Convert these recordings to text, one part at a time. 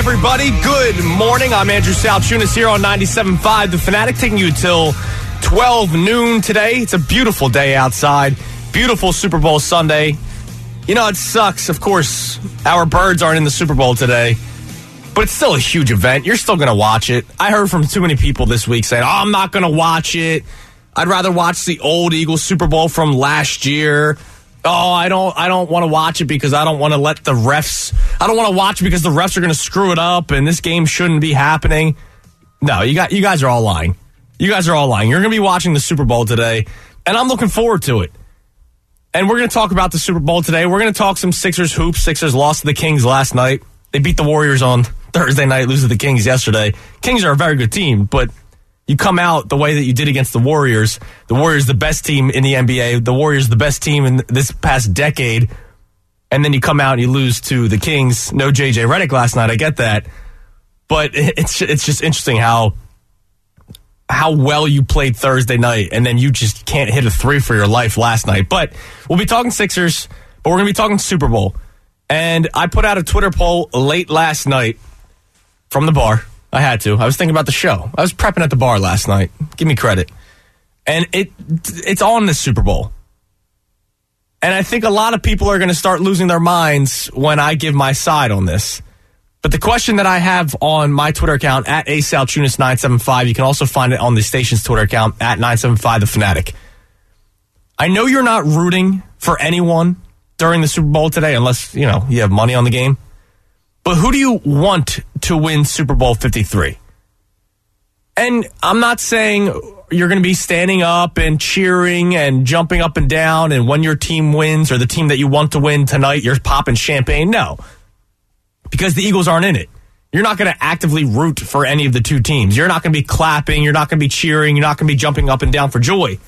everybody. Good morning. I'm Andrew Salchunas here on 97.5 The Fanatic, taking you till 12 noon today. It's a beautiful day outside. Beautiful Super Bowl Sunday. You know, it sucks. Of course, our birds aren't in the Super Bowl today, but it's still a huge event. You're still going to watch it. I heard from too many people this week saying, I'm not going to watch it. I'd rather watch the old Eagles Super Bowl from last year. I don't want to watch it because I don't want to let the refs. I don't want to watch it because the refs are going to screw it up and this game shouldn't be happening. No, you guys are all lying. You guys are all lying. You're going to be watching the Super Bowl today, and I'm looking forward to it. And we're going to talk about the Super Bowl today. We're going to talk some Sixers hoops. Sixers lost to the Kings last night. They beat the Warriors on Thursday night, lose to the Kings yesterday. Kings are a very good team, but you come out the way that you did against the Warriors. The Warriors, the best team in the NBA. The Warriors, the best team in this past decade. And then you come out and you lose to the Kings. No J.J. Redick last night. I get that. But it's just interesting how well you played Thursday night, and then you just can't hit a three for your life last night. But we'll be talking Sixers, but we're going to be talking Super Bowl. And I put out a Twitter poll late last night from the bar. I had to. I was thinking about the show. I was prepping at the bar last night. Give me credit. And it's on the Super Bowl. And I think a lot of people are going to start losing their minds when I give my side on this. But the question that I have on my Twitter account, at ASalTunis975, you can also find it on the station's Twitter account, at 975 The Fanatic. I know you're not rooting for anyone during the Super Bowl today, unless, you have money on the game. But who do you want to win Super Bowl 53? And I'm not saying you're going to be standing up and cheering and jumping up and down, and when your team wins or the team that you want to win tonight, you're popping champagne. No, because the Eagles aren't in it. You're not going to actively root for any of the two teams. You're not going to be clapping. You're not going to be cheering. You're not going to be jumping up and down for joy.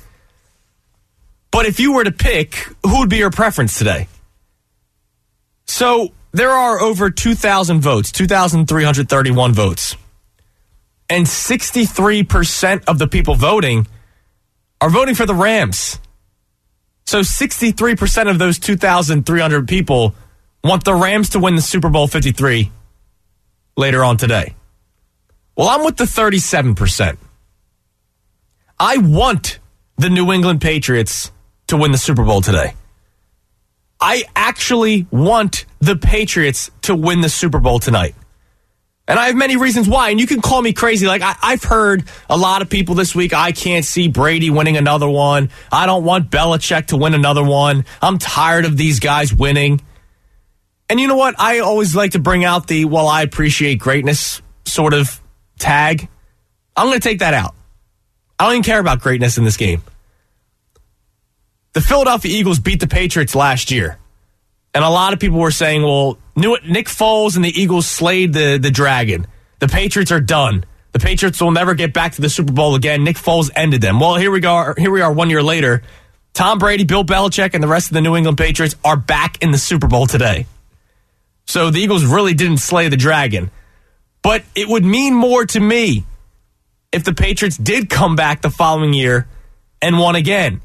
But if you were to pick, who would be your preference today? So there are over 2,000 votes, 2,331 votes. And 63% of the people voting are voting for the Rams. So 63% of those 2,300 people want the Rams to win the Super Bowl 53 later on today. Well, I'm with the 37%. I want the New England Patriots to win the Super Bowl today. I actually want the Patriots to win the Super Bowl tonight. And I have many reasons why. And you can call me crazy. Like, I've heard a lot of people this week, I can't see Brady winning another one. I don't want Belichick to win another one. I'm tired of these guys winning. And you know what? I always like to bring out the, well, I appreciate greatness sort of tag. I'm going to take that out. I don't even care about greatness in this game. The Philadelphia Eagles beat the Patriots last year. And a lot of people were saying, well, Nick Foles and the Eagles slayed the dragon. The Patriots are done. The Patriots will never get back to the Super Bowl again. Nick Foles ended them. Well, here we go. Here we are 1 year later. Tom Brady, Bill Belichick, and the rest of the New England Patriots are back in the Super Bowl today. So the Eagles really didn't slay the dragon. But it would mean more to me if the Patriots did come back the following year and won again.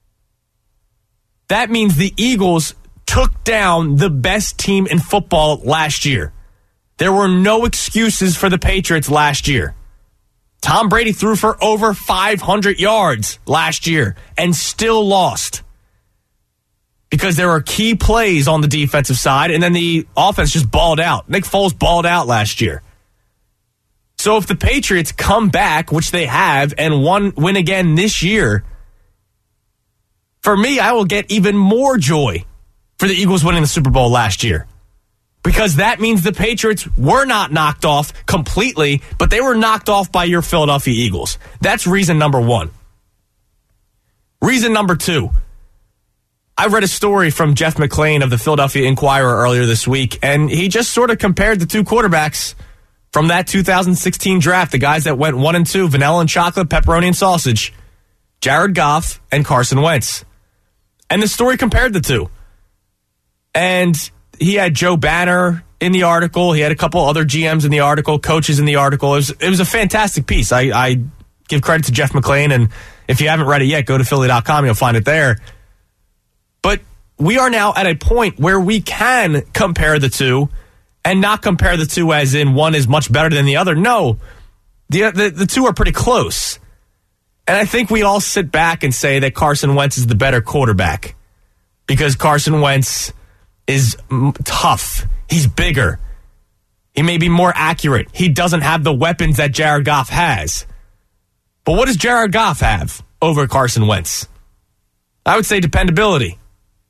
That means the Eagles took down the best team in football last year. There were no excuses for the Patriots last year. Tom Brady threw for over 500 yards last year and still lost because there were key plays on the defensive side, and then the offense just balled out. Nick Foles balled out last year. So if the Patriots come back, which they have, and win again this year, for me, I will get even more joy for the Eagles winning the Super Bowl last year. Because that means the Patriots were not knocked off completely, but they were knocked off by your Philadelphia Eagles. That's reason number one. Reason number two. I read a story from Jeff McClain of the Philadelphia Inquirer earlier this week, and he just sort of compared the two quarterbacks from that 2016 draft, the guys that went 1 and 2, vanilla and chocolate, pepperoni and sausage, Jared Goff and Carson Wentz. And the story compared the two. And he had Joe Banner in the article. He had a couple other GMs in the article, coaches in the article. It was a fantastic piece. I give credit to Jeff McClain, and if you haven't read it yet, go to Philly.com. You'll find it there. But we are now at a point where we can compare the two and not compare the two as in one is much better than the other. No, the two are pretty close. And I think we all sit back and say that Carson Wentz is the better quarterback because Carson Wentz is tough. He's bigger. He may be more accurate. He doesn't have the weapons that Jared Goff has. But what does Jared Goff have over Carson Wentz? I would say dependability.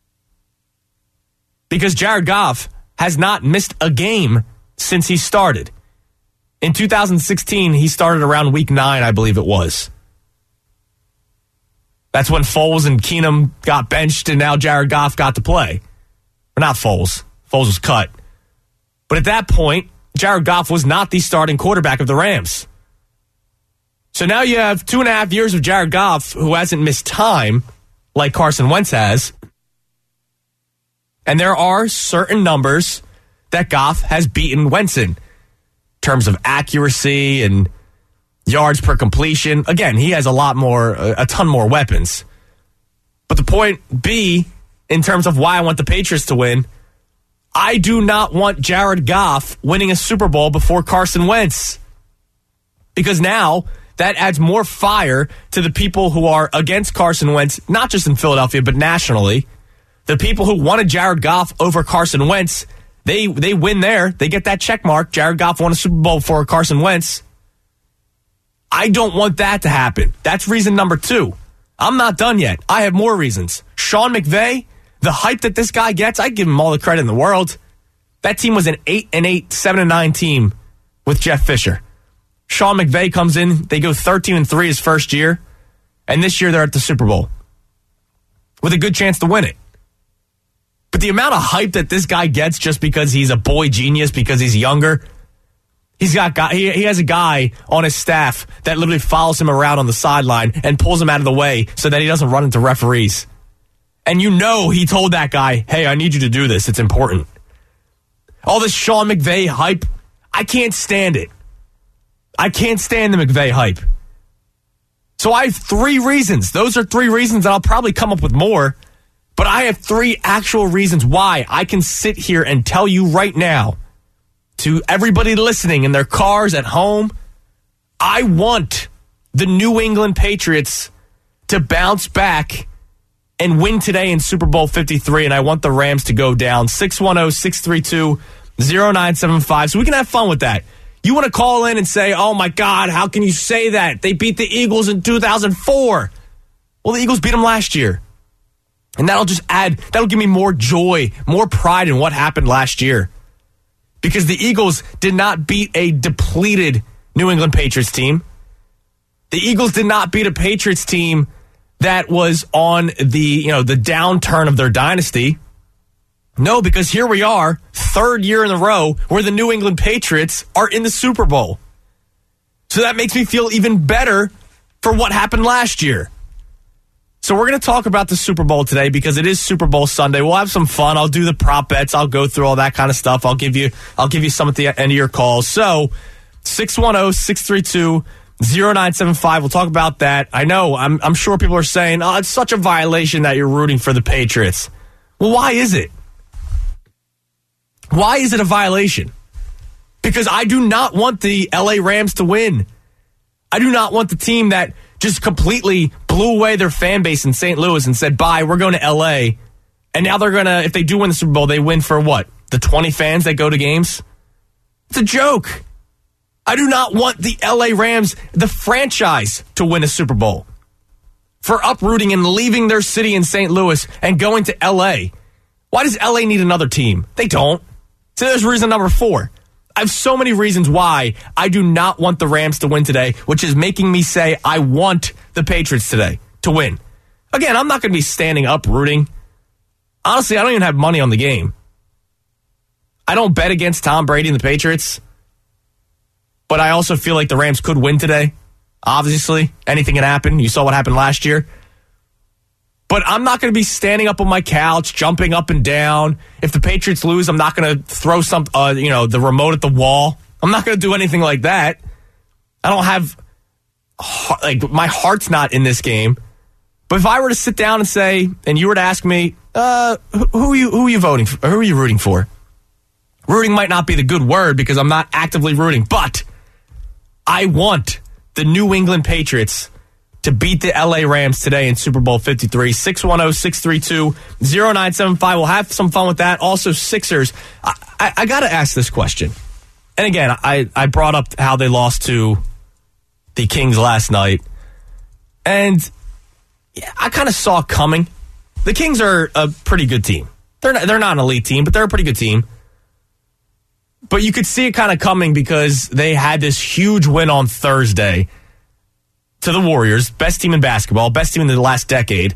Because Jared Goff has not missed a game since he started. In 2016, he started around week 9, I believe it was. That's when Foles and Keenum got benched, and now Jared Goff got to play. Or not Foles. Foles was cut. But at that point, Jared Goff was not the starting quarterback of the Rams. So now you have 2.5 years of Jared Goff, who hasn't missed time like Carson Wentz has. And there are certain numbers that Goff has beaten Wentz in terms of accuracy and yards per completion. Again, he has a ton more weapons. But the point B, in terms of why I want the Patriots to win, I do not want Jared Goff winning a Super Bowl before Carson Wentz. Because now that adds more fire to the people who are against Carson Wentz, not just in Philadelphia, but nationally. The people who wanted Jared Goff over Carson Wentz, they win there. They get that check mark. Jared Goff won a Super Bowl for Carson Wentz. I don't want that to happen. That's reason number 2. I'm not done yet. I have more reasons. Sean McVay, the hype that this guy gets, I give him all the credit in the world. That team was an 8-8, 7-9 team with Jeff Fisher. Sean McVay comes in. They go 13-3 his first year. And this year they're at the Super Bowl with a good chance to win it. But the amount of hype that this guy gets just because he's a boy genius, because he's younger, he has a guy on his staff that literally follows him around on the sideline and pulls him out of the way so that he doesn't run into referees. And you know he told that guy, hey, I need you to do this. It's important. All this Sean McVay hype, I can't stand it. I can't stand the McVay hype. So I have 3 reasons. Those are 3 reasons, and I'll probably come up with more. But I have 3 actual reasons why I can sit here and tell you right now, to everybody listening in their cars, at home, I want the New England Patriots to bounce back and win today in Super Bowl 53, and I want the Rams to go down. 610-632-0975, so we can have fun with that. You want to call in and say, oh my God, how can you say that? They beat the Eagles in 2004. Well, the Eagles beat them last year. And that'll give me more joy, more pride in what happened last year. Because the Eagles did not beat a depleted New England Patriots team. The Eagles did not beat a Patriots team that was on the downturn of their dynasty. No, because here we are, 3rd year in a row where the New England Patriots are in the Super Bowl. So that makes me feel even better for what happened last year. So we're going to talk about the Super Bowl today because it is Super Bowl Sunday. We'll have some fun. I'll do the prop bets. I'll go through all that kind of stuff. I'll give you some at the end of your calls. So 610-632-0975. We'll talk about that. I know, I'm sure people are saying, oh, it's such a violation that you're rooting for the Patriots. Well, why is it? Why is it a violation? Because I do not want the LA Rams to win. I do not want the team that just completely blew away their fan base in St. Louis and said, bye, we're going to LA. And now they're going to, if they do win the Super Bowl, they win for what? The 20 fans that go to games? It's a joke. I do not want the LA Rams, the franchise, to win a Super Bowl. For uprooting and leaving their city in St. Louis and going to LA. Why does LA need another team? They don't. So there's reason number 4. I have so many reasons why I do not want the Rams to win today, which is making me say I want the Patriots today to win. Again, I'm not going to be standing up rooting. Honestly, I don't even have money on the game. I don't bet against Tom Brady and the Patriots, but I also feel like the Rams could win today. Obviously, anything can happen. You saw what happened last year. But I'm not going to be standing up on my couch, jumping up and down. If the Patriots lose, I'm not going to throw the remote at the wall. I'm not going to do anything like that. I don't have, my heart's not in this game. But if I were to sit down and say, and you were to ask me, who are you voting for? Who are you rooting for? Rooting might not be the good word because I'm not actively rooting, but I want the New England Patriots to beat the LA Rams today in Super Bowl 53. 610-632-0975. We'll have some fun with that. Also, Sixers. I got to ask this question. And again, I brought up how they lost to the Kings last night. And I kind of saw it coming. The Kings are a pretty good team. They're not an elite team, but they're a pretty good team. But you could see it kind of coming because they had this huge win on Thursday to the Warriors, best team in basketball, best team in the last decade.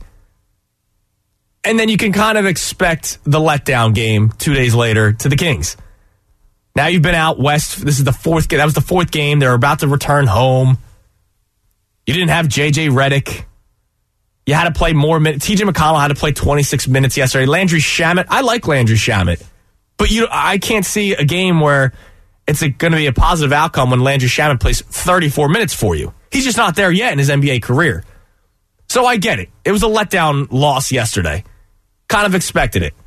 And then you can kind of expect the letdown game 2 days later to the Kings. Now you've been out west. This is the fourth game. That was the fourth game. They're about to return home. You didn't have J.J. Redick. You had to play more minutes. T.J. McConnell had to play 26 minutes yesterday. Landry Shamet. I like Landry Shamet. But I can't see a game where it's going to be a positive outcome when Landry Shamet plays 34 minutes for you. He's just not there yet in his NBA career. So I get it. It was a letdown loss yesterday. Kind of expected it.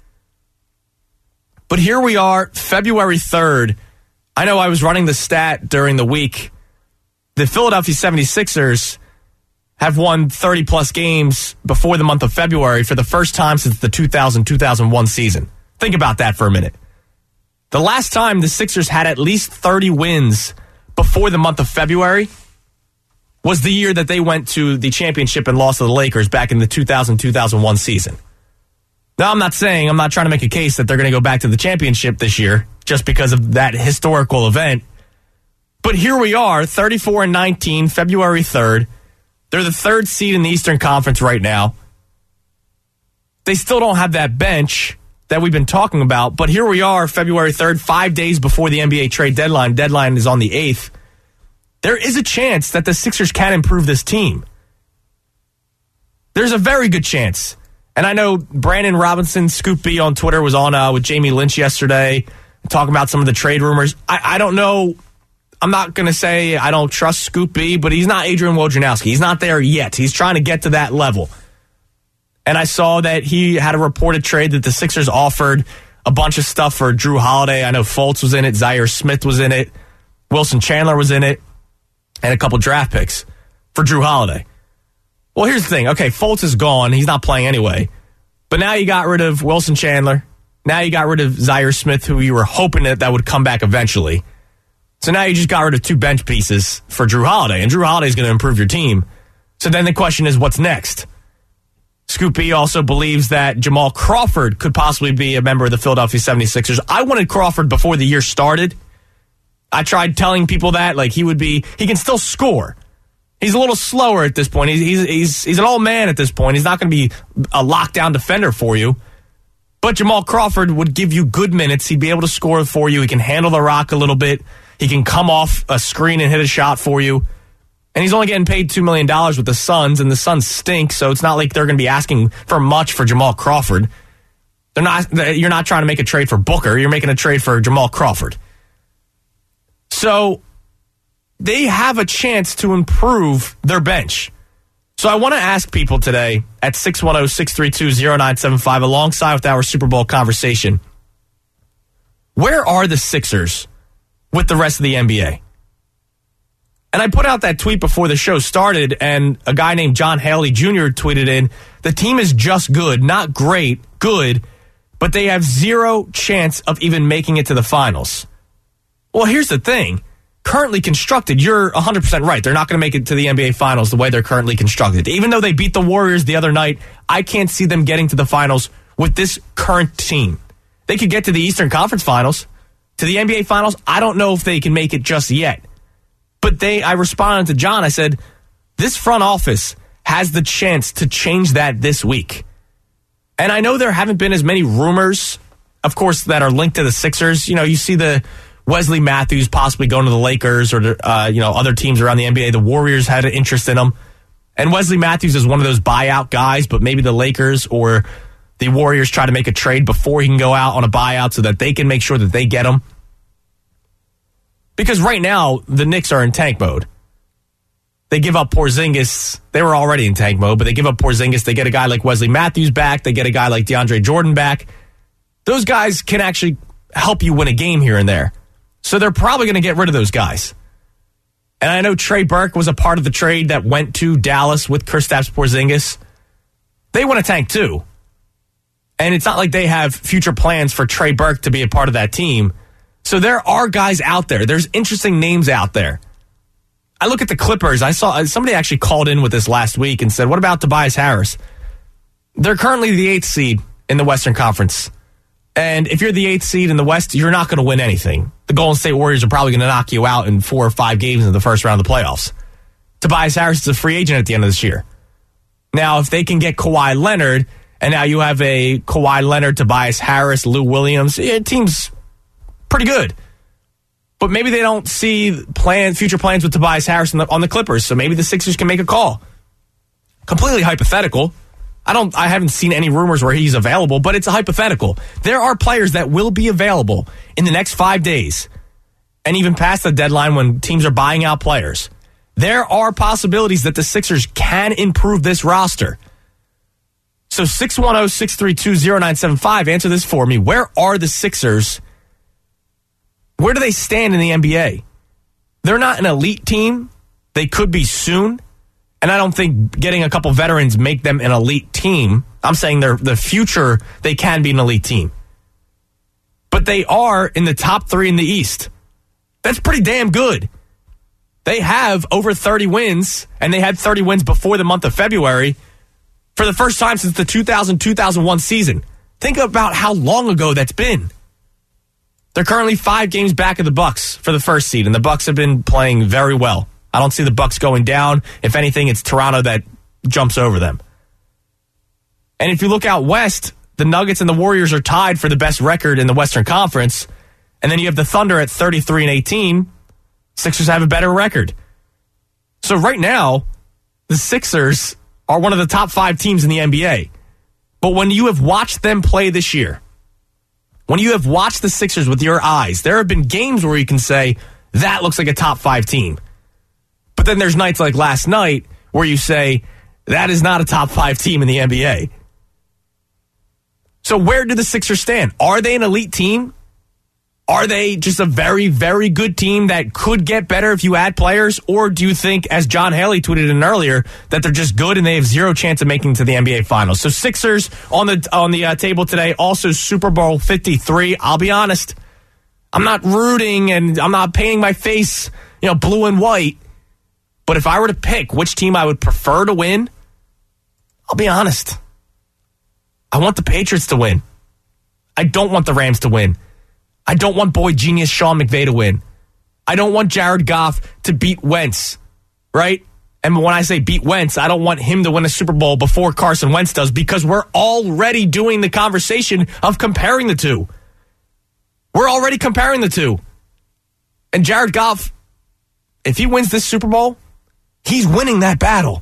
But here we are, February 3rd. I know I was running the stat during the week. The Philadelphia 76ers have won 30-plus games before the month of February for the first time since the 2000-2001 season. Think about that for a minute. The last time the Sixers had at least 30 wins before the month of February was the year that they went to the championship and lost to the Lakers back in the 2000-2001 season. Now, I'm not trying to make a case that they're going to go back to the championship this year just because of that historical event. But here we are, 34-19, February 3rd. They're the third seed in the Eastern Conference right now. They still don't have that bench that we've been talking about, but here we are, February 3rd, 5 days before the NBA trade deadline. Deadline is on the 8th. There is a chance that the Sixers can improve this team. There's a very good chance. And I know Brandon Robinson, Scoop B on Twitter, was on with Jamie Lynch yesterday talking about some of the trade rumors. I don't know. I'm not going to say I don't trust Scoop B, but he's not Adrian Wojnarowski. He's not there yet. He's trying to get to that level. And I saw that he had a reported trade that the Sixers offered a bunch of stuff for Drew Holiday. I know Fultz was in it. Zaire Smith was in it. Wilson Chandler was in it. And a couple draft picks for Drew Holiday. Well, here's the thing. Okay, Fultz is gone. He's not playing anyway. But now you got rid of Wilson Chandler. Now you got rid of Zaire Smith, who you were hoping that would come back eventually. So now you just got rid of two bench pieces for Drew Holiday. And Drew Holiday is going to improve your team. So then the question is, what's next? Scoop B also believes that Jamal Crawford could possibly be a member of the Philadelphia 76ers. I wanted Crawford before the year started. I tried telling people that, like, he can still score. He's a little slower at this point. He's an old man at this point. He's not going to be a lockdown defender for you. But Jamal Crawford would give you good minutes. He'd be able to score for you. He can handle the rock a little bit. He can come off a screen and hit a shot for you. And he's only getting paid $2 million with the Suns, and the Suns stink, so it's not like they're going to be asking for much for Jamal Crawford. You're not trying to make a trade for Booker. You're making a trade for Jamal Crawford. So they have a chance to improve their bench. So I want to ask people today at 610-632-0975, alongside with our Super Bowl conversation, where are the Sixers with the rest of the NBA? And I put out that tweet before the show started, and a guy named John Haley Jr. tweeted in, the team is just good, not great, good, but they have zero chance of even making it to the finals. Well, here's the thing. Currently constructed, you're 100% right. They're not going to make it to the NBA Finals the way they're currently constructed. Even though they beat the Warriors the other night, I can't see them getting to the finals with this current team. They could get to the Eastern Conference Finals. To the NBA Finals, I don't know if they can make it just yet. But I responded to John. I said, this front office has the chance to change that this week. And I know there haven't been as many rumors, of course, that are linked to the Sixers. You know, you see the Wesley Matthews possibly going to the Lakers or, other teams around the NBA. The Warriors had an interest in him. And Wesley Matthews is one of those buyout guys, but maybe the Lakers or the Warriors try to make a trade before he can go out on a buyout so that they can make sure that they get him. Because right now, the Knicks are in tank mode. They give up Porzingis. They were already in tank mode, but they give up Porzingis. They get a guy like Wesley Matthews back. They get a guy like DeAndre Jordan back. Those guys can actually help you win a game here and there. So they're probably going to get rid of those guys. And I know Trey Burke was a part of the trade that went to Dallas with Kristaps Porzingis. They want to tank too. And it's not like they have future plans for Trey Burke to be a part of that team. So there are guys out there. There's interesting names out there. I look at the Clippers. I saw somebody actually called in with this last week and said, what about Tobias Harris? They're currently the 8th seed in the Western Conference. And if you're the 8th seed in the West, you're not going to win anything. The Golden State Warriors are probably going to knock you out in 4 or 5 games in the first round of the playoffs. Tobias Harris is a free agent at the end of this year. Now, if they can get Kawhi Leonard, and now you have a Kawhi Leonard, Tobias Harris, Lou Williams, team's pretty good. But maybe they don't see future plans with Tobias Harris on the Clippers, so maybe the Sixers can make a call. Completely hypothetical. I haven't seen any rumors where he's available, but it's a hypothetical. There are players that will be available in the next 5 days, and even past the deadline when teams are buying out players. There are possibilities that the Sixers can improve this roster. So 610-632-0975, answer this for me. Where are the Sixers? Where do they stand in the NBA? They're not an elite team. They could be soon. And I don't think getting a couple veterans make them an elite team. I'm saying the future, they can be an elite team. But they are in the top 3 in the East. That's pretty damn good. They have over 30 wins, and they had 30 wins before the month of February for the first time since the 2000-2001 season. Think about how long ago that's been. They're currently 5 games back of the Bucks for the first seed, and the Bucks have been playing very well. I don't see the Bucks going down. If anything, it's Toronto that jumps over them. And if you look out west, the Nuggets and the Warriors are tied for the best record in the Western Conference. And then you have the Thunder at 33-18. Sixers have a better record. So right now, the Sixers are one of the top 5 teams in the NBA. But when you have watched them play this year, when you have watched the Sixers with your eyes, there have been games where you can say, that looks like a top 5 team. But then there's nights like last night where you say, that is not a top 5 team in the NBA. So where do the Sixers stand? Are they an elite team? Are they just a very, very good team that could get better if you add players? Or do you think, as John Haley tweeted in earlier, that they're just good and they have zero chance of making it to the NBA Finals? So Sixers on the table today, also Super Bowl 53. I'll be honest, I'm not rooting and I'm not painting my face, blue and white. But if I were to pick which team I would prefer to win, I'll be honest. I want the Patriots to win. I don't want the Rams to win. I don't want boy genius Sean McVay to win. I don't want Jared Goff to beat Wentz, right? And when I say beat Wentz, I don't want him to win a Super Bowl before Carson Wentz does, because we're already doing the conversation of comparing the two. We're already comparing the two. And Jared Goff, if he wins this Super Bowl, he's winning that battle.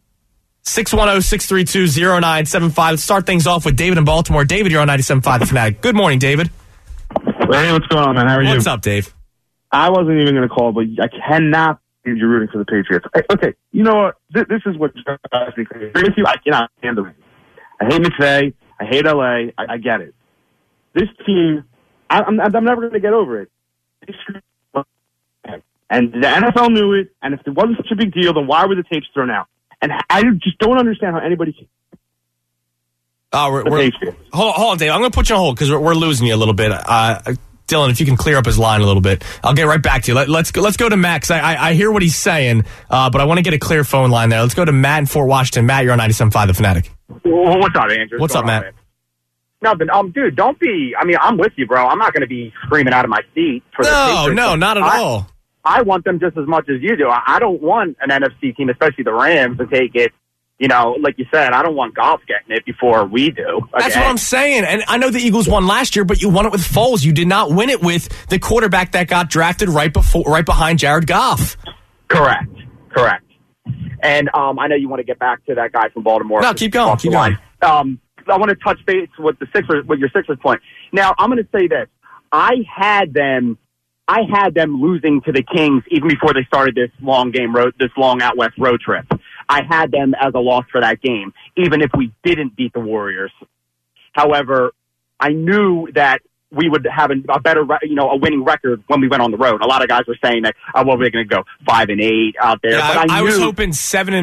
610-632-0975. Let's start things off with David in Baltimore. David, you're on 97.5 The Fanatic. Good morning, David. Hey, what's going on, man? How are you? What's up, Dave? I wasn't even going to call, but I cannot believe you're rooting for the Patriots. Okay, you know what? This is what drives me crazy. I cannot handle it. I hate McVay. I hate LA. I get it. This team, I'm never going to get over it. And the NFL knew it, and if it wasn't such a big deal, then why were the tapes thrown out? And I just don't understand how anybody can. Hold on, Dave. I'm going to put you on hold because we're losing you a little bit. Dylan, if you can clear up his line a little bit, I'll get right back to you. Let's go to Matt, because I hear what he's saying, but I want to get a clear phone line there. Let's go to Matt in Fort Washington. Matt, you're on 97.5 The Fanatic. Well, what's up, Andrew? What's up, Matt? Nothing. Dude, don't be. I mean, I'm with you, bro. I'm not going to be screaming out of my seat for the Patriots. No, not at all. I want them just as much as you do. I don't want an NFC team, especially the Rams, to take it. Like you said, I don't want Goff getting it before we do. Okay? That's what I'm saying. And I know the Eagles won last year, but you won it with Foles. You did not win it with the quarterback that got drafted right behind Jared Goff. Correct. And I know you want to get back to that guy from Baltimore. No, keep going. I want to touch base with your Sixers point. Now, I'm going to say this. I had them losing to the Kings even before they started this long out west road trip. I had them as a loss for that game, even if we didn't beat the Warriors. However, I knew that we would have a better, a winning record when we went on the road. A lot of guys were saying that, we're going to go 5-8 out there. Yeah, but I was hoping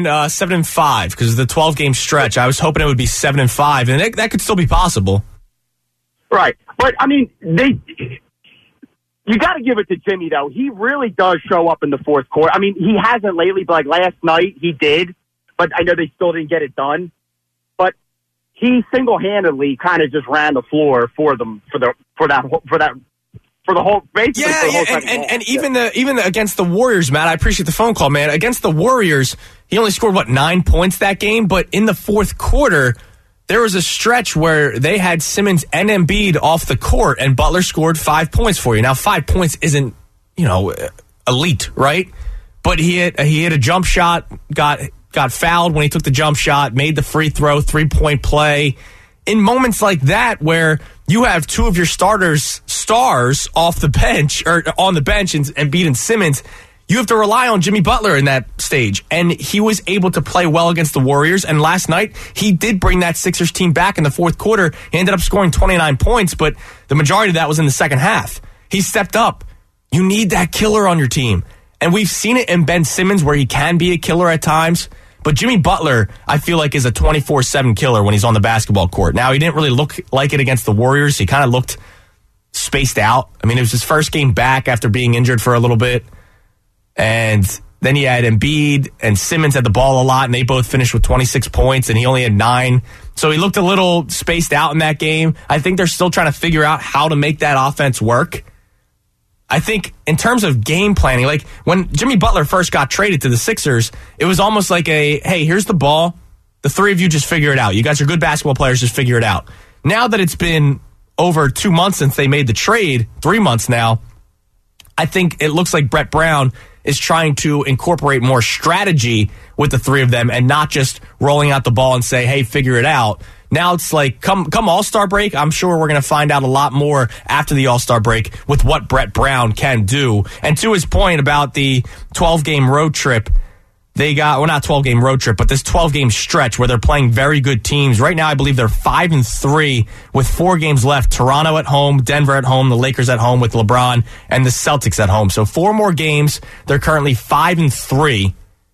7-5 because of the 12-game stretch. I was hoping it would be 7-5, and that could still be possible. Right, but I mean, you got to give it to Jimmy though. He really does show up in the fourth quarter. I mean, he hasn't lately, but like last night he did. But I know they still didn't get it done. But he single-handedly kind of just ran the floor for them for the whole basically. Yeah, and even against the Warriors, Matt. I appreciate the phone call, man. Against the Warriors, he only scored 9 points that game. But in the fourth quarter, there was a stretch where they had Simmons and Embiid off the court, and Butler scored 5 points for you. Now, 5 points isn't elite, right? But he hit a jump shot, got fouled when he took the jump shot, made the free throw, 3-point play. In moments like that where you have two of your stars off the bench or on the bench, and Embiid and Simmons, you have to rely on Jimmy Butler in that stage. And he was able to play well against the Warriors. And last night, he did bring that Sixers team back in the fourth quarter. He ended up scoring 29 points, but the majority of that was in the second half. He stepped up. You need that killer on your team. And we've seen it in Ben Simmons where he can be a killer at times. But Jimmy Butler, I feel like, is a 24/7 killer when he's on the basketball court. Now, he didn't really look like it against the Warriors. He kind of looked spaced out. I mean, it was his first game back after being injured for a little bit. And then he had Embiid and Simmons had the ball a lot, and they both finished with 26 points, and he only had 9. So he looked a little spaced out in that game. I think they're still trying to figure out how to make that offense work. I think in terms of game planning, like when Jimmy Butler first got traded to the Sixers, it was almost like hey, here's the ball. The three of you just figure it out. You guys are good basketball players, just figure it out. Now that it's been over 2 months since they made the trade, 3 months now, I think it looks like Brett Brown is trying to incorporate more strategy with the three of them and not just rolling out the ball and say, hey, figure it out. Now it's like, come All-Star break, I'm sure we're going to find out a lot more after the All-Star break with what Brett Brown can do. And to his point about the 12-game road trip, they got, well, not 12-game road trip, but this 12-game stretch where they're playing very good teams. Right now, I believe they're 5-3 with 4 games left. Toronto at home, Denver at home, the Lakers at home with LeBron, and the Celtics at home. So 4 more games. They're currently 5-3.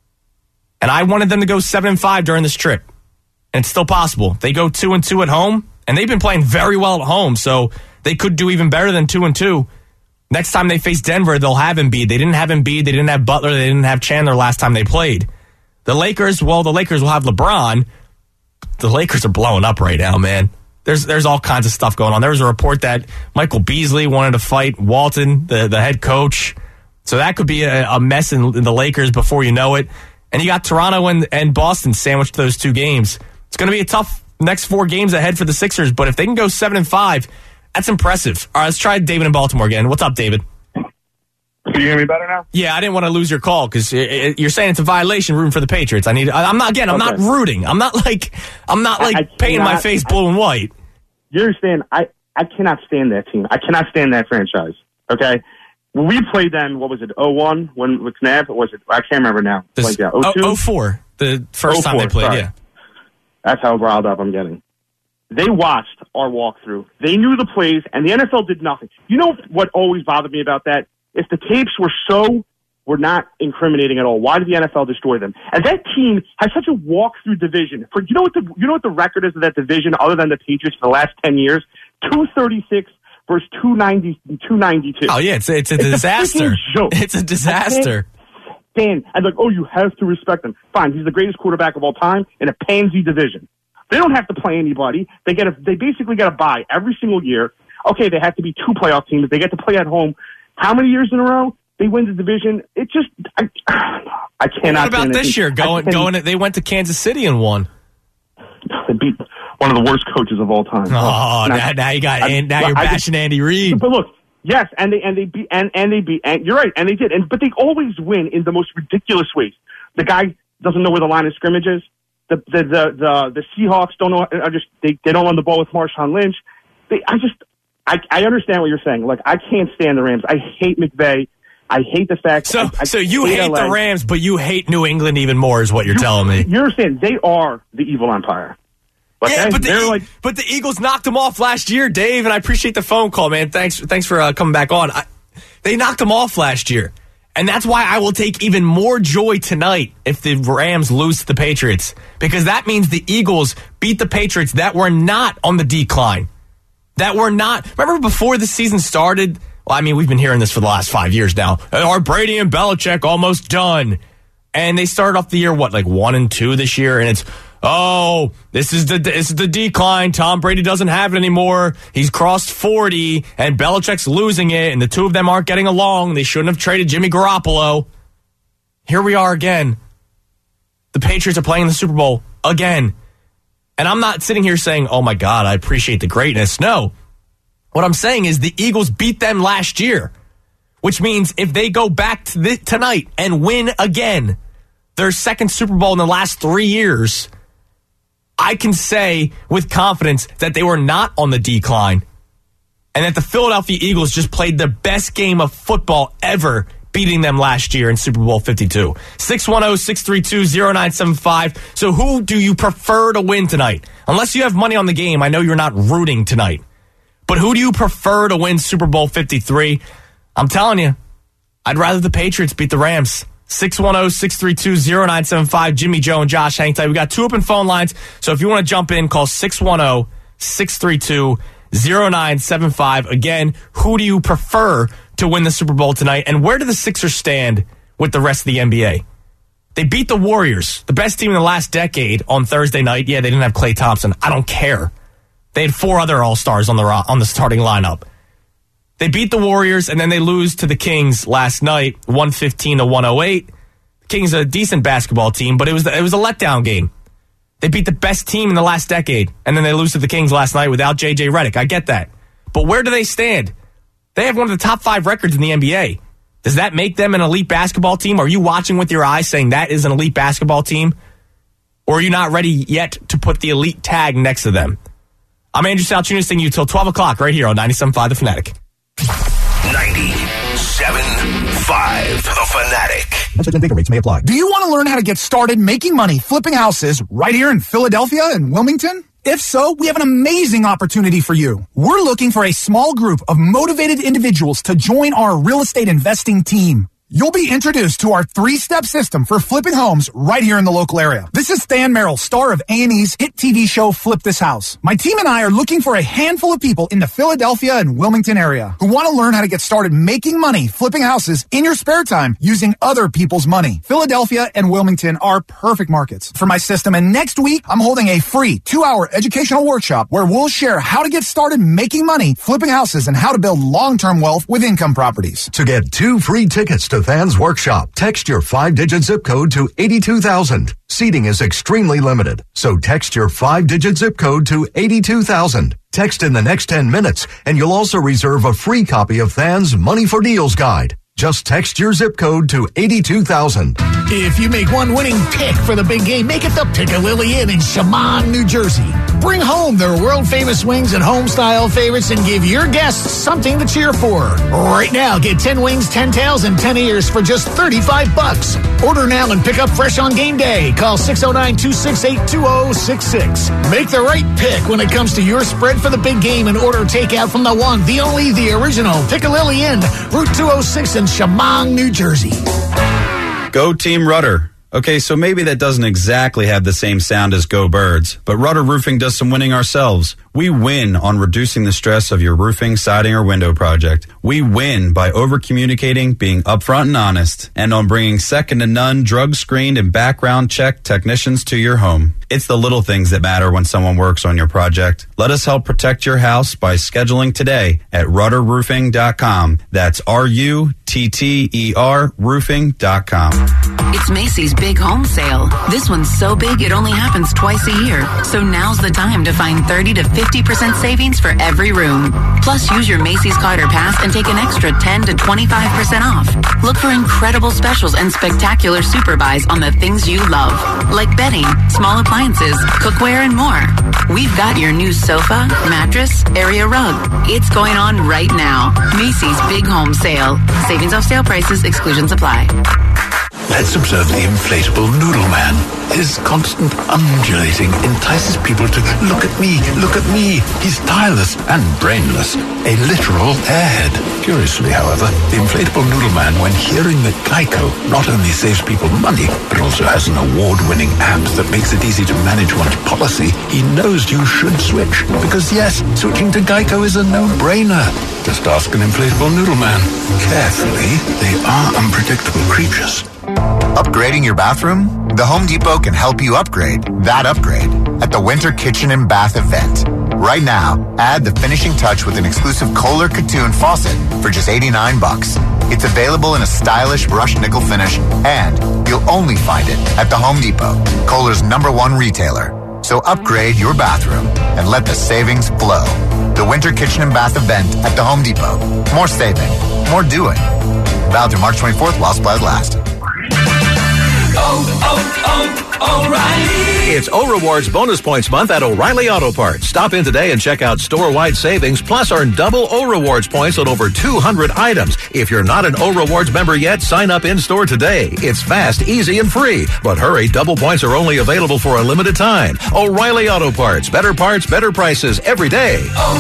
And I wanted them to go 7-5 during this trip. And it's still possible. They go 2-2 at home, and they've been playing very well at home, so they could do even better than 2-2. Next time they face Denver, they'll have Embiid. They didn't have Embiid. They didn't have Butler. They didn't have Chandler last time they played. The Lakers will have LeBron. The Lakers are blowing up right now, man. There's all kinds of stuff going on. There was a report that Michael Beasley wanted to fight Walton, the head coach. So that could be a mess in the Lakers before you know it. And you got Toronto and Boston sandwiched those 2 games. It's going to be a tough next 4 games ahead for the Sixers, but if they can go 7-5, that's impressive. All right, let's try David in Baltimore again. What's up, David? Can you hear me better now? Yeah, I didn't want to lose your call because you're saying it's a violation rooting for the Patriots. I'm not rooting. I'm not painting my face blue and white. You understand? I cannot stand that team. I cannot stand that franchise. Okay? When we played them, what was it, 01 with Knapp? Or was it? I can't remember now. 02? 04, the first time they played, sorry. Yeah. That's how riled up I'm getting. They watched our walkthrough. They knew the plays, and the NFL did nothing. You know what always bothered me about that? If the tapes were not incriminating at all, why did the NFL destroy them? And that team has such a walkthrough division. You know what the record is of that division other than the Patriots for the last 10 years? 236 versus 292. Oh, yeah, it's a disaster. It's a disaster. And like, you have to respect him. Fine, he's the greatest quarterback of all time in a pansy division. They don't have to play anybody. They basically get a bye every single year. Okay, they have to be 2 playoff teams. They get to play at home. How many years in a row? They win the division. It just, I cannot. What about this year? They went to Kansas City and won. They beat one of the worst coaches of all time. Oh, now you're bashing Andy Reid. But look, yes, and they beat, and you're right, and they did, but they always win in the most ridiculous ways. The guy doesn't know where the line of scrimmage is. The Seahawks don't know. They don't run the ball with Marshawn Lynch. I understand what you're saying. Like, I can't stand the Rams. I hate McVay. I hate the fact. So you hate the Rams, but you hate New England even more, is what you're telling me. You're saying they are the evil empire. But Yeah, hey, but the Eagles knocked them off last year, Dave, and I appreciate the phone call, man. Thanks for coming back on. They knocked them off last year, and that's why I will take even more joy tonight if the Rams lose to the Patriots, because that means the Eagles beat the Patriots that were not on the decline, that were not. Remember before the season started? Well, I mean, we've been hearing this for the last 5 years now. Are Brady and Belichick almost done? And they started off the year, 1-2 this year, and it's, oh, this is the decline. Tom Brady doesn't have it anymore. He's crossed 40, and Belichick's losing it, and the two of them aren't getting along. They shouldn't have traded Jimmy Garoppolo. Here we are again. The Patriots are playing in the Super Bowl again. And I'm not sitting here saying, oh, my God, I appreciate the greatness. No. What I'm saying is the Eagles beat them last year, which means if they go back to tonight and win again, their second Super Bowl in the last 3 years, I can say with confidence that they were not on the decline and that the Philadelphia Eagles just played the best game of football ever, beating them last year in Super Bowl 52. 610-632-0975. So who do you prefer to win tonight? Unless you have money on the game, I know you're not rooting tonight. But who do you prefer to win Super Bowl 53? I'm telling you, I'd rather the Patriots beat the Rams. 610-632-0975. Jimmy, Joe, and Josh, hang tight. We got 2 open phone lines, so if you want to jump in, call 610-632-0975. Again, who do you prefer to win the Super Bowl tonight, and where do the Sixers stand with the rest of the NBA? They beat the Warriors, the best team in the last decade, on Thursday night. Yeah, they didn't have Klay Thompson. I don't care. They had 4 other All-Stars on the starting lineup. They beat the Warriors, and then they lose to the Kings last night, 115-108. The Kings are a decent basketball team, but it was a letdown game. They beat the best team in the last decade, and then they lose to the Kings last night without J.J. Redick. I get that. But where do they stand? They have one of the top 5 records in the NBA. Does that make them an elite basketball team? Are you watching with your eyes saying that is an elite basketball team? Or are you not ready yet to put the elite tag next to them? I'm Andrew Salchunas, seeing you till 12 o'clock right here on 97.5 The Fanatic. 97.5 The Fanatic. Message and data rates may apply. Do you want to learn how to get started making money flipping houses right here in Philadelphia and Wilmington? If so, we have an amazing opportunity for you. We're looking for a small group of motivated individuals to join our real estate investing team. You'll be introduced to our 3-step system for flipping homes right here in the local area. This is Stan Merrill, star of A&E's hit TV show Flip This House. My team and I are looking for a handful of people in the Philadelphia and Wilmington area who want to learn how to get started making money flipping houses in your spare time using other people's money. Philadelphia and Wilmington are perfect markets for my system, and next week I'm holding a free 2-hour educational workshop where we'll share how to get started making money flipping houses and how to build long-term wealth with income properties. To get 2 free tickets to Fans Workshop, text your 5-digit zip code to 82,000. Seating is extremely limited, so text your 5-digit zip code to 82,000. Text in the next 10 minutes, and you'll also reserve a free copy of Than's Money for Deals Guide. Just text your zip code to 82,000. If you make one winning pick for the big game, make it the Piccalilli Inn in Shamong, New Jersey. Bring home their world-famous wings and home-style favorites and give your guests something to cheer for. Right now, get 10 wings, 10 tails, and 10 ears for just $35. Order now and pick up fresh on game day. Call 609-268-2066. Make the right pick when it comes to your spread for the big game and order takeout from the one, the only, the original Piccalilli Inn, Route 206 in Shamong, New Jersey. Go Team Rudder. Okay, so maybe that doesn't exactly have the same sound as Go Birds, but Rudder Roofing does some winning ourselves. We win on reducing the stress of your roofing, siding, or window project. We win by over-communicating, being upfront and honest, and on bringing second-to-none, drug-screened, and background-checked technicians to your home. It's the little things that matter when someone works on your project. Let us help protect your house by scheduling today at rudderroofing.com. That's RUTTER roofing.com. It's Macy's Big Home Sale. This one's so big it only happens twice a year. So now's the time to find 30 to 50% savings for every room. Plus, use your Macy's card or pass and take an extra 10 to 25% off. Look for incredible specials and spectacular super buys on the things you love, like bedding, small appliances, cookware, and more. We've got your new sofa, mattress, area rug. It's going on right now. Macy's Big Home Sale. Savings off sale prices, exclusions apply. Let's observe the inflatable noodle man. His constant undulating entices people to look at me, look at me. He's tireless and brainless, a literal airhead. Curiously, however, the inflatable noodle man, when hearing that Geico not only saves people money, but also has an award-winning app that makes it easy to manage one's policy, he knows you should switch. Because yes, switching to Geico is a no-brainer. Just ask an inflatable noodle man. Carefully, they are unpredictable creatures. Upgrading your bathroom? The Home Depot can help you upgrade that upgrade at the Winter Kitchen and Bath event. Right now, add the finishing touch with an exclusive Kohler Katoon faucet for just $89. It's available in a stylish brushed nickel finish, and you'll only find it at the Home Depot, Kohler's #1 retailer. So upgrade your bathroom and let the savings flow. The Winter Kitchen and Bath event at the Home Depot. More saving, more doing. Valid through March 24th while supplies last. O'Reilly. It's O-Rewards Bonus Points Month at O'Reilly Auto Parts. Stop in today and check out store-wide savings, plus earn double O-Rewards points on over 200 items. If you're not an O-Rewards member yet, sign up in-store today. It's fast, easy, and free. But hurry, double points are only available for a limited time. O'Reilly Auto Parts. Better parts, better prices every day.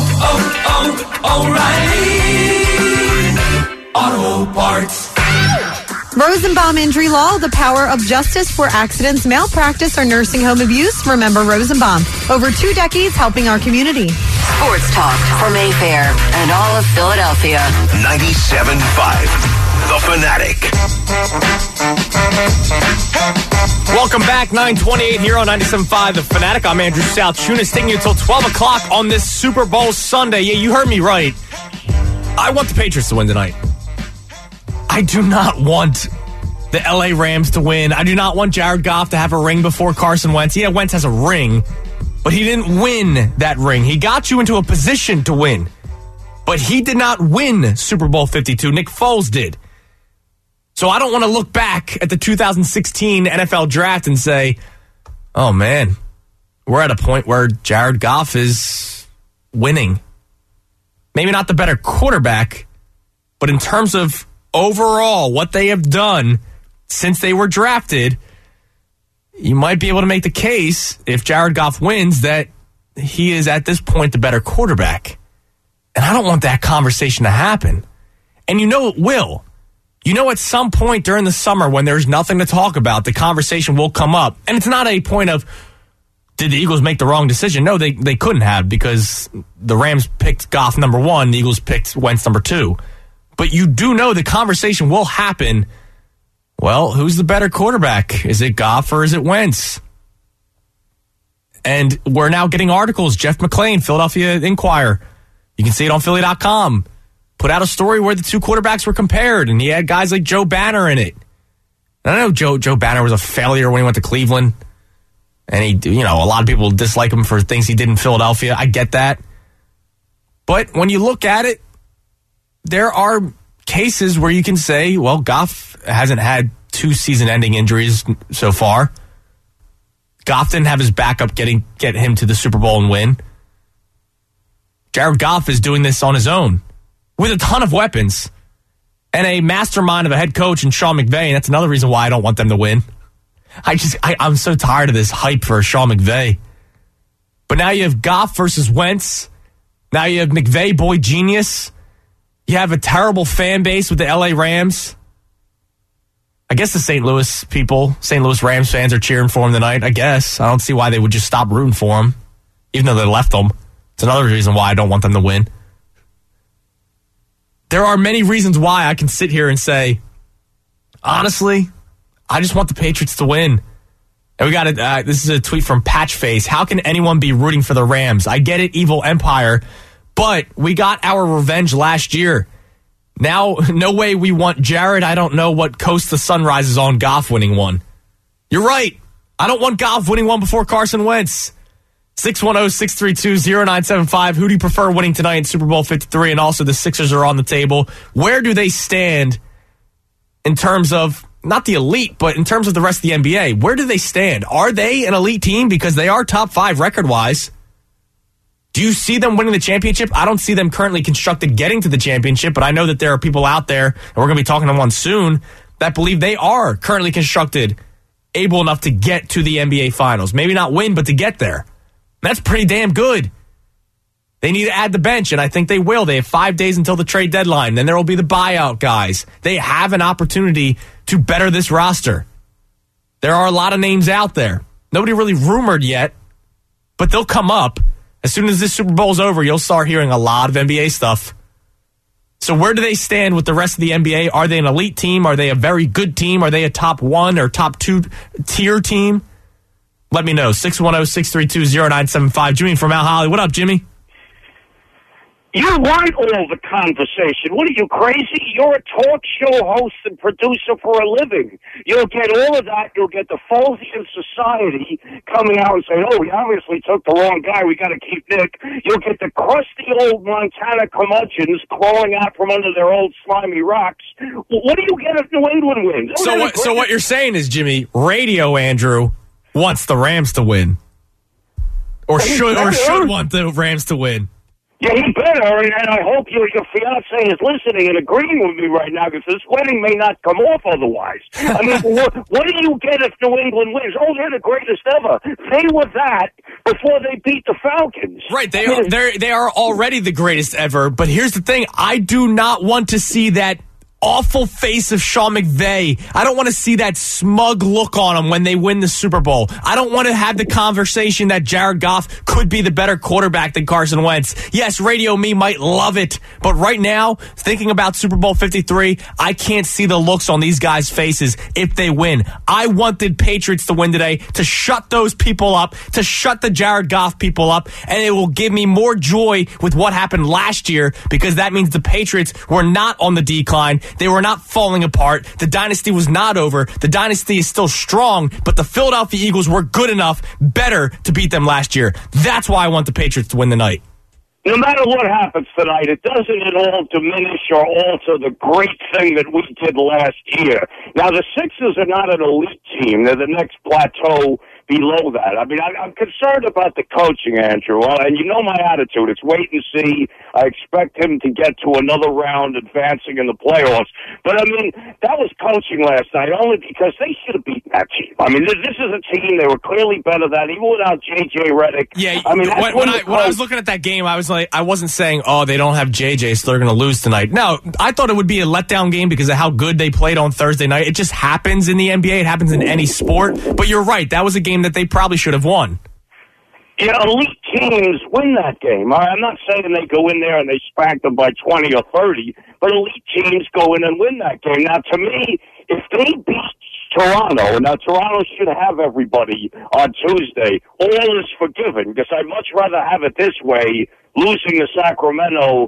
O'Reilly Auto Parts. Rosenbaum Injury Law, the power of justice for accidents, malpractice, or nursing home abuse. Remember Rosenbaum. Over 2 decades helping our community. Sports talk for Mayfair and all of Philadelphia. 97.5, The Fanatic. Welcome back, 928 here on 97.5 The Fanatic. I'm Andrew Salchunas, taking you until 12 o'clock on this Super Bowl Sunday. Yeah, you heard me right. I want the Patriots to win tonight. I do not want the LA Rams to win. I do not want Jared Goff to have a ring before Carson Wentz. Yeah, Wentz has a ring, but he didn't win that ring. He got you into a position to win, but he did not win Super Bowl 52. Nick Foles did. So I don't want to look back at the 2016 NFL draft and say, oh man, we're at a point where Jared Goff is winning. Maybe not the better quarterback, but in terms of overall what they have done since they were drafted, you might be able to make the case, if Jared Goff wins, that he is at this point the better quarterback. And I don't want that conversation to happen. And you know it will. You know at some point during the summer when there's nothing to talk about, the conversation will come up. And it's not a point of, did the Eagles make the wrong decision? No, they couldn't have, because the Rams picked Goff #1, the Eagles picked Wentz #2. But you do know the conversation will happen. Well, who's the better quarterback? Is it Goff or is it Wentz? And we're now getting articles. Jeff McClain, Philadelphia Inquirer. You can see it on Philly.com. Put out a story where the two quarterbacks were compared, and he had guys like Joe Banner in it. And I know Joe Banner was a failure when he went to Cleveland. And a lot of people dislike him for things he did in Philadelphia. I get that. But when you look at it, there are cases where you can say, well, Goff hasn't had 2 season-ending injuries so far. Goff didn't have his backup get him to the Super Bowl and win. Jared Goff is doing this on his own with a ton of weapons and a mastermind of a head coach in Sean McVay, and that's another reason why I don't want them to win. I'm so tired of this hype for Sean McVay. But now you have Goff versus Wentz. Now you have McVay, boy genius. You have a terrible fan base with the LA Rams. I guess the St. Louis Rams fans are cheering for him tonight, I guess. I don't see why they would just stop rooting for him, even though they left them. It's another reason why I don't want them to win. There are many reasons why I can sit here and say, honestly, I just want the Patriots to win. And we got this is a tweet from Patchface. How can anyone be rooting for the Rams? I get it, evil empire. But we got our revenge last year. Now, no way we want Jared. I don't know what coast the sun rises on Goff winning one. You're right. I don't want Goff winning one before Carson Wentz. 610-632-0975. Who do you prefer winning tonight in Super Bowl 53? And also the Sixers are on the table. Where do they stand in terms of, not the elite, but in terms of the rest of the NBA? Where do they stand? Are they an elite team? Because they are top 5 record-wise. Do you see them winning the championship? I don't see them currently constructed getting to the championship, but I know that there are people out there, and we're going to be talking to one soon, that believe they are currently constructed able enough to get to the NBA Finals. Maybe not win, but to get there. That's pretty damn good. They need to add the bench, and I think they will. They have 5 days until the trade deadline. Then there will be the buyout guys. They have an opportunity to better this roster. There are a lot of names out there. Nobody really rumored yet, but they'll come up. As soon as this Super Bowl's over, you'll start hearing a lot of NBA stuff. So where do they stand with the rest of the NBA? Are they an elite team? Are they a very good team? Are they a top 1 or top 2 tier team? Let me know. 610-632-0975. Jimmy from Mount Holly. What up, Jimmy? You want all the conversation. What are you, crazy? You're a talk show host and producer for a living. You'll get all of that. You'll get the Folsian Society coming out and saying, oh, we obviously took the wrong guy. We got to keep Nick. You'll get the crusty old Montana curmudgeons crawling out from under their old slimy rocks. What do you get if New England wins? So what you're saying is, Jimmy, Radio Andrew wants the Rams to win. Or should want the Rams to win. Yeah, he better, and I hope your fiancé is listening and agreeing with me right now, because this wedding may not come off otherwise. I mean, what do you get if New England wins? Oh, they're the greatest ever. They were that before they beat the Falcons. Right, they are already the greatest ever, but here's the thing. I do not want to see that awful face of Sean McVay. I don't want to see that smug look on him when they win the Super Bowl. I don't want to have the conversation that Jared Goff could be the better quarterback than Carson Wentz. Yes, Radio Me might love it, but right now, thinking about Super Bowl 53, I can't see the looks on these guys' faces if they win. I wanted Patriots to win today to shut those people up, to shut the Jared Goff people up, and it will give me more joy with what happened last year, because that means the Patriots were not on the decline. They were not falling apart. The dynasty was not over. The dynasty is still strong, but the Philadelphia Eagles were good enough, better, to beat them last year. That's why I want the Patriots to win the night. No matter what happens tonight, it doesn't at all diminish or alter the great thing that we did last year. Now, the Sixers are not an elite team. They're the next plateau below that. I mean, I'm concerned about the coaching, Andrew, and you know my attitude. It's wait and see. I expect him to get to another round advancing in the playoffs. But, I mean, that was coaching last night only because they should have beaten that team. I mean, this is a team. They were clearly better than, even without J.J. Redick. Yeah, I mean, when I was looking at that game, I was like, I wasn't saying, oh, they don't have J.J., so they're going to lose tonight. No, I thought it would be a letdown game because of how good they played on Thursday night. It just happens in the NBA. It happens in any sport. But you're right. That was a game that they probably should have won. Yeah, elite teams win that game. I'm not saying they go in there and they spank them by 20 or 30, but elite teams go in and win that game. Now, to me, if they beat Toronto, now Toronto should have everybody on Tuesday, all is forgiven, because I'd much rather have it this way, losing to Sacramento,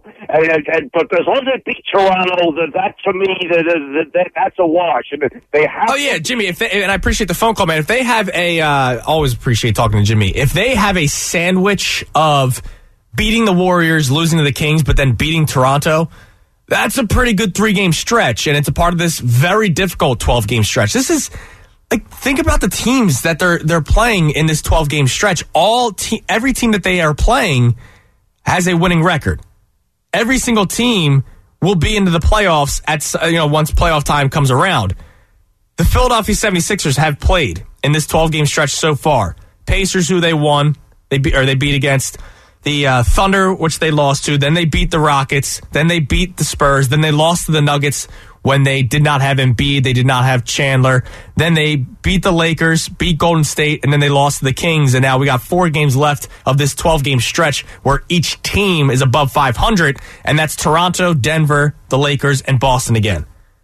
but as long as they beat Toronto, that to me, that's a wash. And they have. Oh yeah, Jimmy. And I appreciate the phone call, man. If they have always appreciate talking to Jimmy. If they have a sandwich of beating the Warriors, losing to the Kings, but then beating Toronto, that's a pretty good 3-game stretch, and it's a part of this very difficult 12-game stretch. This is like, think about the teams that they're playing in this 12-game stretch. Every team that they are playing has a winning record. Every single team will be into the playoffs once playoff time comes around. The Philadelphia 76ers have played in this 12-game stretch so far. Pacers, who they won, they beat against. The Thunder, which they lost to. Then they beat the Rockets. Then they beat the Spurs. Then they lost to the Nuggets when they did not have Embiid. They did not have Chandler. Then they beat the Lakers, beat Golden State, and then they lost to the Kings. And now we got 4 games left of this 12-game stretch where each team is above 500, and that's Toronto, Denver, the Lakers, and Boston again.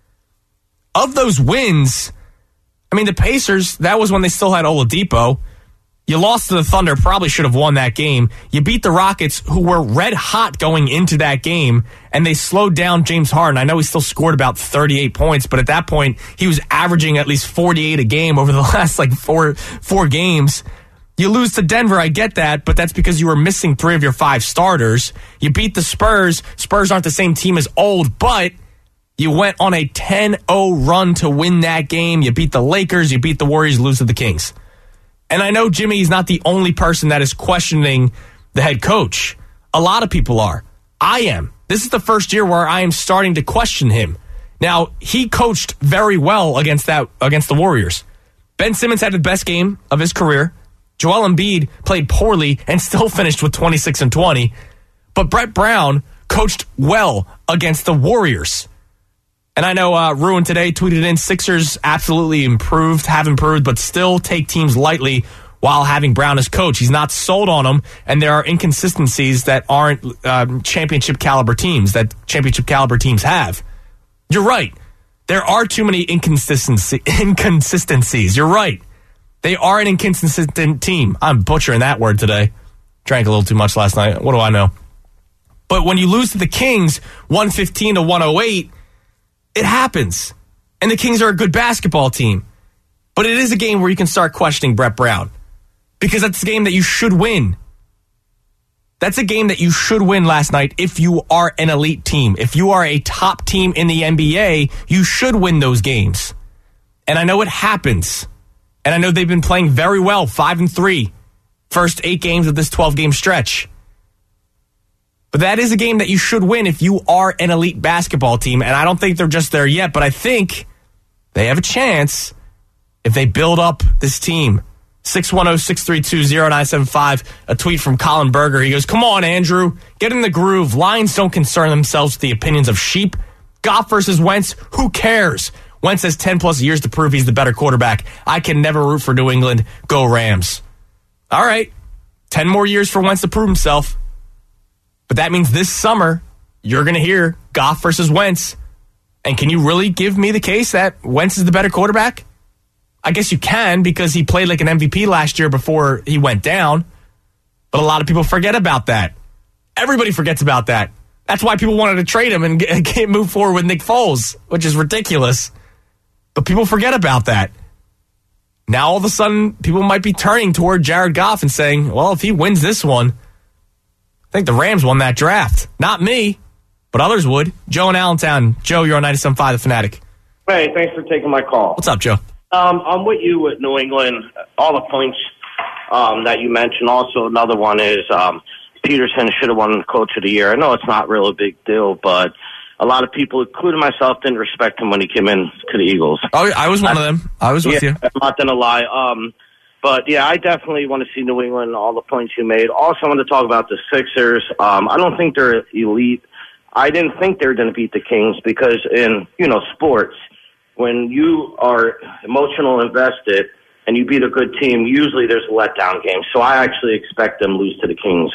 Of those wins, I mean, the Pacers, that was when they still had Oladipo. You lost to the Thunder, probably should have won that game. You beat the Rockets, who were red hot going into that game, and they slowed down James Harden. I know he still scored about 38 points, but at that point, he was averaging at least 48 a game over the last four games. You lose to Denver, I get that, but that's because you were missing 3 of your 5 starters. You beat the Spurs. Spurs aren't the same team as old, but you went on a 10-0 run to win that game. You beat the Lakers, you beat the Warriors, lose to the Kings. And I know Jimmy is not the only person that is questioning the head coach. A lot of people are. I am. This is the first year where I am starting to question him. Now, he coached very well against the Warriors. Ben Simmons had the best game of his career. Joel Embiid played poorly and still finished with 26 and 20. But Brett Brown coached well against the Warriors. And I know Ruin today tweeted in, Sixers absolutely have improved, but still take teams lightly while having Brown as coach. He's not sold on them, and there are inconsistencies that aren't championship caliber teams have. You're right. There are too many inconsistencies. You're right. They are an inconsistent team. I'm butchering that word today. Drank a little too much last night. What do I know? But when you lose to the Kings 115 to 108, it happens. And the Kings are a good basketball team. But it is a game where you can start questioning Brett Brown. Because that's a game that you should win. That's a game that you should win last night if you are an elite team. If you are a top team in the NBA, you should win those games. And I know it happens. And I know they've been playing very well, 5-3, first 8 games of this 12-game stretch. But that is a game that you should win if you are an elite basketball team. And I don't think they're just there yet, but I think they have a chance if they build up this team. 610-632-0975, a tweet from Colin Berger. He goes, come on, Andrew, get in the groove. Lions don't concern themselves with the opinions of sheep. Goff versus Wentz, who cares? Wentz has 10-plus years to prove he's the better quarterback. I can never root for New England. Go Rams. All right, 10 more years for Wentz to prove himself. But that means this summer, you're going to hear Goff versus Wentz. And can you really give me the case that Wentz is the better quarterback? I guess you can because he played like an MVP last year before he went down. But a lot of people forget about that. Everybody forgets about that. That's why people wanted to trade him and can't move forward with Nick Foles, which is ridiculous. But people forget about that. Now all of a sudden, people might be turning toward Jared Goff and saying, well, if he wins this one, I think the Rams won that draft. Not me, but others would. Joe in Allentown. Joe, you're on 97.5 The Fanatic. Hey, thanks for taking my call. What's up, Joe? I'm with you with New England. All the points that you mentioned. Also, another one is Peterson should have won Coach of the Year. I know it's not really a big deal, but a lot of people, including myself, didn't respect him when he came in to the Eagles. Oh, I was one of them. I was with you. I'm not going to lie. But, yeah, I definitely want to see New England, all the points you made. Also, I want to talk about the Sixers. I don't think they're elite. I didn't think they were going to beat the Kings because in, sports, when you are emotional invested and you beat a good team, usually there's a letdown game. So I actually expect them to lose to the Kings.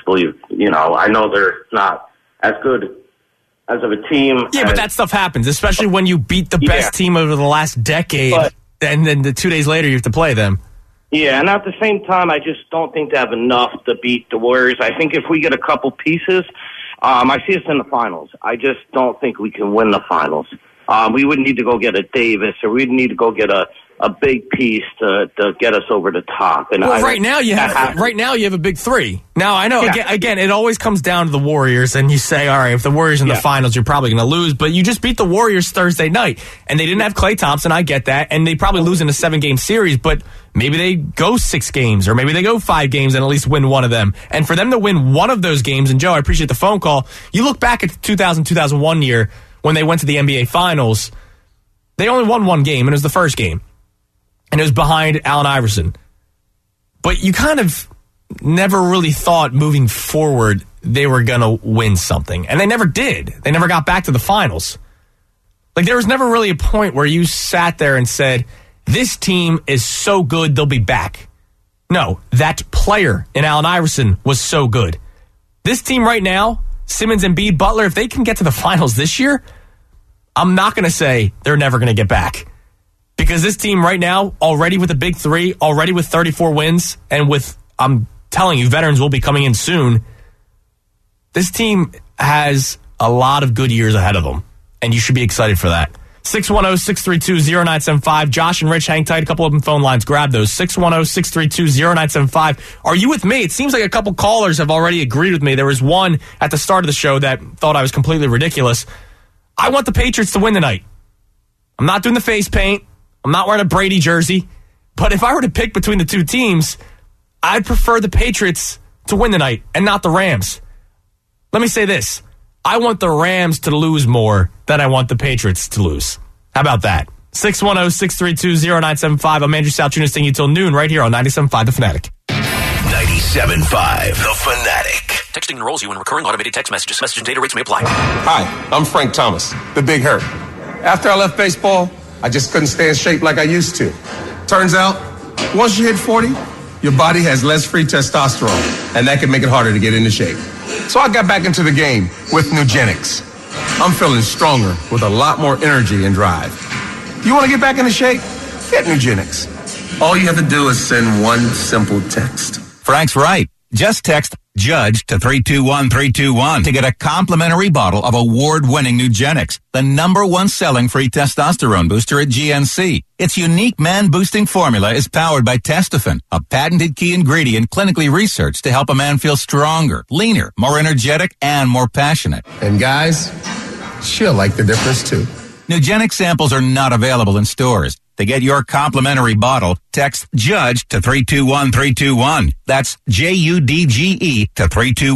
I know they're not as good as of a team. Yeah, but that stuff happens, especially when you beat the best team over the last decade, and then 2 days later you have to play them. Yeah, and at the same time, I just don't think they have enough to beat the Warriors. I think if we get a couple pieces, I see us in the finals. I just don't think we can win the finals. We would need to go get a Davis, or we'd need to go get a big piece to get us over the top. And right now you have a big three. Now I know again it always comes down to the Warriors, and you say, all right, if the Warriors in the finals, you're probably going to lose. But you just beat the Warriors Thursday night, and they didn't have Klay Thompson. I get that, and they probably lose in a 7-game series. But maybe they go 6 games, or maybe they go 5 games and at least win one of them. And for them to win one of those games, and Joe, I appreciate the phone call. You look back at the 2000-2001 year when they went to the NBA Finals, they only won one game, and it was the first game. And it was behind Allen Iverson. But you kind of never really thought moving forward they were going to win something. And they never did. They never got back to the finals. Like, there was never really a point where you sat there and said, this team is so good, they'll be back. No, that player in Allen Iverson was so good. This team right now, Simmons, Embiid, Butler, if they can get to the finals this year, I'm not going to say they're never going to get back. Because this team right now, already with a big three, already with 34 wins, and with, I'm telling you, veterans will be coming in soon, this team has a lot of good years ahead of them. And you should be excited for that. 610-632-0975. Josh and Rich, hang tight. A couple open phone lines. Grab those. 610-632-0975. Are you with me? It seems like a couple callers have already agreed with me. There was one at the start of the show that thought I was completely ridiculous. I want the Patriots to win tonight. I'm not doing the face paint. I'm not wearing a Brady jersey. But if I were to pick between the two teams, I'd prefer the Patriots to win tonight and not the Rams. Let me say this. I want the Rams to lose more than I want the Patriots to lose. How about that? 610-632-0975. I'm Andrew Sal Tunis, you till noon right here on 97.5 The Fanatic. 97.5 The Fanatic. Texting enrolls you in recurring automated text messages. Message and data rates may apply. Hi, I'm Frank Thomas, the Big Hurt. After I left baseball, I just couldn't stay in shape like I used to. Turns out, once you hit 40, your body has less free testosterone, and that can make it harder to get into shape. So I got back into the game with Nugenics. I'm feeling stronger with a lot more energy and drive. You want to get back into shape? Get Nugenics. All you have to do is send one simple text. Frank's right. Just text JUDGE to 321-321 to get a complimentary bottle of award-winning Nugenics, the #1 selling free testosterone booster at GNC. Its unique man-boosting formula is powered by Testofen, a patented key ingredient clinically researched to help a man feel stronger, leaner, more energetic, and more passionate. And guys, she'll like the difference too. Nugenic samples are not available in stores. To get your complimentary bottle, text JUDGE to 321-321. That's JUDGE to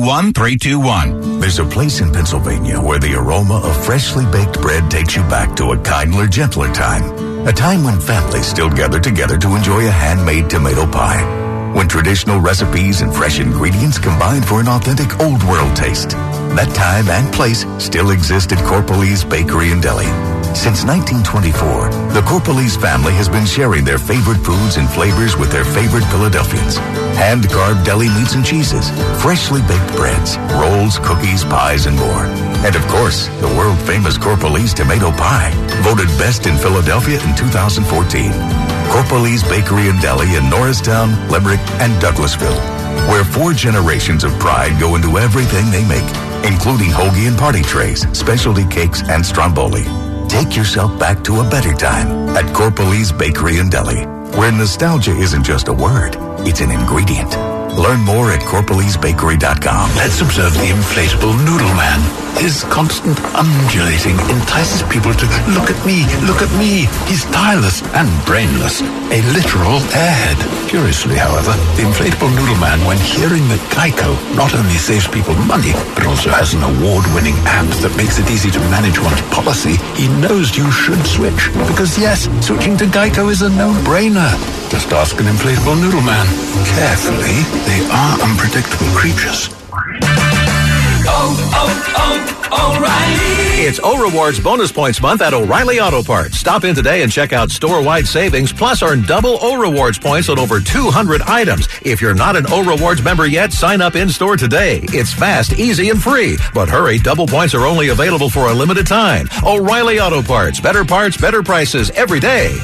321-321. There's a place in Pennsylvania where the aroma of freshly baked bread takes you back to a kinder, gentler time. A time when families still gather together to enjoy a handmade tomato pie. When traditional recipes and fresh ingredients combine for an authentic old world taste. That time and place still exist at Corpalese Bakery and Deli. Since 1924, the Corpalese family has been sharing their favorite foods and flavors with their favorite Philadelphians. Hand-carved deli meats and cheeses, freshly baked breads, rolls, cookies, pies, and more. And of course, the world-famous Corpalese tomato pie, voted best in Philadelphia in 2014. Corpalese Bakery and Deli in Norristown, Limerick, and Douglasville, where 4 generations of pride go into everything they make, including hoagie and party trays, specialty cakes, and stromboli. Take yourself back to a better time at Corpalese Bakery and Deli, where nostalgia isn't just a word, it's an ingredient. Learn more at corpalesebakery.com. Let's observe the inflatable noodle man. His constant undulating entices people to look at me, look at me. He's tireless and brainless, a literal airhead. Curiously, however, the inflatable noodle man, when hearing that Geico not only saves people money, but also has an award-winning app that makes it easy to manage one's policy, he knows you should switch. Because yes, switching to Geico is a no-brainer. Just ask an inflatable noodle man. Carefully, they are unpredictable creatures. O'Reilly. It's O-Rewards bonus points month at O'Reilly Auto Parts. Stop in today and check out store-wide savings, plus earn double O-Rewards points on over 200 items. If you're not an O-Rewards member yet, sign up in-store today. It's fast, easy, and free. But hurry, double points are only available for a limited time. O'Reilly Auto Parts. Better parts, better prices every day.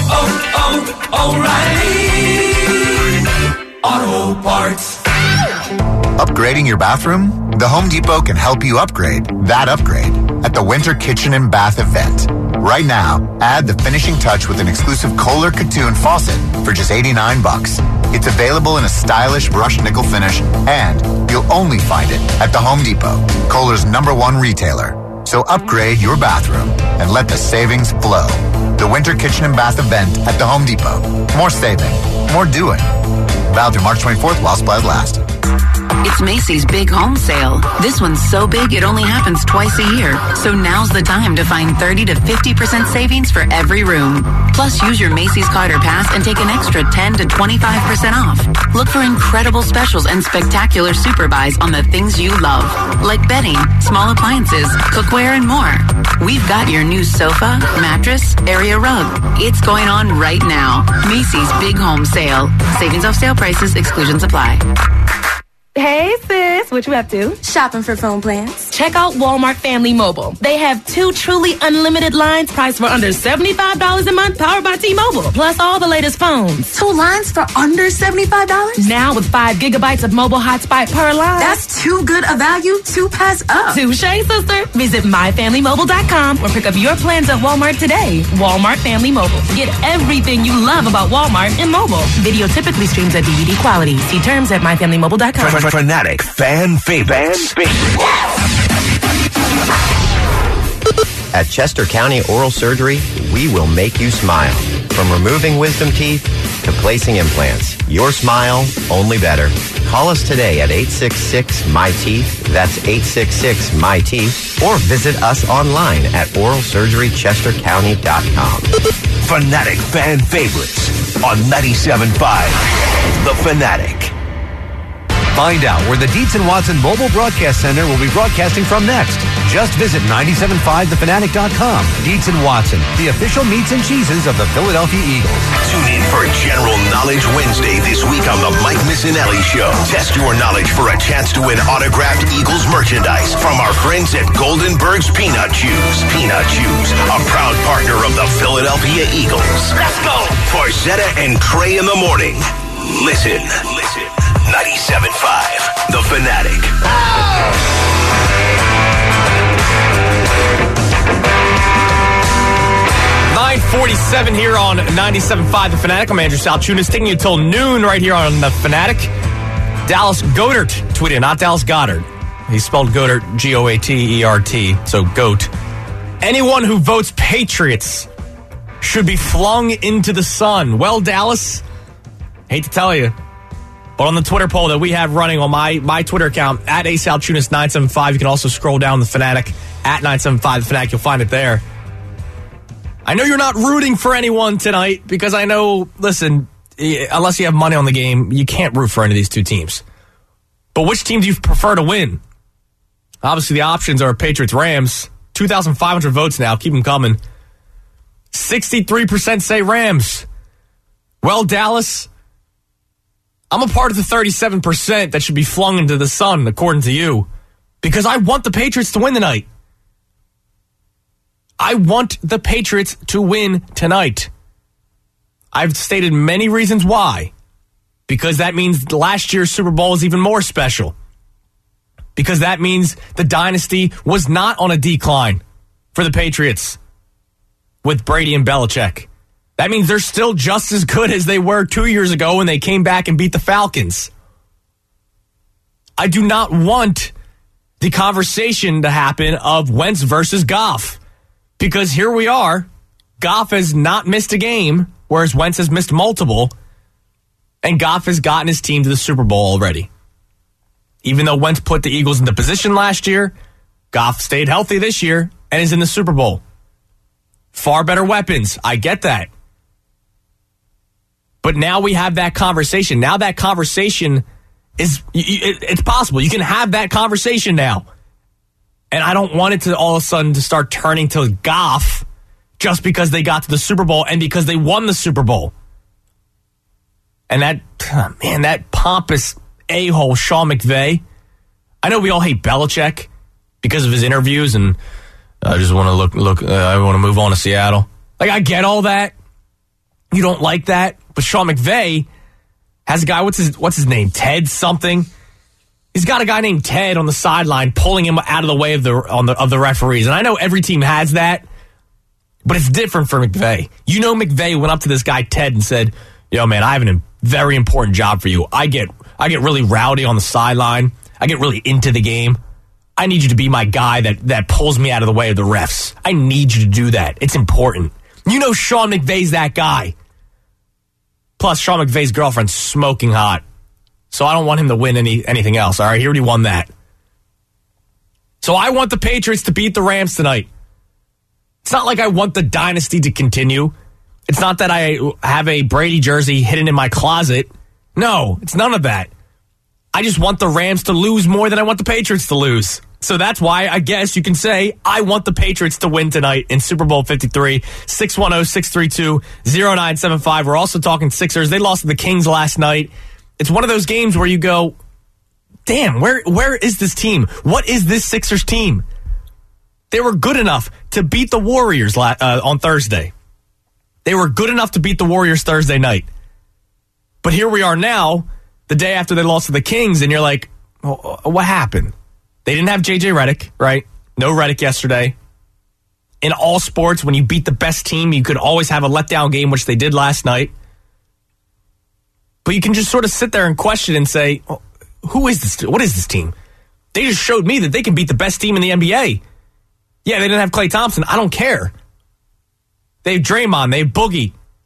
O'Reilly Auto Parts. Upgrading your bathroom? The Home Depot can help you upgrade that upgrade at the Winter Kitchen and Bath event. Right now, add the finishing touch with an exclusive Kohler Katoon faucet for just $89. It's available in a stylish brushed nickel finish, and you'll only find it at the Home Depot, Kohler's #1 retailer. So upgrade your bathroom and let the savings flow. The Winter Kitchen and Bath event at the Home Depot. More saving, more doing. Valid through March 24th while supplies last. It's Macy's Big Home Sale. This one's so big it only happens twice a year. So now's the time to find 30 to 50% savings for every room. Plus, use your Macy's Carter Pass and take an extra 10 to 25% off. Look for incredible specials and spectacular super buys on the things you love, like bedding, small appliances, cookware, and more. We've got your new sofa, mattress, area rug. It's going on right now. Macy's Big Home Sale. Savings off sale prices, exclusions apply. Hey sis, what you up to? Shopping for phone plans. Check out Walmart Family Mobile. They have 2 truly unlimited lines priced for under $75 a month, powered by T-Mobile. Plus all the latest phones. 2 lines for under $75? Now with 5 gigabytes of mobile hotspot per line. That's too good a value to pass up. Touche, sister. Visit myfamilymobile.com or pick up your plans at Walmart today. Walmart Family Mobile. Get everything you love about Walmart in mobile. Video typically streams at DVD quality. See terms at myfamilymobile.com. Fanatic fan favorites. At Chester County Oral Surgery, we will make you smile. From removing wisdom teeth to placing implants, your smile only better. Call us today at 866-MY-TEETH. That's 866-MY-TEETH. Or visit us online at oralsurgerychestercounty.com. Fanatic fan favorites on 97.5 The Fanatic. Find out where the Dietz & Watson Mobile Broadcast Center will be broadcasting from next. Just visit 975thefanatic.com. Dietz & Watson, the official meats and cheeses of the Philadelphia Eagles. Tune in for General Knowledge Wednesday this week on the Mike Missinelli Show. Test your knowledge for a chance to win autographed Eagles merchandise from our friends at Goldenberg's Peanut Chews. Peanut Chews, a proud partner of the Philadelphia Eagles. Let's go! For Zeta and Trey in the morning. Listen. 97.5 The Fanatic. 9:47 here on 97.5 The Fanatic. I'm Andrew Salchunas, taking you till noon right here on The Fanatic. Dallas Goedert tweeted, not Dallas Goddard. He spelled Goedert Goatert, so GOAT. Anyone who votes Patriots should be flung into the sun. Well, Dallas, hate to tell you, but on the Twitter poll that we have running on my Twitter account, at ASalchunas975, you can also scroll down The Fanatic, at 975 The Fanatic, you'll find it there. I know you're not rooting for anyone tonight because I know, listen, unless you have money on the game, you can't root for any of these two teams. But which team do you prefer to win? Obviously, the options are Patriots-Rams. 2,500 votes now. Keep them coming. 63% say Rams. Well, Dallas, I'm a part of the 37% that should be flung into the sun, according to you, because I want the Patriots to win tonight. I want the Patriots to win tonight. I've stated many reasons why. Because that means last year's Super Bowl is even more special. Because that means the dynasty was not on a decline for the Patriots with Brady and Belichick. That means they're still just as good as they were 2 years ago when they came back and beat the Falcons. I do not want the conversation to happen of Wentz versus Goff. Because here we are. Goff has not missed a game, whereas Wentz has missed multiple. And Goff has gotten his team to the Super Bowl already. Even though Wentz put the Eagles into position last year, Goff stayed healthy this year and is in the Super Bowl. Far better weapons. I get that. But now we have that conversation. Now that conversation it's possible. You can have that conversation now. And I don't want it to all of a sudden to start turning to Goff just because they got to the Super Bowl and because they won the Super Bowl. And that pompous a-hole Sean McVay. I know we all hate Belichick because of his interviews and I just want to I want to move on to Seattle. Like, I get all that. You don't like that. But Sean McVay has a guy, what's his name? Ted something. He's got a guy named Ted on the sideline pulling him out of the way of the referees. And I know every team has that, but it's different for McVay. You know, McVay went up to this guy Ted and said, "Yo, man, I have a very important job for you. I get really rowdy on the sideline. I get really into the game. I need you to be my guy that pulls me out of the way of the refs. I need you to do that. It's important." You know Sean McVay's that guy. Plus, Sean McVay's girlfriend's smoking hot. So I don't want him to win anything else. All right, he already won that. So I want the Patriots to beat the Rams tonight. It's not like I want the dynasty to continue. It's not that I have a Brady jersey hidden in my closet. No, it's none of that. I just want the Rams to lose more than I want the Patriots to lose. So that's why I guess you can say I want the Patriots to win tonight in Super Bowl 53. 610-632-0975. We're also talking Sixers. They lost to the Kings last night. It's one of those games where you go, damn, where is this team? What is this Sixers team? They were good enough to beat the Warriors on Thursday. They were good enough to beat the Warriors Thursday night. But here we are now, the day after they lost to the Kings, and you're like, oh, what happened? They didn't have J.J. Redick, right? No Redick yesterday. In all sports, when you beat the best team, you could always have a letdown game, which they did last night. But you can just sort of sit there and question and say, oh, who is this? What is this team? They just showed me that they can beat the best team in the NBA. Yeah, they didn't have Klay Thompson. I don't care. They have Draymond. They have Boogie.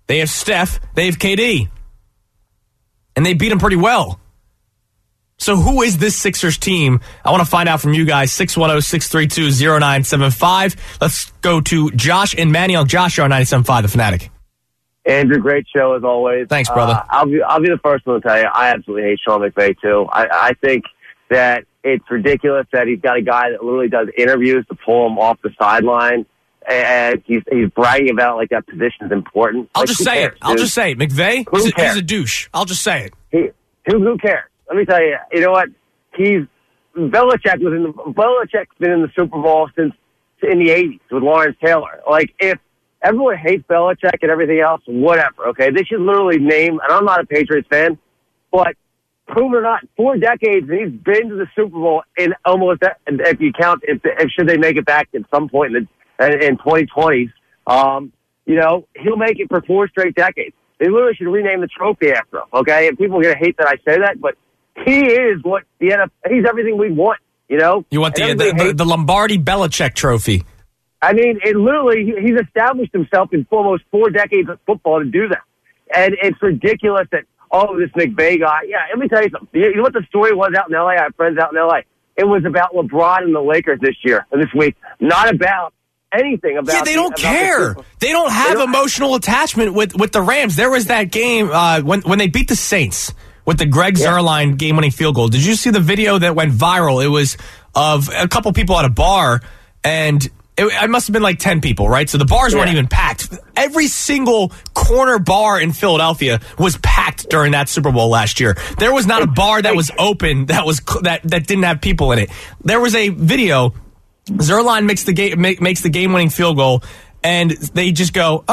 They have Steph. They have KD. And they beat them pretty well. So who is this Sixers team? I want to find out from you guys. 610-632-0975. Let's go to Josh and Manayunk. Josh, you're on 97.5 The Fanatic. Andrew, great show as always. Thanks, brother. I'll be the first one to tell you, I absolutely hate Sean McVay, too. I think that it's ridiculous that he's got a guy that literally does interviews to pull him off the sideline, and he's bragging about like that position is important. I'll Like, just who say cares, it. I'll dude? just say it. McVay, Who he's cares? a douche. I'll just say it. Who cares? Let me tell you. You know what? Belichick's been in the Super Bowl since in the '80s with Lawrence Taylor. Like, if everyone hates Belichick and everything else, whatever. Okay, they should literally name. And I'm not a Patriots fan, but prove it or not, 4 decades, and he's been to the Super Bowl in almost. If you count, if should they make it back at some point in 2020s, you know, he'll make it for 4 straight decades. They literally should rename the trophy after him. Okay, and people are gonna hate that I say that, but he is what the NFL. He's everything we want. You know, You want the Lombardi Belichick trophy. I mean, it literally, he's established himself in almost 4 decades of football to do that. And it's ridiculous that, this McVay guy. Yeah, let me tell you something. You know what the story was out in L.A.? I have friends out in L.A. It was about LeBron and the Lakers this week. Not about anything about. Yeah, they don't care. They don't have emotional attachment with the Rams. There was that game when they beat the Saints with the Greg Zuerlein game-winning field goal. Did you see the video that went viral? It was of a couple people at a bar, and it must have been like 10 people, right? So the bars weren't even packed. Every single corner bar in Philadelphia was packed during that Super Bowl last year. There was not a bar that was open that didn't have people in it. There was a video. Zuerlein makes the game-winning field goal, and they just go,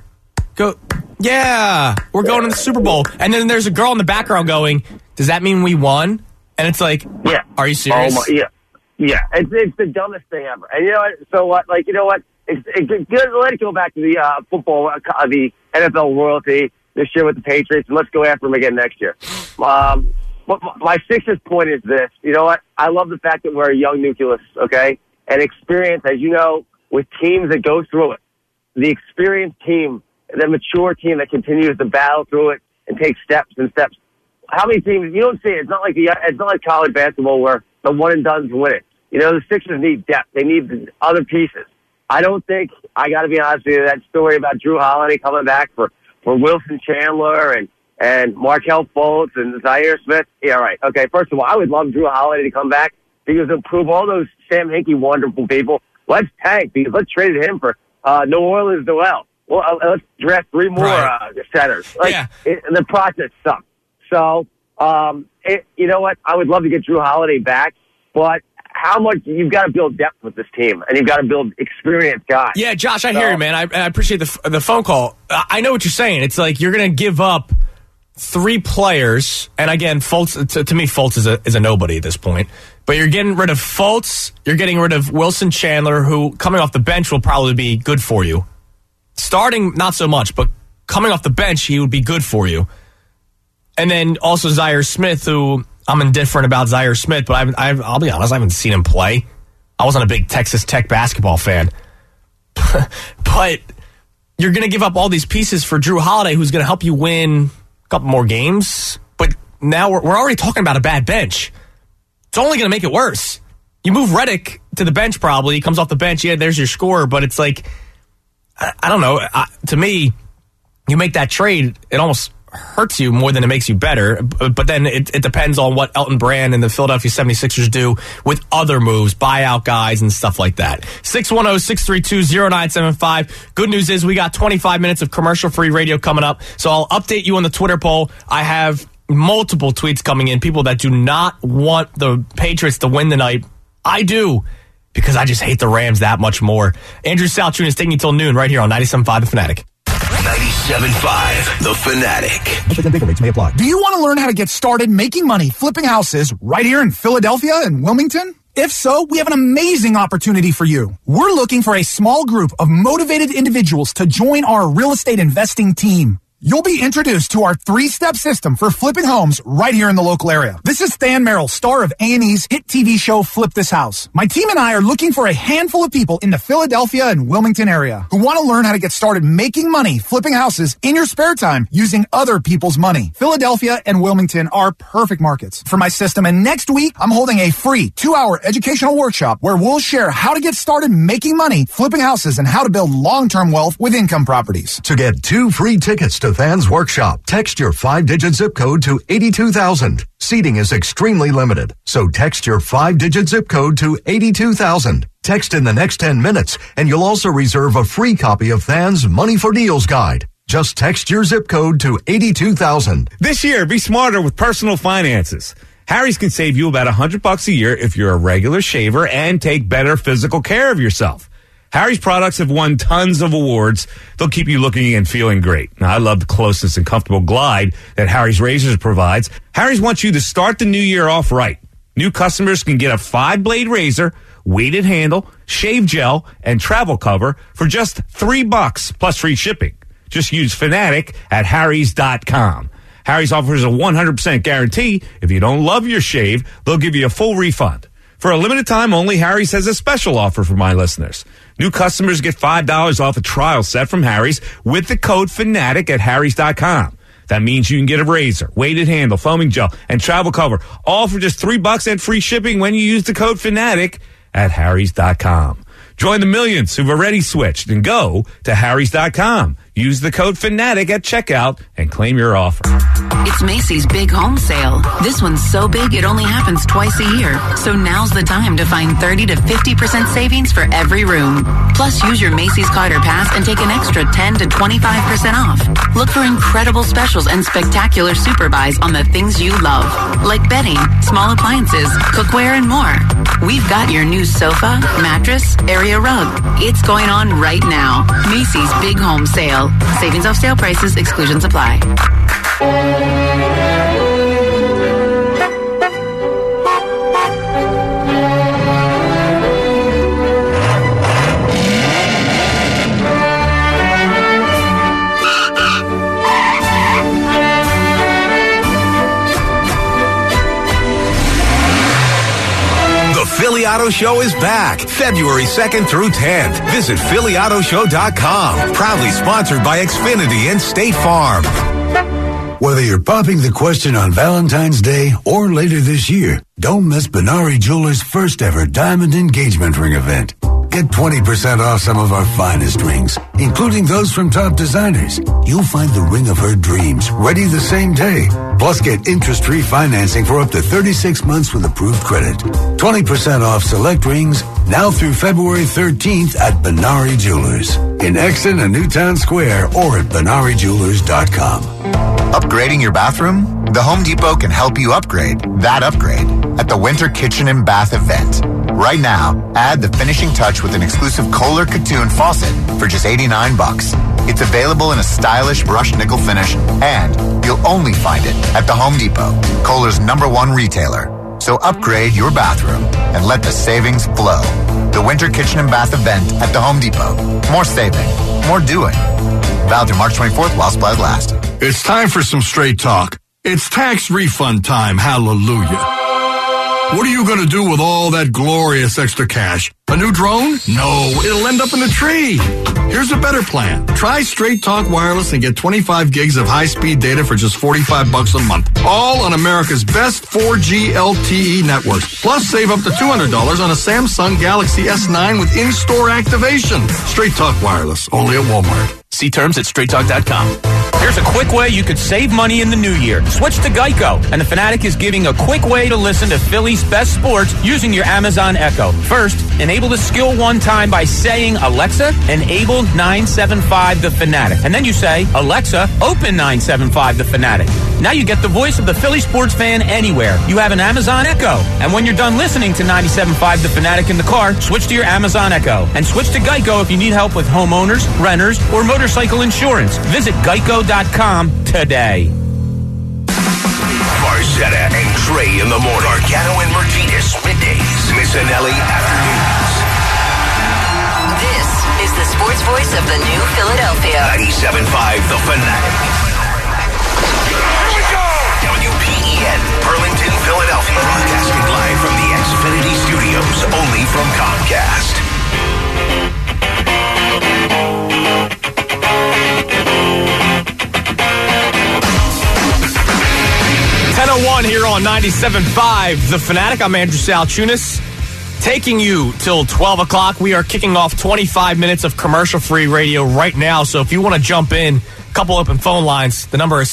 yeah, we're going to the Super Bowl. And then there's a girl in the background going, does that mean we won? And it's like, are you serious? Yeah, it's the dumbest thing ever. And you know what? So what? Like, you know what? Let it go back to the football, the NFL royalty this year with the Patriots, and let's go after them again next year. But my Sixers point is this. You know what? I love the fact that we're a young nucleus, okay? And experience, as you know, with teams that go through it. The experienced team, the mature team that continues to battle through it and take steps and steps. How many teams? You don't see it. It's not like college basketball where the one and done's win it. You know, the Sixers need depth. They need other pieces. I don't think, I got to be honest with you, that story about Drew Holiday coming back for Wilson Chandler and Markelle Fultz and Zaire Smith. Yeah, right. Okay, first of all, I would love Drew Holiday to come back because it'll prove all those Sam Hinkie wonderful people. Let's tank because let's trade him for New Orleans Noel. Well, let's draft 3 more centers. The process sucks. So, you know what? I would love to get Drew Holiday back, but how much you've got to build depth with this team, and you've got to build experienced guys. Yeah, Josh, I hear you, man. I appreciate the phone call. I know what you're saying. It's like you're going to give up 3 players, and again, Fultz. To me, Fultz is a nobody at this point. But you're getting rid of Fultz. You're getting rid of Wilson Chandler, who coming off the bench will probably be good for you. Starting, not so much, but coming off the bench, he would be good for you. And then also Zaire Smith, who I'm indifferent about Zaire Smith, but I'll be honest, I haven't seen him play. I wasn't a big Texas Tech basketball fan. But you're going to give up all these pieces for Drew Holiday, who's going to help you win a couple more games. But now we're already talking about a bad bench. It's only going to make it worse. You move Redick to the bench probably. He comes off the bench. Yeah, there's your scorer. But it's like, I don't know. To me, you make that trade, it almost hurts you more than it makes you better. But then it depends on what Elton Brand and the Philadelphia 76ers do with other moves, buyout guys and stuff like that. 610-632-0975. Good news is we got 25 minutes of commercial-free radio coming up. So I'll update you on the Twitter poll. I have multiple tweets coming in, people that do not want the Patriots to win tonight. I do, because I just hate the Rams that much more. Andrew Salchun is taking you till noon right here on 97.5 The Fanatic. 97.5 The Fanatic. Rates may apply. Do you want to learn how to get started making money flipping houses right here in Philadelphia and Wilmington? If so, we have an amazing opportunity for you. We're looking for a small group of motivated individuals to join our real estate investing team. You'll be introduced to our 3-step system for flipping homes right here in the local area. This is Stan Merrill, star of A&E's hit TV show Flip This House. My team and I are looking for a handful of people in the Philadelphia and Wilmington area who want to learn how to get started making money flipping houses in your spare time using other people's money. Philadelphia and Wilmington are perfect markets for my system, and next week I'm holding a free 2-hour educational workshop where we'll share how to get started making money flipping houses and how to build long-term wealth with income properties. To get 2 free tickets to Than's Workshop, text your 5-digit zip code to 82,000. Seating is extremely limited, so text your 5-digit zip code to 82,000. Text in the next 10 minutes, and you'll also reserve a free copy of Than's Money for Deals Guide. Just text your zip code to 82,000. This year, be smarter with personal finances. Harry's can save you about $100 a year if you're a regular shaver and take better physical care of yourself. Harry's products have won tons of awards. They'll keep you looking and feeling great. Now, I love the closeness and comfortable glide that Harry's Razors provides. Harry's wants you to start the new year off right. New customers can get a 5-blade razor, weighted handle, shave gel, and travel cover for just $3 plus free shipping. Just use Fanatic at harrys.com. Harry's offers a 100% guarantee. If you don't love your shave, they'll give you a full refund. For a limited time only, Harry's has a special offer for my listeners. New customers get $5 off a trial set from Harry's with the code FANATIC at harrys.com. That means you can get a razor, weighted handle, foaming gel, and travel cover, all for just $3 and free shipping when you use the code FANATIC at harrys.com. Join the millions who've already switched and go to harrys.com. Use the code FANATIC at checkout and claim your offer. It's Macy's Big Home Sale. This one's so big it only happens twice a year. So now's the time to find 30 to 50% savings for every room. Plus, use your Macy's card or pass and take an extra 10 to 25% off. Look for incredible specials and spectacular super buys on the things you love, like bedding, small appliances, cookware, and more. We've got your new sofa, mattress, area rug. It's going on right now. Macy's Big Home Sale. Savings off sale prices, exclusions apply. Philly Auto Show is back February 2nd through 10th. Visit PhillyAutoShow.com. Proudly sponsored by Xfinity and State Farm. Whether you're popping the question on Valentine's Day or later this year, don't miss Benari Jewelers' first ever diamond engagement ring event. Get 20% off some of our finest rings, including those from top designers. You'll find the ring of her dreams ready the same day. Plus, get interest-free financing for up to 36 months with approved credit. 20% off select rings now through February 13th at Benari Jewelers in Exton and Newtown Square or at BenariJewelers.com. Upgrading your bathroom? The Home Depot can help you upgrade that upgrade at the Winter Kitchen and Bath event. Right now, add the finishing touch with an exclusive Kohler Katoon faucet for just $89. It's available in a stylish brushed nickel finish, and you'll only find it at the Home Depot, Kohler's #1 retailer. So upgrade your bathroom and let the savings flow. The Winter Kitchen and Bath event at the Home Depot. More saving, more doing. Valid through March 24th while supplies last. It's time for some straight talk. It's tax refund time, hallelujah. What are you going to do with all that glorious extra cash? A new drone? No, it'll end up in a tree. Here's a better plan. Try Straight Talk Wireless and get 25 gigs of high-speed data for just $45 a month. All on America's best 4G LTE network. Plus, save up to $200 on a Samsung Galaxy S9 with in-store activation. Straight Talk Wireless, only at Walmart. See terms at straighttalk.com. Here's a quick way you could save money in the new year. Switch to Geico, and the Fanatic is giving a quick way to listen to Philly's best sports using your Amazon Echo. First, enable the skill one time by saying, Alexa, enable 975 The Fanatic. And then you say, Alexa, open 975 The Fanatic. Now you get the voice of the Philly sports fan anywhere. You have an Amazon Echo. And when you're done listening to 975 The Fanatic in the car, switch to your Amazon Echo. And switch to Geico if you need help with homeowners, renters, or motorcycle insurance. Visit Geico.com today. Marzetta and Trey in the morning. Gargano and Martinez middays. Missinelli afternoons. This is the sports voice of the new Philadelphia. 97.5 The Fanatic. Burlington, Philadelphia. Broadcasting live from the Xfinity Studios, only from Comcast. .1 here on 97.5 The Fanatic. I'm Andrew Salchunas, taking you till 12 o'clock. We are kicking off 25 minutes of commercial-free radio right now, so if you want to jump in, a couple open phone lines. The number is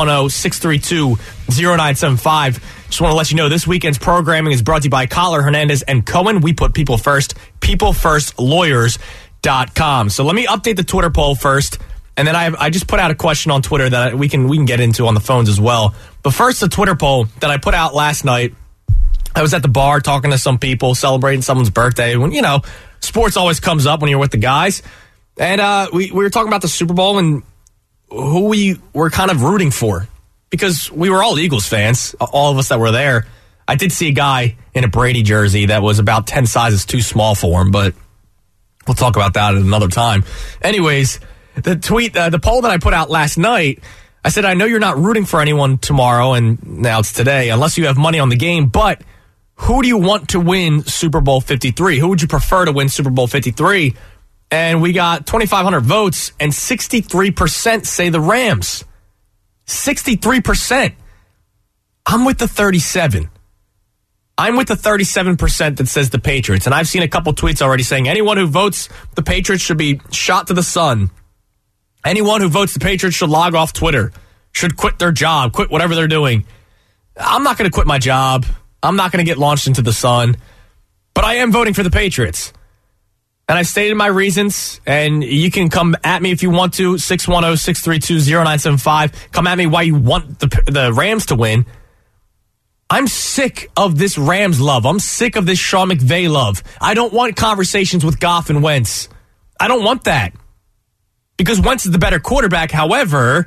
610-632-0975. Just want to let you know this weekend's programming is brought to you by Collar, Hernandez, and Cohen. We put people first, peopleFirstLawyers.com. So let me update the Twitter poll first. And then I just put out a question on Twitter that we can get into on the phones as well. But first, the Twitter poll that I put out last night. I was at the bar talking to some people, celebrating someone's birthday. When sports always comes up when you're with the guys. And we were talking about the Super Bowl and who we were kind of rooting for. Because we were all Eagles fans, all of us that were there. I did see a guy in a Brady jersey that was about 10 sizes too small for him, but we'll talk about that at another time. Anyways, the poll that I put out last night, I said, I know you're not rooting for anyone tomorrow, and now it's today, unless you have money on the game, but who do you want to win Super Bowl 53? Who would you prefer to win Super Bowl 53? And we got 2,500 votes, and 63% say the Rams. 63%. I'm with the 37. I'm with the 37% that says the Patriots, and I've seen a couple tweets already saying anyone who votes the Patriots should be shot to the sun. Anyone who votes the Patriots should log off Twitter, should quit their job, quit whatever they're doing. I'm not going to quit my job. I'm not going to get launched into the sun. But I am voting for the Patriots. And I've stated my reasons, and you can come at me if you want to, 610-632-0975. Come at me why you want the Rams to win. I'm sick of this Rams love. I'm sick of this Sean McVay love. I don't want conversations with Goff and Wentz. I don't want that. Because Wentz is the better quarterback. However,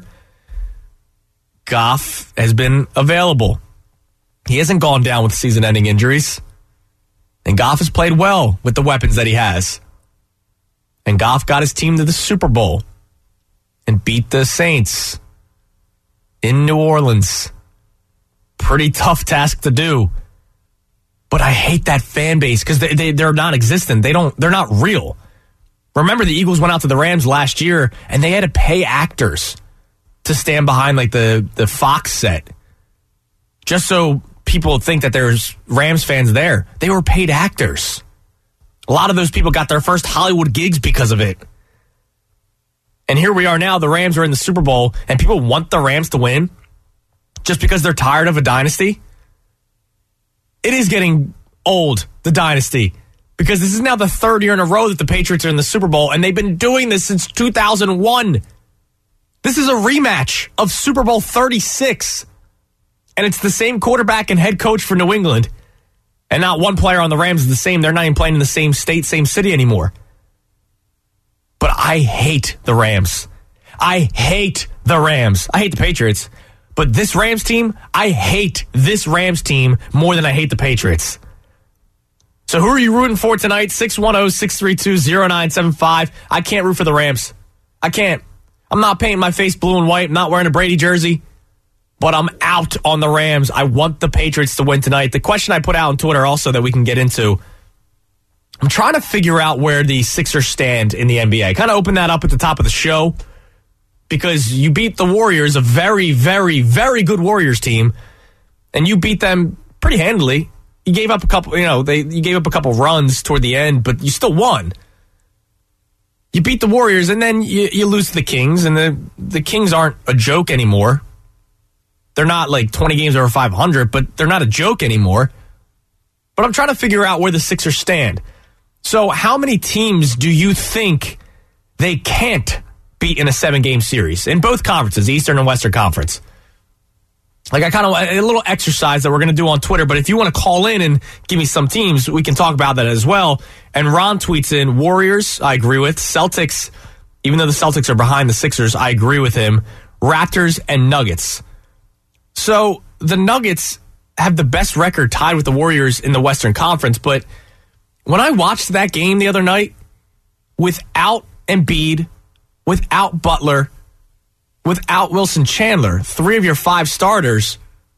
Goff has been available. He hasn't gone down with season-ending injuries. And Goff has played well with the weapons that he has. And Goff got his team to the Super Bowl and beat the Saints in New Orleans. Pretty tough task to do. But I hate that fan base because they're non-existent. They're not real. Remember, the Eagles went out to the Rams last year, and they had to pay actors to stand behind like the Fox set, just so people think that there's Rams fans there. They were paid actors. A lot of those people got their first Hollywood gigs because of it. And here we are now. The Rams are in the Super Bowl, and people want the Rams to win just because they're tired of a dynasty. It is getting old, the dynasty. Because this is now the third year in a row that the Patriots are in the Super Bowl, and they've been doing this since 2001. This is a rematch of Super Bowl 36. And it's the same quarterback and head coach for New England. And not one player on the Rams is the same. They're not even playing in the same state, same city anymore. But I hate the Rams. I hate the Rams. I hate the Patriots. But this Rams team, I hate this Rams team more than I hate the Patriots. So who are you rooting for tonight? 610-632-0975. I can't root for the Rams. I can't. I'm not painting my face blue and white. I'm not wearing a Brady jersey. But I'm out on the Rams. I want the Patriots to win tonight. The question I put out on Twitter also that we can get into, I'm trying to figure out where the Sixers stand in the NBA. Kind of open that up at the top of the show because you beat the Warriors, a very, very, very good Warriors team, and you beat them pretty handily. You gave up a couple, you gave up a couple runs toward the end, but you still won. You beat the Warriors, and then you lose to the Kings, and the Kings aren't a joke anymore. They're not like 20 games over 500, but they're not a joke anymore. But I'm trying to figure out where the Sixers stand. So how many teams do you think they can't beat in a 7-game series in both conferences, Eastern and Western Conference? Like a little exercise that we're going to do on Twitter, but if you want to call in and give me some teams, we can talk about that as well. And Ron tweets in, Warriors, I agree with. Celtics, even though the Celtics are behind the Sixers, I agree with him. Raptors and Nuggets. So the Nuggets have the best record tied with the Warriors in the Western Conference, but when I watched that game the other night, without Embiid, without Butler, without Wilson Chandler, 3 of your 5 starters,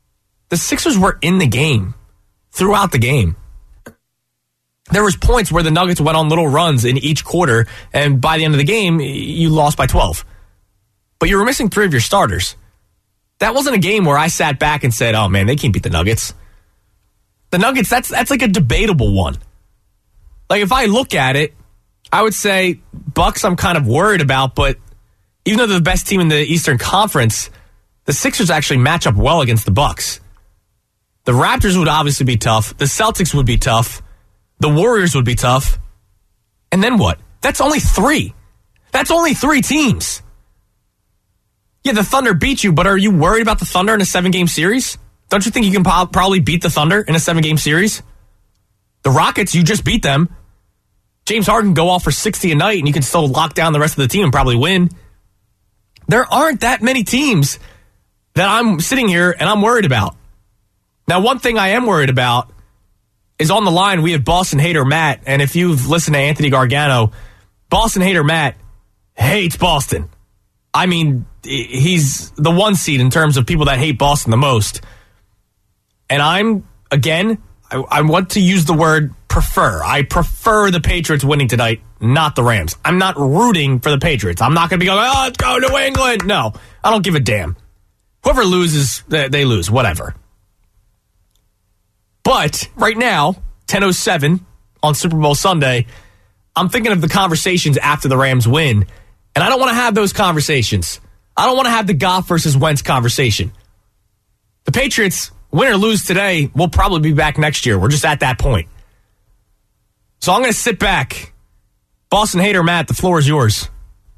the Sixers were in the game throughout the game. There was points where the Nuggets went on little runs in each quarter, and by the end of the game, you lost by 12. But you were missing 3 of your starters. That wasn't a game where I sat back and said, oh, man, they can't beat the Nuggets. The Nuggets, that's like a debatable one. Like, if I look at it, I would say Bucks I'm kind of worried about, but even though they're the best team in the Eastern Conference, the Sixers actually match up well against the Bucks. The Raptors would obviously be tough. The Celtics would be tough. The Warriors would be tough. And then what? That's only 3. That's only 3 teams. Yeah, the Thunder beat you, but are you worried about the Thunder in a 7-game series? Don't you think you can probably beat the Thunder in a 7-game series? The Rockets, you just beat them. James Harden can go off for 60 a night, and you can still lock down the rest of the team and probably win. There aren't that many teams that I'm sitting here and I'm worried about. Now, one thing I am worried about is on the line, we have Boston hater Matt, and if you've listened to Anthony Gargano, Boston hater Matt hates Boston. I mean, he's the 1 seed in terms of people that hate Boston the most. And I want to use the word prefer. I prefer the Patriots winning tonight, not the Rams. I'm not rooting for the Patriots. I'm not going to be going, oh, let's go New England. No, I don't give a damn. Whoever loses, they lose, whatever. But right now, 10:07 on Super Bowl Sunday, I'm thinking of the conversations after the Rams win, and I don't want to have those conversations. I don't want to have the Goff versus Wentz conversation. The Patriots, win or lose today, will probably be back next year. We're just at that point. So I'm going to sit back. Boston hater Matt, the floor is yours.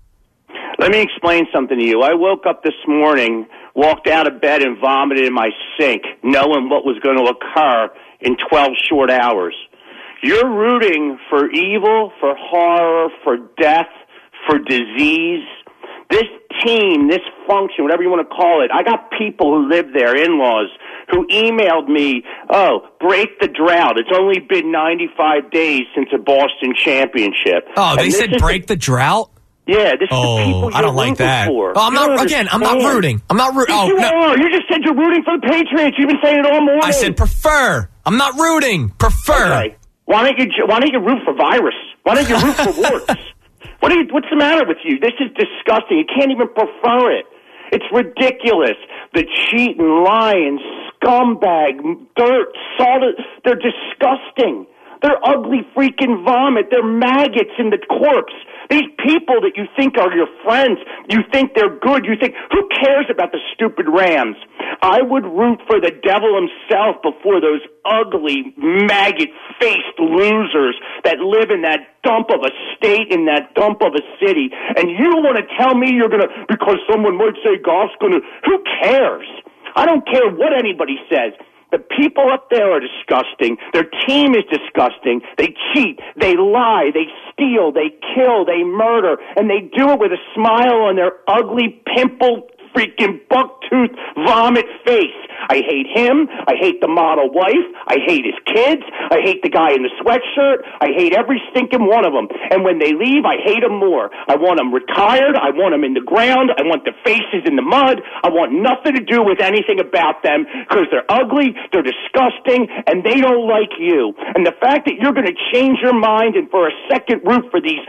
Let me explain something to you. I woke up this morning, walked out of bed, and vomited in my sink, knowing what was going to occur in 12 short hours. You're rooting for evil, for horror, for death, for disease. This team, this function, whatever you want to call it, I got people who live there, in-laws, who emailed me, oh, break the drought. It's only been 95 days since a Boston championship. Oh, they said break the drought? Yeah, this is the people I don't like that. For. Oh, I'm not rooting. I'm not rooting. Yes, you are. You just said you're rooting for the Patriots. You've been saying it all morning. I said prefer. I'm not rooting. Prefer. Okay. Why don't you root for virus? Why don't you root for warts? What's the matter with you? This is disgusting. You can't even prefer it. It's ridiculous. The cheating, lying, scumbag, dirt, salt, they're disgusting. They're ugly freaking vomit. They're maggots in the corpse. These people that you think are your friends, you think they're good, you think, who cares about the stupid Rams? I would root for the devil himself before those ugly, maggot-faced losers that live in that dump of a state, in that dump of a city. And you want to tell me you're going to, because someone might say Goff's going to, who cares? I don't care what anybody says. The people up there are disgusting. Their team is disgusting. They cheat. They lie. They steal. They kill. They murder. And they do it with a smile on their ugly, pimple, freaking buck-toothed vomit face. I hate him. I hate the model wife. I hate his kids. I hate the guy in the sweatshirt. I hate every stinking one of them. And when they leave, I hate them more. I want them retired. I want them in the ground. I want their faces in the mud. I want nothing to do with anything about them because they're ugly, they're disgusting, and they don't like you. And the fact that you're going to change your mind and for a second root for these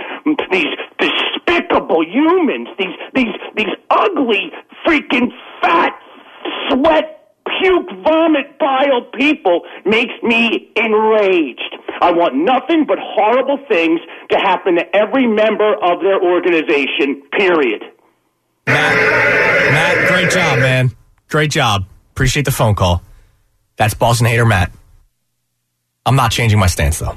despicable humans, these ugly, freaking fat, sweat, puke, vomit, bile people makes me enraged. I want nothing but horrible things to happen to every member of their organization, period. Matt, great job, man. Great job. Appreciate the phone call. That's Boston hater Matt. I'm not changing my stance, though.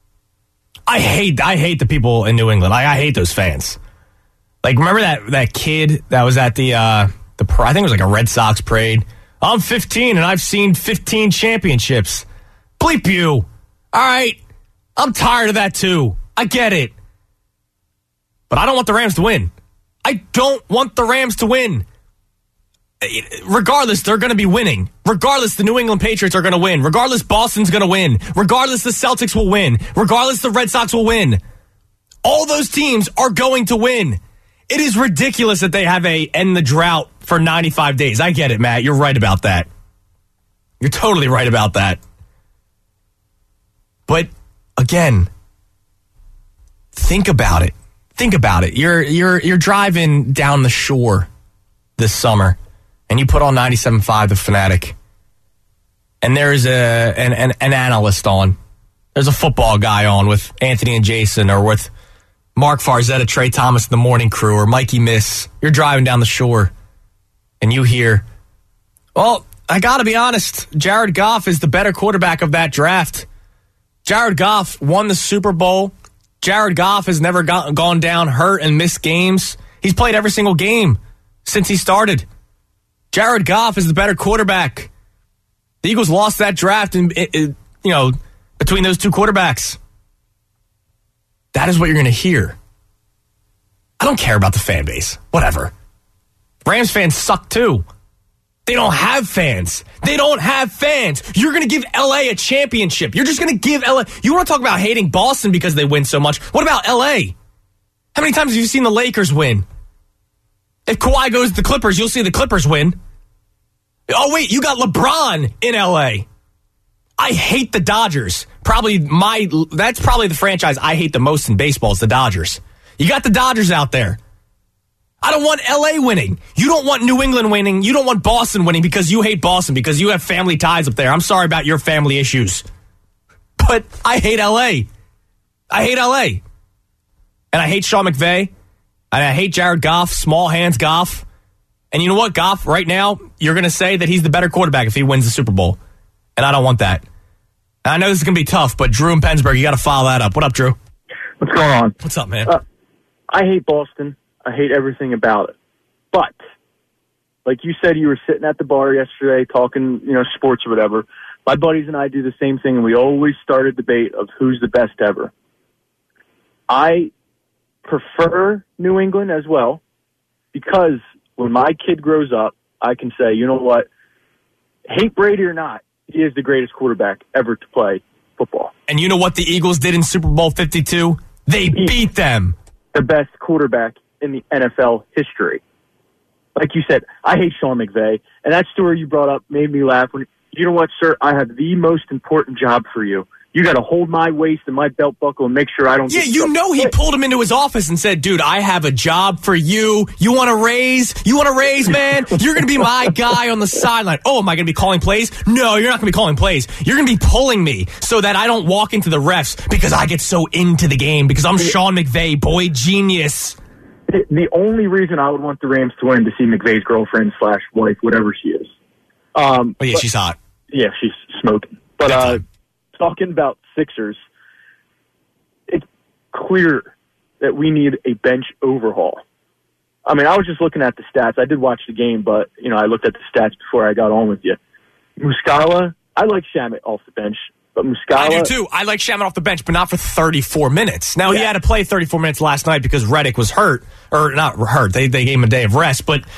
I hate the people in New England. I hate those fans. Like, remember that kid that was at the I think it was like a Red Sox parade? I'm 15 and I've seen 15 championships. Bleep you. All right. I'm tired of that too. I get it. But I don't want the Rams to win. I don't want the Rams to win. Regardless, they're going to be winning. Regardless, the New England Patriots are going to win. Regardless, Boston's going to win. Regardless, the Celtics will win. Regardless, the Red Sox will win. All those teams are going to win. It is ridiculous that they have a end the drought for 95 days. I get it, Matt. You're right about that. You're totally right about that. But again, think about it. Think about it. You're driving down the shore this summer, and you put on 97.5 The Fanatic, and there's an analyst on. There's a football guy on with Anthony and Jason, or with Mark Farzetta, Trey Thomas, the morning crew, or Mikey Miss. You're driving down the shore, and you hear, well, I got to be honest, Jared Goff is the better quarterback of that draft. Jared Goff won the Super Bowl. Jared Goff has never gone down hurt and missed games. He's played every single game since he started. Jared Goff is the better quarterback. The Eagles lost that draft, and between those two quarterbacks. That is what you're going to hear. I don't care about the fan base. Whatever. Rams fans suck too. They don't have fans. They don't have fans. You're going to give LA a championship. You're just going to give LA. You want to talk about hating Boston because they win so much? What about LA? How many times have you seen the Lakers win? If Kawhi goes to the Clippers, you'll see the Clippers win. Oh, wait, you got LeBron in LA. I hate the Dodgers. That's probably the franchise I hate the most in baseball is the Dodgers. You got the Dodgers out there. I don't want LA winning. You don't want New England winning. You don't want Boston winning because you hate Boston, because you have family ties up there. I'm sorry about your family issues. But I hate LA. I hate LA. And I hate Sean McVay. And I hate Jared Goff, small hands Goff. And you know what, Goff, right now, you're going to say that he's the better quarterback if he wins the Super Bowl. And I don't want that. And I know this is going to be tough, but Drew in Pennsburg, you got to follow that up. What up, Drew? What's going on? What's up, man? I hate Boston. I hate everything about it. But, like you said, you were sitting at the bar yesterday talking, sports or whatever. My buddies and I do the same thing, and we always start a debate of who's the best ever. I prefer New England as well, because when my kid grows up, I can say, you know what? Hate Brady or not, he is the greatest quarterback ever to play football. And you know what the Eagles did in Super Bowl 52? They beat them. The best quarterback in the NFL history. Like you said, I hate Sean McVay, and that story you brought up made me laugh. You know what, sir? I have the most important job for you. You got to hold my waist and my belt buckle and make sure I don't get he pulled him into his office and said, dude, I have a job for you. You want a raise? You want a raise, man? You're going to be my guy on the sideline. Oh, am I going to be calling plays? No, you're not going to be calling plays. You're going to be pulling me so that I don't walk into the refs because I get so into the game because I'm Sean McVay, boy genius. The only reason I would want the Rams to win to see McVay's girlfriend / wife, whatever she is. She's hot. Yeah, she's smoking. But talking about Sixers, it's clear that we need a bench overhaul. I mean, I was just looking at the stats. I did watch the game, but, I looked at the stats before I got on with you. Muscala, I like Shamet off the bench, but Muscala... I do, too. I like Shamet off the bench, but not for 34 minutes. Now, he had to play 34 minutes last night because Redick was hurt. Or not hurt. They gave him a day of rest. But,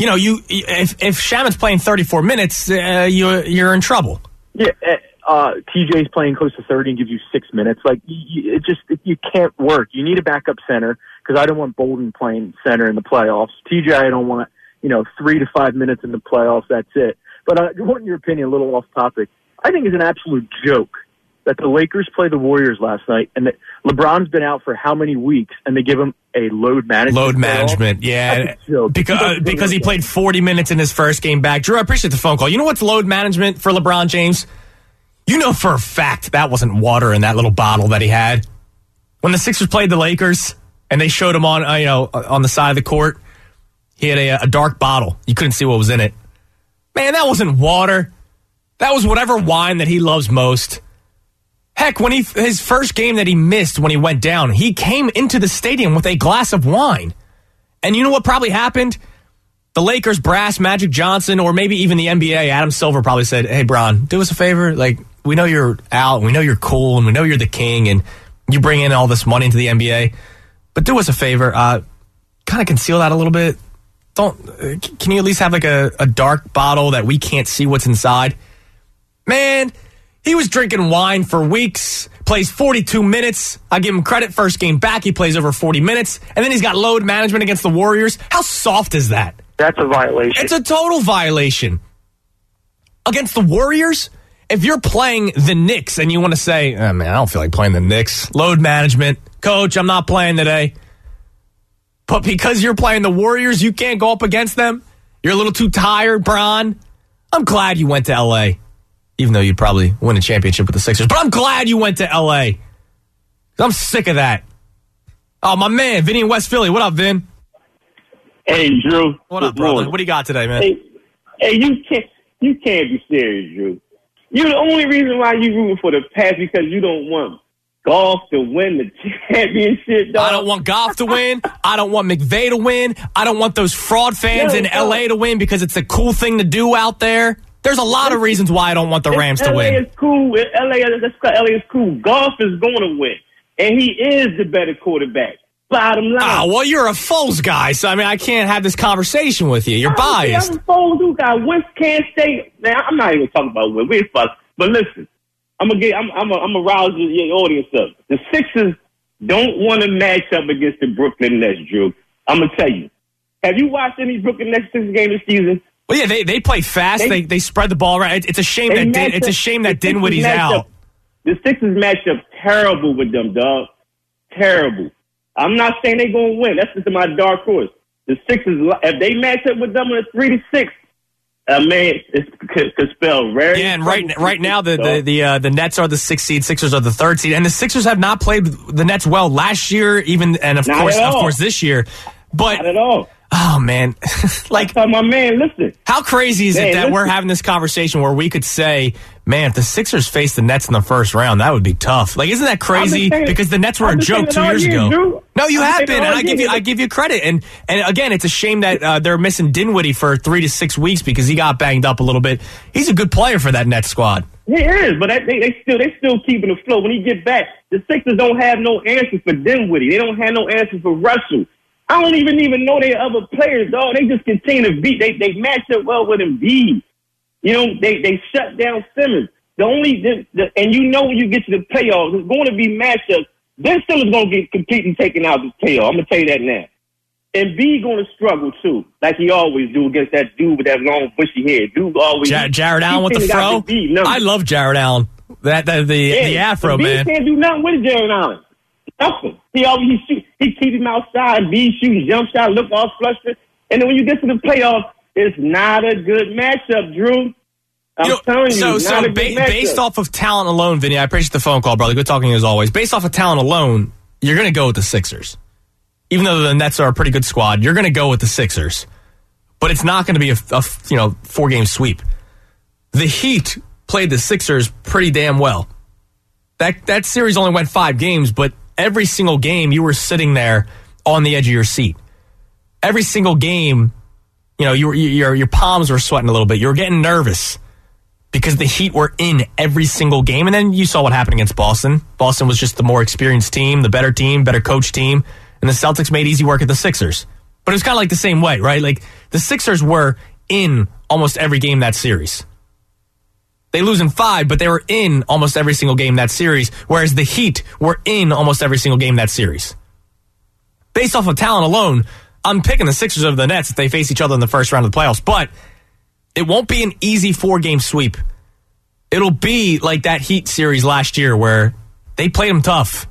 if Shamet's playing 34 minutes, you're in trouble. Yeah, TJ's playing close to 30 and gives you 6 minutes. Like, you can't work. You need a backup center, because I don't want Bolden playing center in the playoffs. TJ, I don't want, 3 to 5 minutes in the playoffs. That's it. But I want your opinion, a little off topic. I think it's an absolute joke that the Lakers play the Warriors last night, and that LeBron's been out for how many weeks, and they give him a load management. Yeah. Because he played 40 minutes in his first game back. Drew, I appreciate the phone call. You know what's load management for LeBron James? You know for a fact that wasn't water in that little bottle that he had. When the Sixers played the Lakers and they showed him on, on the side of the court, he had a dark bottle. You couldn't see what was in it. Man, that wasn't water. That was whatever wine that he loves most. Heck, when his first game that he missed when he went down, he came into the stadium with a glass of wine. And you know what probably happened? The Lakers brass, Magic Johnson, or maybe even the NBA, Adam Silver probably said, hey, Bron, do us a favor. Like, we know you're out, and we know you're cool, and we know you're the king, and you bring in all this money into the NBA. But do us a favor. Kind of conceal that a little bit. Can you at least have like a dark bottle that we can't see what's inside? Man, he was drinking wine for weeks, plays 42 minutes. I give him credit. First game back, he plays over 40 minutes. And then he's got load management against the Warriors. How soft is that? That's a violation. It's a total violation. against the Warriors. If you're playing the Knicks and you want to say, oh, man, I don't feel like playing the Knicks. Load management. Coach, I'm not playing today. But because you're playing the Warriors, you can't go up against them. You're a little too tired, Bron. I'm glad you went to L.A., even though you'd probably win a championship with the Sixers. But I'm glad you went to L.A. I'm sick of that. Oh, my man, Vinny in West Philly. What up, Vin? Hey, Drew. What up, brother? What do you got today, man? Hey, you can't be serious, Drew. You the only reason why you rooting for the Pats because you don't want golf to win the championship, dog. I don't want golf to win. I don't want McVay to win. I don't want those fraud fans in L.A. to win because it's a cool thing to do out there. There's a lot of reasons why I don't want the Rams to win. LA is cool. LA is cool. Golf is going to win, and he is the better quarterback. Bottom line. Oh, well, you're a Foles guy, so I mean, I can't have this conversation with you. You're biased. I'm a Foles guy. Wentz can't stay. Now, I'm not even talking about Wentz. We're fucked. But listen, I'm gonna rouse your audience up. The Sixers don't want to match up against the Brooklyn Nets, Drew. I'm gonna tell you. Have you watched any Brooklyn Nets Sixers game this season? Well, yeah, they play fast. They spread the ball around. It's a shame that Dinwiddie's out. The Sixers match up terrible with them, dog. Terrible. I'm not saying they're going to win. That's just my dark horse. The Sixers, if they match up with them in a 3-6, man, it could spell very. Yeah, and right now the Nets are the 6th seed, Sixers are the 3rd seed, and the Sixers have not played the Nets well last year, and of course this year. But not at all. Oh man, like my man, listen. How crazy is it that we're having this conversation where we could say, man, if the Sixers face the Nets in the first round, that would be tough. Like, isn't that crazy? Because the Nets were a joke 2 years ago. Drew. No, you have been, and I give you credit. And again, it's a shame that they're missing Dinwiddie for 3 to 6 weeks because he got banged up a little bit. He's a good player for that Nets squad. He is, but they still keeping the flow. When he get back, the Sixers don't have no answers for Dinwiddie. They don't have no answers for Russell. I don't even know they other players, dog. They just continue to beat. They match up well with Embiid. You know, they shut down Simmons. And you know when you get to the playoffs, it's going to be matchups. Ben Simmons going to get completely taken out of this playoff. I'm going to tell you that now. Embiid going to struggle too, like he always do against that dude with that long bushy hair. Dude always Jared Allen with the fro. I love Jared Allen. The afro, Embiid man. Can't do nothing with Jared Allen. Nothing. He always shoot. He keep him outside. Embiid shooting jump shot, look all flustered. And then when you get to the playoffs, it's not a good matchup, Drew. I'm telling you, based off of talent alone, Vinny, I appreciate the phone call, brother. Good talking to you as always. Based off of talent alone, you're going to go with the Sixers. Even though the Nets are a pretty good squad, you're going to go with the Sixers. But it's not going to be a 4-game sweep. The Heat played the Sixers pretty damn well. That series only went 5 games, but every single game you were sitting there on the edge of your seat. Every single game, your palms were sweating a little bit. You were getting nervous because the Heat were in every single game. And then you saw what happened against Boston. Boston was just the more experienced team, the better team, better coach team. And the Celtics made easy work at the Sixers. But it was kind of like the same way, right? Like the Sixers were in almost every game that series. They lose in 5, but they were in almost every single game that series, whereas the Heat were in almost every single game that series. Based off of talent alone, I'm picking the Sixers over the Nets if they face each other in the first round of the playoffs, but it won't be an easy 4-game sweep. It'll be like that Heat series last year where they played them tough.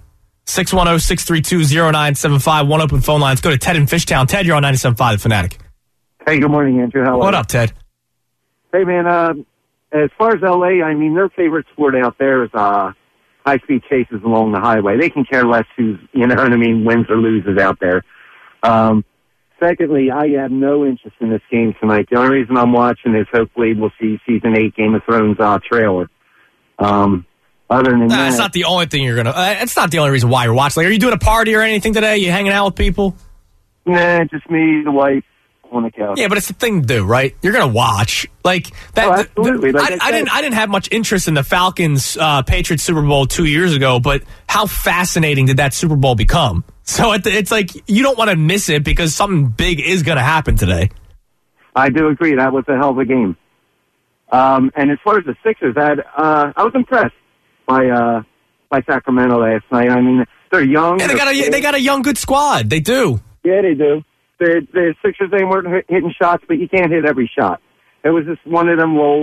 610-632-0975, one open phone lines. Go to Ted in Fishtown. Ted, you're on 97.5 The Fanatic. Hey, good morning, Andrew. How are you? What up, Ted? Hey, man, as far as L.A., I mean, their favorite sport out there is high-speed chases along the highway. They can care less who's, wins or loses out there. Secondly, I have no interest in this game tonight. The only reason I'm watching is hopefully we'll see Season 8 Game of Thrones trailer. Other than that... That's not the only thing you're going to... it's not the only reason why you're watching. Like, are you doing a party or anything today? You hanging out with people? Nah, just me, the wife, on the couch. Yeah, but it's the thing to do, right? You're going to watch. Like that. Oh, absolutely. I didn't have much interest in the Falcons Patriots Super Bowl 2 years ago, but how fascinating did that Super Bowl become? So it's like you don't want to miss it because something big is going to happen today. I do agree. That was a hell of a game. And as far as the Sixers, I was impressed by Sacramento last night. I mean, they're young. Yeah, they got a young, good squad. They do. Yeah, they do. The Sixers, they weren't hitting shots, but you can't hit every shot. It was just one of them rolls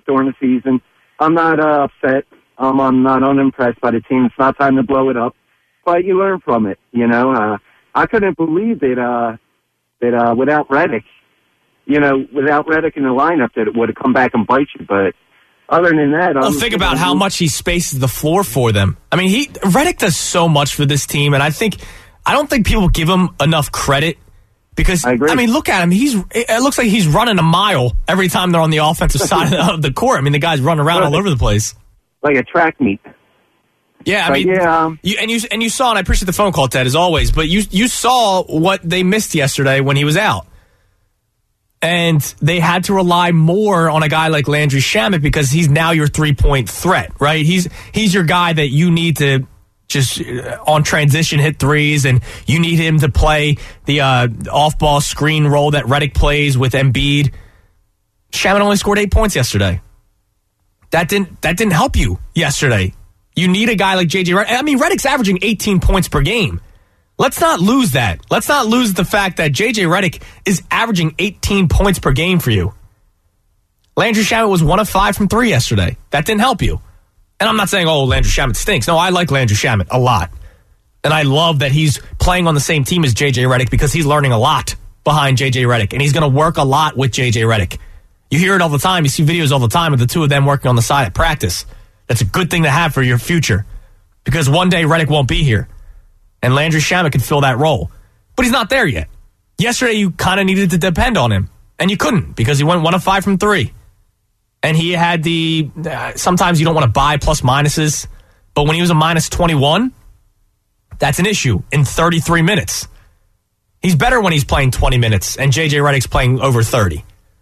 during the season. I'm not upset. I'm not unimpressed by the team. It's not time to blow it up. But you learn from it, you know. I couldn't believe that without Reddick, you know, without Reddick in the lineup, that it would have come back and bite you. But other than that... Well, think about how much he spaces the floor for them. I mean, Reddick does so much for this team, and I don't think people give him enough credit because, I mean, look at him. It looks like he's running a mile every time they're on the offensive side of the court. I mean, the guy's running around all over the place. Like a track meet. Yeah, I mean, you saw, and I appreciate the phone call, Ted, as always, but you saw what they missed yesterday when he was out. And they had to rely more on a guy like Landry Shamet because he's now your three-point threat, right? He's your guy that you need to just on transition hit threes, and you need him to play the off-ball screen role that Reddick plays with Embiid. Shamet only scored 8 points yesterday. That didn't help you yesterday. You need a guy like J.J. Redick. I mean, Reddick's averaging 18 points per game. Let's not lose that. Let's not lose the fact that J.J. Redick is averaging 18 points per game for you. Landry Shamet was 1 of 5 from 3 yesterday. That didn't help you. And I'm not saying, Landry Shamet stinks. No, I like Landry Shamet a lot. And I love that he's playing on the same team as J.J. Redick because he's learning a lot behind J.J. Redick. And he's going to work a lot with J.J. Redick. You hear it all the time. You see videos all the time of the two of them working on the side at practice. That's a good thing to have for your future because one day Redick won't be here. And Landry Shamet can fill that role. But he's not there yet. Yesterday, you kind of needed to depend on him. And you couldn't because he went 1 of 5 from 3. And he had sometimes you don't want to buy plus minuses. But when he was a minus 21, that's an issue in 33 minutes. He's better when he's playing 20 minutes. And J.J. Redick's playing over 30.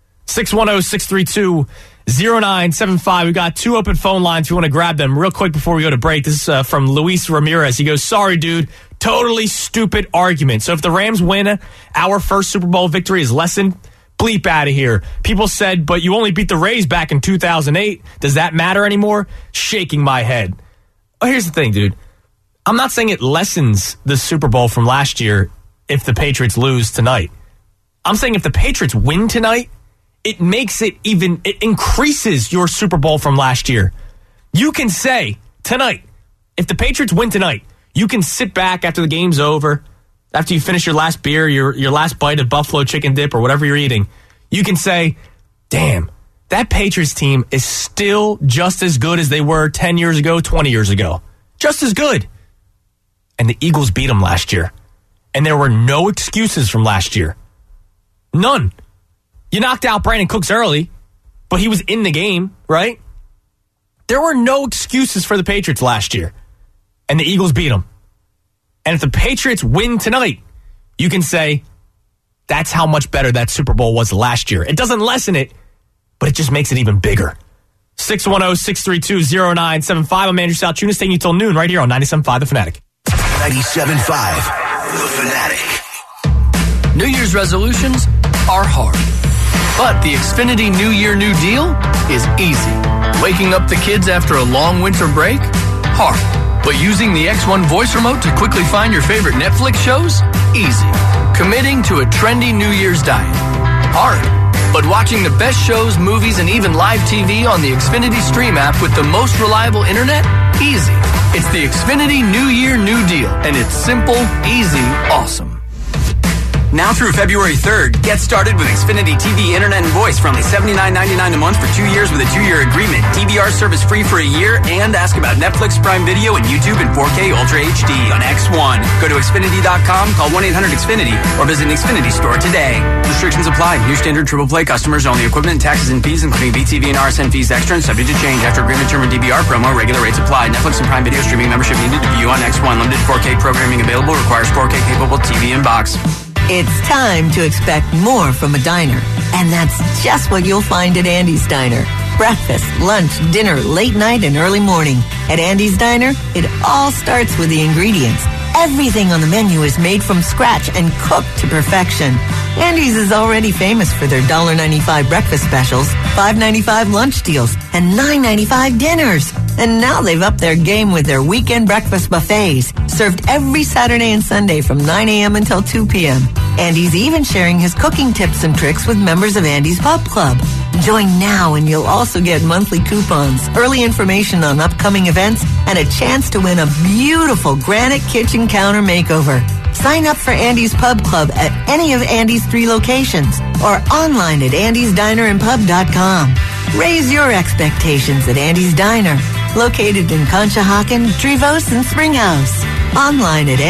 610-632-0975. We've got 2 open phone lines if you want to grab them. Real quick before we go to break, this is from Luis Ramirez. He goes, sorry, dude. Totally stupid argument. So if the Rams win, our first Super Bowl victory is lessened. Bleep out of here. People said, but you only beat the Rays back in 2008. Does that matter anymore? Shaking my head. Oh, here's the thing, dude. I'm not saying it lessens the Super Bowl from last year if the Patriots lose tonight. I'm saying if the Patriots win tonight, it makes it increases your Super Bowl from last year. You can say tonight, if the Patriots win tonight, you can sit back after the game's over, after you finish your last beer, your last bite of buffalo chicken dip or whatever you're eating. You can say, damn, that Patriots team is still just as good as they were 10 years ago, 20 years ago. Just as good. And the Eagles beat them last year. And there were no excuses from last year. None. You knocked out Brandon Cooks early, but he was in the game, right? There were no excuses for the Patriots last year, and the Eagles beat them. And if the Patriots win tonight, you can say that's how much better that Super Bowl was last year. It doesn't lessen it, but it just makes it even bigger. 610-632-0975. I'm Andrew Salchunas, taking you till noon right here on 97.5 The Fanatic. 97.5 The Fanatic. New Year's resolutions are hard. But the Xfinity New Year New Deal is easy. Waking up the kids after a long winter break? Hard. But using the X1 voice remote to quickly find your favorite Netflix shows? Easy. Committing to a trendy New Year's diet? Hard. But watching the best shows, movies, and even live TV on the Xfinity Stream app with the most reliable internet? Easy. It's the Xfinity New Year New Deal. And it's simple, easy, awesome. Now through February 3rd, get started with Xfinity TV, Internet, and Voice for only $79.99 a month for 2 years with a 2-year agreement. DVR service free for a year, and ask about Netflix, Prime Video, and YouTube in 4K Ultra HD on X1. Go to Xfinity.com, call 1-800-XFINITY, or visit an Xfinity store today. Restrictions apply. New standard triple play customers only. Equipment, taxes, and fees, including VTV and RSN fees extra and subject to change. After agreement term and DVR promo, regular rates apply. Netflix and Prime Video streaming membership needed to view on X1. Limited 4K programming available. Requires 4K capable TV and box. It's time to expect more from a diner. And that's just what you'll find at Andy's Diner. Breakfast, lunch, dinner, late night, and early morning. At Andy's Diner, it all starts with the ingredients. Everything on the menu is made from scratch and cooked to perfection. Andy's is already famous for their $1.95 breakfast specials, $5.95 lunch deals, and $9.95 dinners. And now they've upped their game with their weekend breakfast buffets, served every Saturday and Sunday from 9 a.m. until 2 p.m. Andy's even sharing his cooking tips and tricks with members of Andy's Pub Club. Join now and you'll also get monthly coupons, early information on upcoming events, and a chance to win a beautiful granite kitchen counter makeover. Sign up for Andy's Pub Club at any of Andy's 3 locations or online at andysdinerandpub.com. Raise your expectations at Andy's Diner, located in Conshohocken, Trevose, and Springhouse. Online at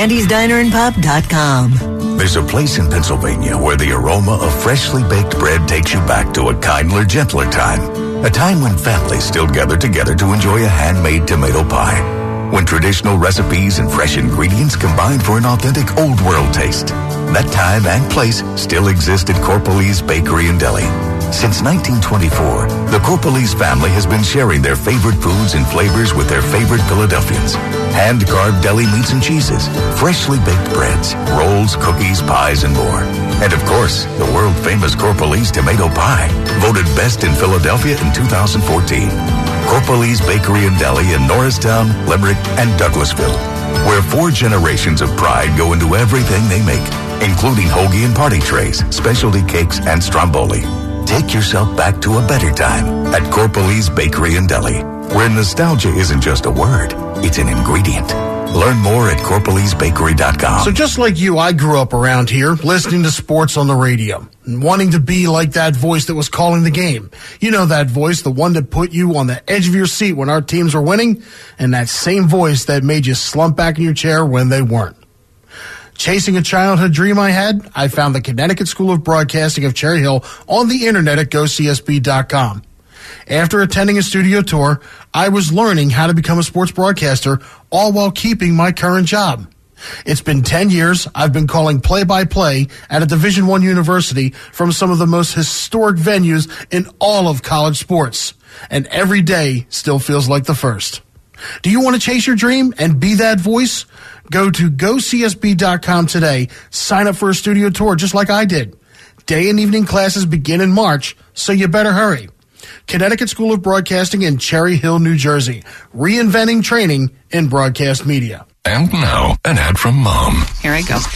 andysdinerandpub.com. There's a place in Pennsylvania where the aroma of freshly baked bread takes you back to a kindler, gentler time. A time when families still gather together to enjoy a handmade tomato pie. When traditional recipes and fresh ingredients combine for an authentic old world taste. That time and place still exist at Corpalese Bakery and Deli. Since 1924, the Corpalese family has been sharing their favorite foods and flavors with their favorite Philadelphians. Hand-carved deli meats and cheeses, freshly baked breads, rolls, cookies, pies, and more. And of course, the world-famous Corpalese tomato pie, voted best in Philadelphia in 2014. Corpalese Bakery and Deli in Norristown, Limerick, and Douglasville, where 4 generations of pride go into everything they make, including hoagie and party trays, specialty cakes, and stromboli. Take yourself back to a better time at Corpalese Bakery and Deli, where nostalgia isn't just a word, it's an ingredient. Learn more at corpalesbakery.com. So just like you, I grew up around here, listening to sports on the radio, and wanting to be like that voice that was calling the game. You know that voice, the one that put you on the edge of your seat when our teams were winning, and that same voice that made you slump back in your chair when they weren't. Chasing a childhood dream I had, I found the Connecticut School of Broadcasting of Cherry Hill on the internet at gocsb.com. After attending a studio tour, I was learning how to become a sports broadcaster, all while keeping my current job. It's been 10 years. I've been calling play-by-play at a Division I university from some of the most historic venues in all of college sports. And every day still feels like the first. Do you want to chase your dream and be that voice? Go to gocsb.com today. Sign up for a studio tour just like I did. Day and evening classes begin in March, so you better hurry. Connecticut School of Broadcasting in Cherry Hill, New Jersey. Reinventing training in broadcast media. And now, an ad from Mom. Here I go.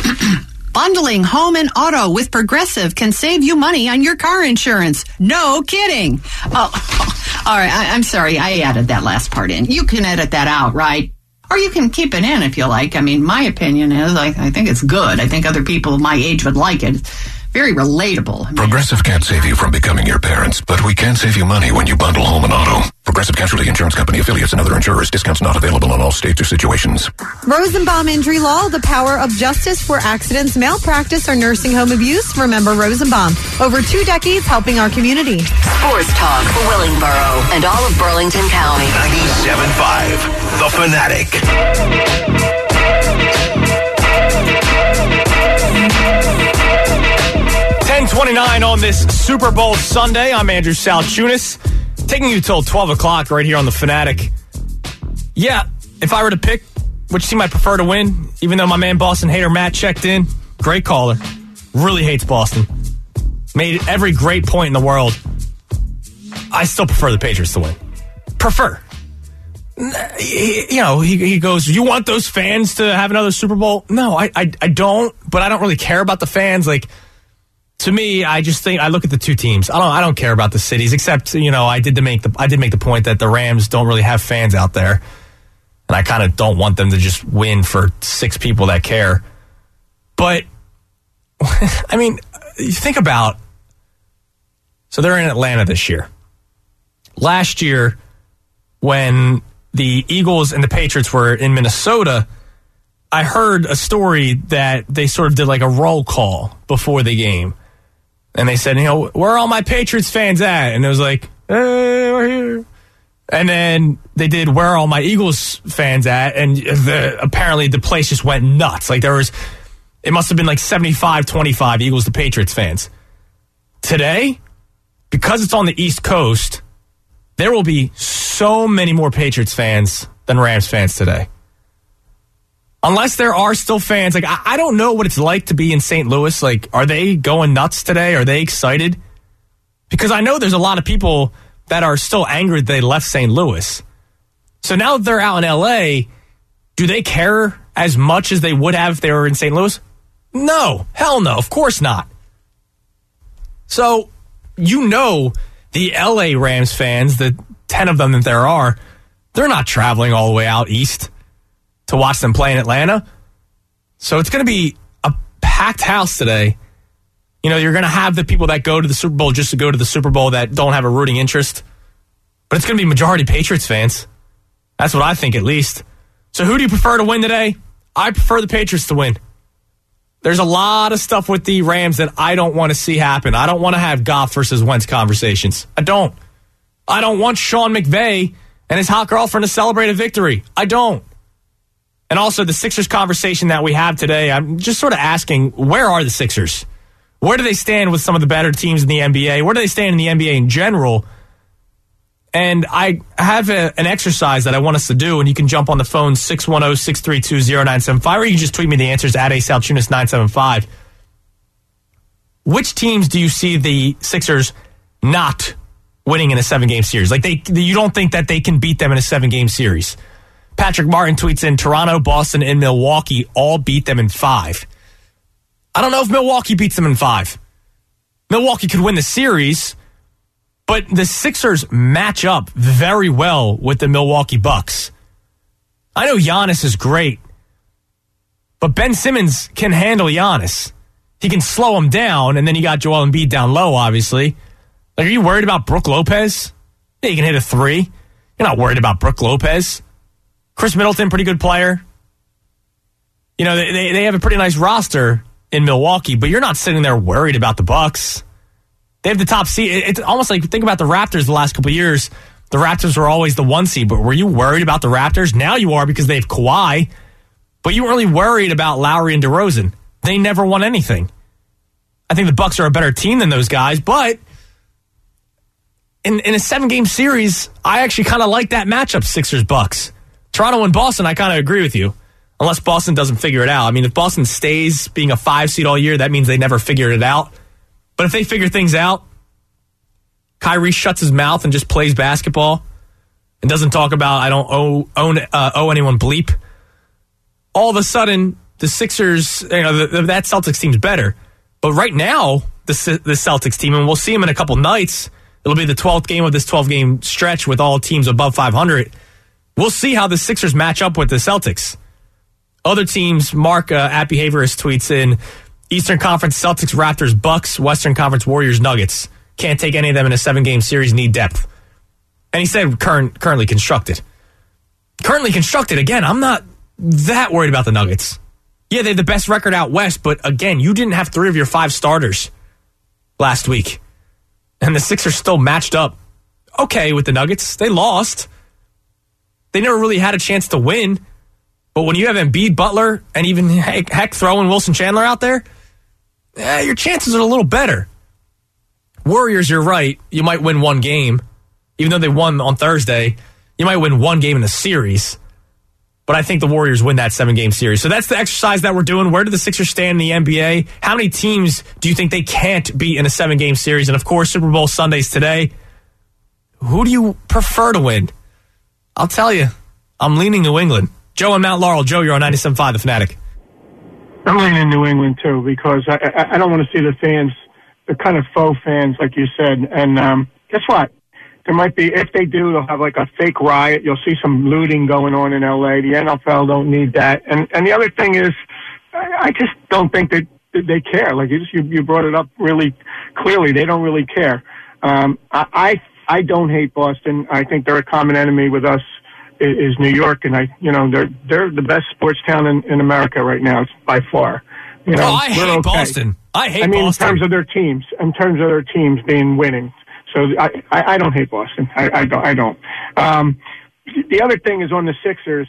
Bundling home and auto with Progressive can save you money on your car insurance. No kidding. Oh, all right. I'm sorry. I added that last part in. You can edit that out, right? Or you can keep it in if you like. I mean, my opinion is I think it's good. I think other people my age would like it. It's very relatable. Progressive can't save you from becoming your parents, but we can save you money when you bundle home and auto. Progressive Casualty Insurance Company affiliates and other insurers. Discounts not available in all states or situations. Rosenbaum Injury Law, the power of justice for accidents, malpractice, or nursing home abuse. Remember Rosenbaum. Over 2 decades helping our community. Sports talk for Willingboro and all of Burlington County. 97.5, The Fanatic. 10:29 on this Super Bowl Sunday. I'm Andrew Salchunas, taking you till 12 o'clock right here on The Fanatic. Yeah, if I were to pick which team I prefer to win, even though my man Boston hater Matt checked in, great caller, really hates Boston, made every great point in the world, I still prefer the Patriots to win. Prefer. He goes, you want those fans to have another Super Bowl? No, I don't, but I don't really care about the fans. Like, to me, I just think I look at the two teams. I don't care about the cities, except I did make the point that the Rams don't really have fans out there, and I kind of don't want them to just win for 6 people that care. But I mean, you think about, so they're in Atlanta this year. Last year, when the Eagles and the Patriots were in Minnesota, I heard a story that they sort of did like a roll call before the game. And they said, where are all my Patriots fans at? And it was like, we're here. And then they did, where are all my Eagles fans at? And apparently the place just went nuts. Like it must have been like 75-25 Eagles to Patriots fans. Today, because it's on the East Coast, there will be so many more Patriots fans than Rams fans today. Unless there are still fans, like I don't know what it's like to be in St. Louis. Like, are they going nuts today? Are they excited? Because I know there's a lot of people that are still angry that they left St. Louis. So now that they're out in L.A., do they care as much as they would have if they were in St. Louis? No. Hell no. Of course not. So you know the LA Rams fans, the 10 of them that there are, they're not traveling all the way out east to watch them play in Atlanta. So it's going to be a packed house today. You know, you're going to have the people that go to the Super Bowl just to go to the Super Bowl that don't have a rooting interest. But it's going to be majority Patriots fans. That's what I think, at least. So who do you prefer to win today? I prefer the Patriots to win. There's a lot of stuff with the Rams that I don't want to see happen. I don't want to have Goff versus Wentz conversations. I don't want Sean McVay and his hot girlfriend to celebrate a victory. I don't. And also the Sixers conversation that we have today, I'm just sort of asking, where are the Sixers? Where do they stand with some of the better teams in the NBA? Where do they stand in the NBA in general? And I have an exercise that I want us to do, and you can jump on the phone 610-632-0975, or you can just tweet me the answers at ASaltunis975. Which teams do you see the Sixers not winning in a 7-game series? Like, you don't think that they can beat them in a 7-game series? Patrick Martin tweets in, Toronto, Boston, and Milwaukee all beat them in 5. I don't know if Milwaukee beats them in 5. Milwaukee could win the series, but the Sixers match up very well with the Milwaukee Bucks. I know Giannis is great, but Ben Simmons can handle Giannis. He can slow him down, and then you got Joel Embiid down low, obviously. Like, are you worried about Brook Lopez? Yeah, he can hit a 3. You're not worried about Brook Lopez. Chris Middleton, pretty good player. You know, they have a pretty nice roster in Milwaukee, but you're not sitting there worried about the Bucks. They have the top seed. It's almost like, think about the Raptors the last couple of years. The Raptors were always the 1 seed, but were you worried about the Raptors? Now you are, because they have Kawhi, but you weren't really worried about Lowry and DeRozan. They never won anything. I think the Bucks are a better team than those guys, but in a 7-game series, I actually kind of like that matchup, Sixers-Bucks. Toronto and Boston, I kind of agree with you, unless Boston doesn't figure it out. I mean, if Boston stays being a 5 seed all year, that means they never figured it out. But if they figure things out, Kyrie shuts his mouth and just plays basketball and doesn't talk about, I don't owe anyone bleep, all of a sudden, the Sixers, you know, that Celtics team's better. But right now, the Celtics team, and we'll see them in a couple nights, it'll be the 12th game of this 12-game stretch with all teams above 500. We'll see how the Sixers match up with the Celtics. Other teams, Mark at Behaviorist tweets in, Eastern Conference Celtics, Raptors, Bucks, Western Conference Warriors, Nuggets. Can't take any of them in a 7-game series, need depth. And he said currently constructed. Currently constructed, again, I'm not that worried about the Nuggets. Yeah, they have the best record out west, but again, you didn't have 3 of your 5 starters last week. And the Sixers still matched up okay with the Nuggets. They lost. They never really had a chance to win. But when you have Embiid, Butler, and even heck throwing Wilson Chandler out there, your chances are a little better. Warriors, you're right. You might win 1 game. Even though they won on Thursday, you might win 1 game in the series. But I think the Warriors win that 7-game series. So that's the exercise that we're doing. Where do the Sixers stand in the NBA? How many teams do you think they can't beat in a 7-game series? And, of course, Super Bowl Sundays today. Who do you prefer to win? I'll tell you, I'm leaning New England. Joe and Mount Laurel. Joe, you're on 97.5, The Fanatic. I'm leaning New England, too, because I don't want to see the fans, the kind of faux fans, like you said. And guess what? There might be, if they do, they'll have like a fake riot. You'll see some looting going on in L.A. The NFL don't need that. And the other thing is, I just don't think that they care. Like you brought it up really clearly. They don't really care. I don't hate Boston. I think they're a common enemy with us is New York, and they're the best sports town in America right now. It's by far. I hate Boston. I hate Boston. In terms of their teams being winning. So I don't hate Boston. I don't. The other thing is on the Sixers.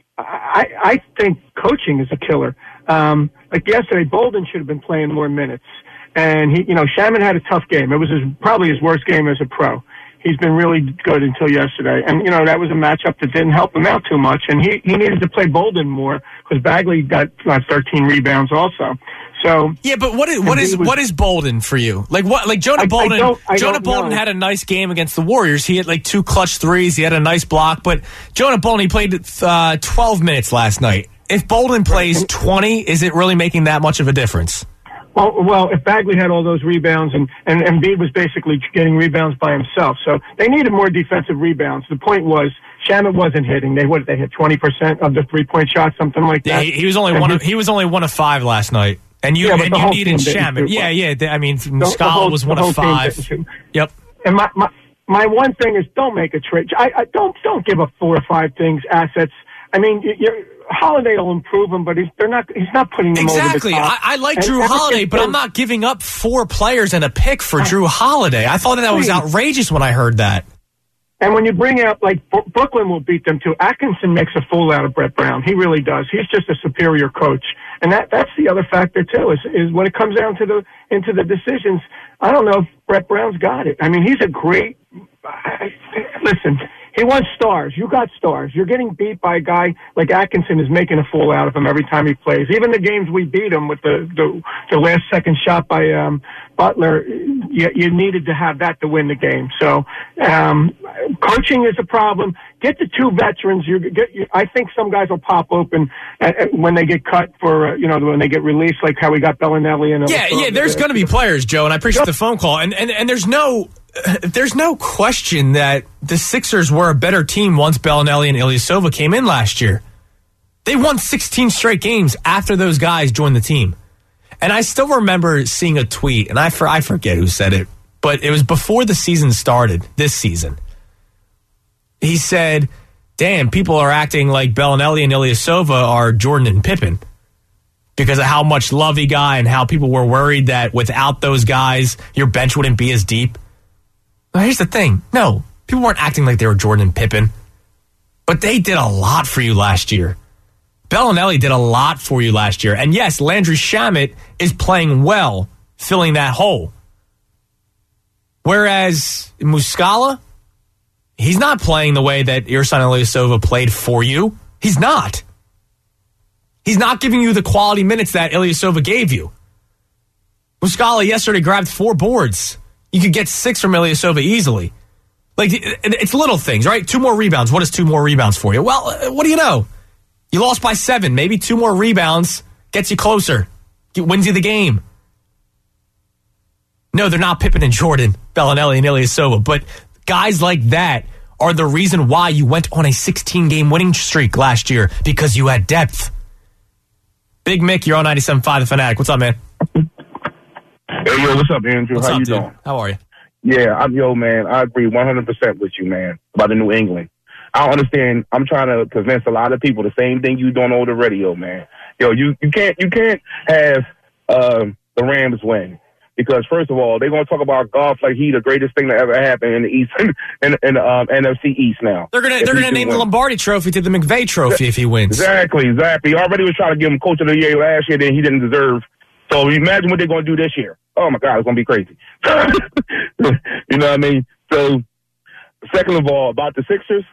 I think coaching is a killer. Like yesterday, Bolden should have been playing more minutes, and Shaman had a tough game. It was probably his worst game as a pro. He's been really good until yesterday, and that was a matchup that didn't help him out too much. And he needed to play Bolden more because Bagley got 13 rebounds also. So yeah, but what is Bolden for you? Like what? Like Jonah Bolden. Jonah Bolden had a nice game against the Warriors. He had like 2 clutch threes. He had a nice block. But Jonah Bolden, he played 12 minutes last night. If Bolden plays 20, is it really making that much of a difference? Well, if Bagley had all those rebounds and Embiid was basically getting rebounds by himself, so they needed more defensive rebounds. The point was Shamet wasn't hitting. They hit 20% of the 3-point shots, something like that. Yeah, he was only one of 5 last night, and you needed Shamet. Yeah. I mean, Muscala was one of 5. Yep. And my one thing is don't make a trade. I don't give up 4 or 5 things assets. I mean, Holiday will improve him, but he's not putting them over the top. Exactly. I like Drew Holiday, but I'm not giving up 4 players and a pick for Drew Holiday. I thought that was outrageous when I heard that. And when you bring out, like, Brooklyn will beat them too. Atkinson makes a fool out of Brett Brown. He really does. He's just a superior coach. And that's the other factor too, is when it comes down to into the decisions, I don't know if Brett Brown's got it. I mean, he's a great, listen, he wants stars. You got stars. You're getting beat by a guy like Atkinson is making a fool out of him every time he plays. Even the games we beat him with the last second shot by Butler, you needed to have that to win the game. So coaching is a problem. Get the 2 veterans. I think some guys will pop open when they get cut for when they get released, like how we got Bellinelli and yeah. There's going to be players, Joe, and I appreciate the phone call. And there's no question that the Sixers were a better team once Bellinelli and Ilyasova came in last year. They won 16 straight games after those guys joined the team. And I still remember seeing a tweet, and I forget who said it, but it was before the season started, this season. He said, damn, people are acting like Bellinelli and Ilyasova are Jordan and Pippen because of how much love he got and how people were worried that without those guys, your bench wouldn't be as deep. Well, here's the thing. No, people weren't acting like they were Jordan and Pippen, but they did a lot for you last year. Bellinelli did a lot for you last year. And yes, Landry Shamet is playing well, filling that hole. Whereas Muscala, he's not playing the way that Ersan Ilyasova played for you. He's not. He's not giving you the quality minutes that Ilyasova gave you. Muscala yesterday grabbed 4 boards. You could get 6 from Ilyasova easily. Like, it's little things, right? 2 more rebounds. What is 2 more rebounds for you? Well, what do you know? You lost by 7. Maybe 2 more rebounds gets you closer. It wins you the game. No, they're not Pippen and Jordan, Bellinelli and Ilyasova, but guys like that are the reason why you went on a 16-game winning streak last year, because you had depth. Big Mick, you're on 97.5 The Fanatic. What's up, man? Hey, yo, what's up, Andrew? What's How up, you dude? doing? How are you? Yeah, man. I agree 100% with you, man, about the New England. I don't understand. I'm trying to convince a lot of people the same thing you doing over the radio, man. Yo, you can't have the Rams win. Because first of all, they're gonna talk about golf like he the greatest thing that ever happened in the East in NFC East now. They're gonna name the Lombardi Trophy to the McVay Trophy if he wins. Exactly. He already was trying to give him Coach of the Year last year, then he didn't deserve. So imagine what they're gonna do this year. Oh my God, it's gonna be crazy. You know what I mean? So second of all, about the Sixers,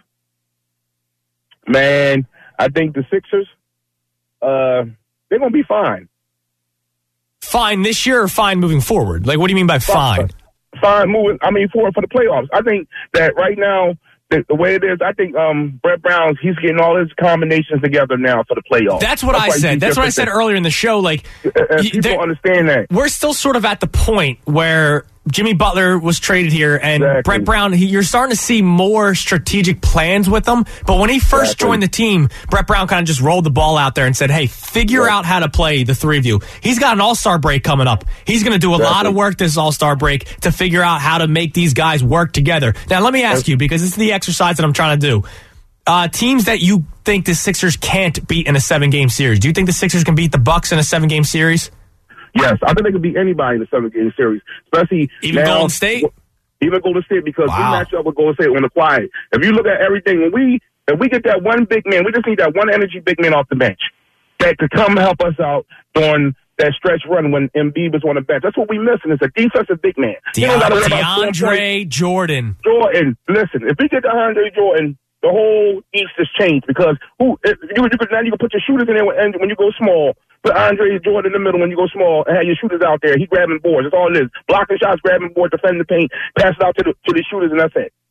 man, I think the Sixers, they're gonna be fine. Fine this year or fine moving forward? Like, what do you mean by fine? Fine moving. I mean, for the playoffs. I think that right now, the way it is, I think Brett Brown, he's getting all his combinations together now for the playoffs. That's what I said. That's what I said earlier in the show. Like, people understand that. We're still sort of at the point where Jimmy Butler was traded here, and Brett Brown, you're starting to see more strategic plans with him. But when he first joined the team, Brett Brown kind of just rolled the ball out there and said, hey, figure out how to play, the three of you. He's got an all-star break coming up. He's going to do a lot of work this all-star break to figure out how to make these guys work together. Now, let me ask you, because this is the exercise that I'm trying to do. Teams that you think the Sixers can't beat in a 7-game series. Do you think the Sixers can beat the Bucks in a 7-game series? Yes, I think they could beat anybody in the 7-game series, especially even now, Golden State. Even Golden State, because we match up with Golden State on the quiet. If you look at everything, if we get that one big man, we just need that one energy big man off the bench that could come help us out during that stretch run when Embiid was on the bench. That's what we missing. It's a defensive big man. DeAndre Jordan. Listen, if we get DeAndre Jordan, the whole East has changed because now you can put your shooters in there when you go small. Put Andre Jordan in the middle when you go small and have your shooters out there. He grabbing boards. That's all it is. Blocking shots, grabbing boards, defending the paint, pass it out to the shooters, and that's it.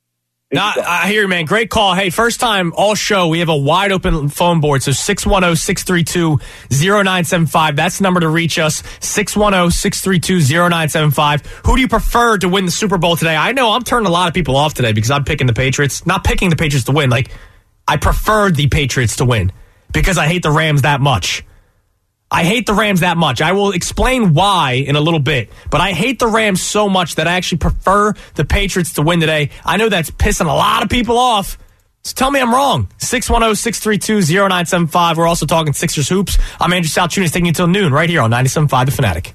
Nah, I hear you, man. Great call. Hey, first time all show, we have a wide open phone board. So 610-632-0975. That's the number to reach us. 610-632-0975. Who do you prefer to win the Super Bowl today? I know I'm turning a lot of people off today because I'm picking the Patriots. Not picking the Patriots to win. Like, I prefer the Patriots to win because I hate the Rams that much. I hate the Rams that much. I will explain why in a little bit, but I hate the Rams so much that I actually prefer the Patriots to win today. I know that's pissing a lot of people off. So tell me I'm wrong. 610-632-0975. We're also talking Sixers hoops. I'm Andrew Salchunas taking you till noon right here on 97.5 The Fanatic.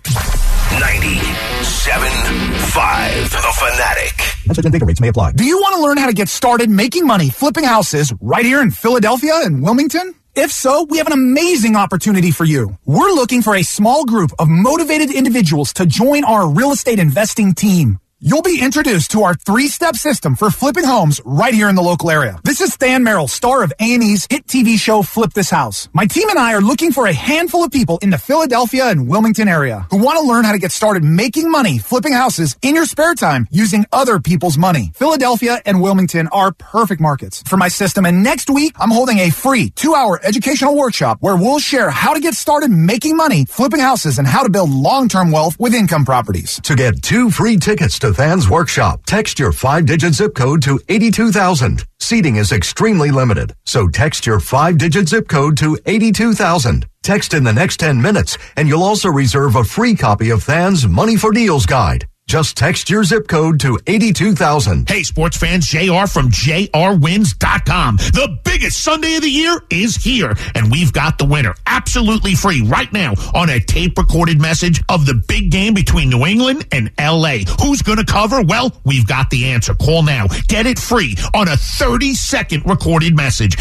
97.5 The Fanatic. Bigger rates may apply. Do you want to learn how to get started making money flipping houses right here in Philadelphia and Wilmington? If so, we have an amazing opportunity for you. We're looking for a small group of motivated individuals to join our real estate investing team. You'll be introduced to our 3-step system for flipping homes right here in the local area. This is Stan Merrill, star of A&E's hit TV show Flip This House. My team and I are looking for a handful of people in the Philadelphia and Wilmington area who want to learn how to get started making money flipping houses in your spare time using other people's money. Philadelphia and Wilmington are perfect markets for my system, and next week I'm holding a free 2-hour educational workshop where we'll share how to get started making money flipping houses and how to build long-term wealth with income properties. To get 2 free tickets to Than's Workshop, text your 5-digit zip code to 82,000. Seating is extremely limited, so text your 5-digit zip code to 82,000. Text in the next 10 minutes, and you'll also reserve a free copy of Than's Money for Deals Guide. Just text your zip code to 82,000. Hey, sports fans, JR from JRWins.com. The biggest Sunday of the year is here, and we've got the winner absolutely free right now on a tape-recorded message of the big game between New England and L.A. Who's going to cover? Well, we've got the answer. Call now. Get it free on a 30-second recorded message.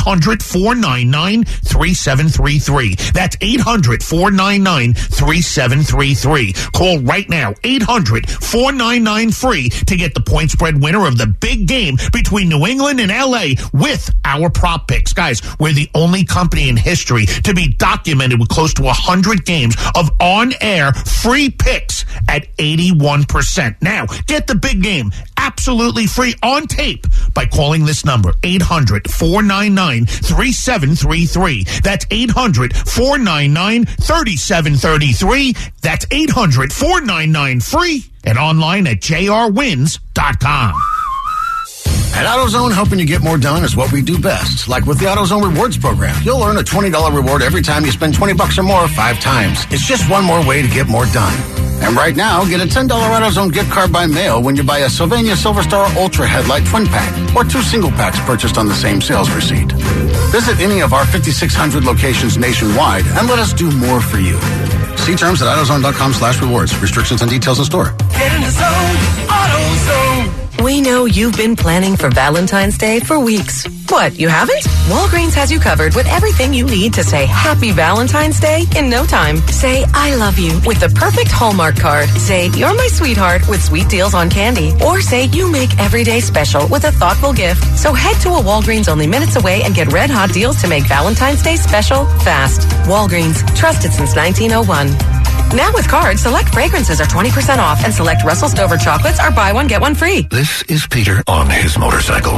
800-499-3733. That's 800-499-3733. Call right now. 800-499-FREE to get the point spread winner of the big game between New England and LA with our prop picks. Guys, we're the only company in history to be documented with close to 100 games of on-air free picks at 81%. Now, get the big game absolutely free on tape by calling this number, 800-499-3733. That's 800-499-3733. That's 800-499-FREE and online at jrwins.com. At AutoZone, helping you get more done is what we do best. Like with the AutoZone Rewards program. You'll earn a $20 reward every time you spend $20 or more 5 times. It's just one more way to get more done. And right now, get a $10 AutoZone gift card by mail when you buy a Sylvania Silver Star Ultra Headlight Twin Pack or 2 single packs purchased on the same sales receipt. Visit any of our 5,600 locations nationwide and let us do more for you. See terms at AutoZone.com/rewards. Restrictions and details in store. Get in the zone, AutoZone. We know you've been planning for Valentine's Day for weeks. What, you haven't? Walgreens has you covered with everything you need to say Happy Valentine's Day in no time. Say I love you with the perfect Hallmark card. Say you're my sweetheart with sweet deals on candy. Or say you make every day special with a thoughtful gift. So head to a Walgreens only minutes away and get red hot deals to make Valentine's Day special fast. Walgreens, trusted since 1901. Now with cards, select fragrances are 20% off and select Russell Stover chocolates are buy one, get one free. This is Peter on his motorcycle.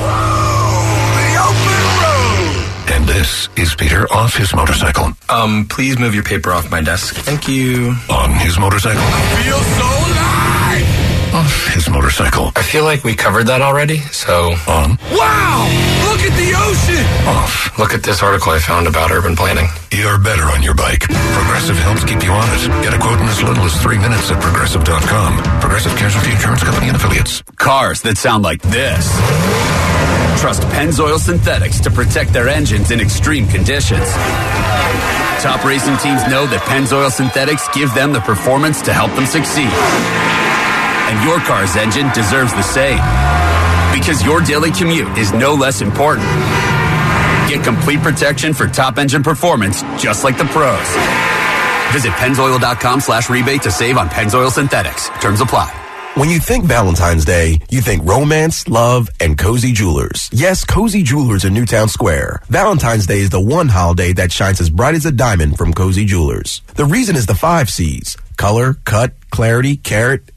And this is Peter off his motorcycle. Please move your paper off my desk. Thank you. On his motorcycle. I feel so alive! Off his motorcycle. I feel like we covered that already, so... On. Wow! Look at the ocean! Off. Look at this article I found about urban planning. You're better on your bike. Progressive helps keep you on it. Get a quote in as little as 3 minutes at Progressive.com. Progressive Casualty Insurance Company and Affiliates. Cars that sound like this. Trust Pennzoil Synthetics to protect their engines in extreme conditions. Top racing teams know that Pennzoil Synthetics give them the performance to help them succeed. And your car's engine deserves the same. Because your daily commute is no less important. Get complete protection for top engine performance, just like the pros. Visit Pennzoil.com/rebate to save on Pennzoil Synthetics. Terms apply. When you think Valentine's Day, you think romance, love, and Cozy Jewelers. Yes, Cozy Jewelers in Newtown Square. Valentine's Day is the one holiday that shines as bright as a diamond from Cozy Jewelers. The reason is the 5 C's. Color, cut, clarity, carat,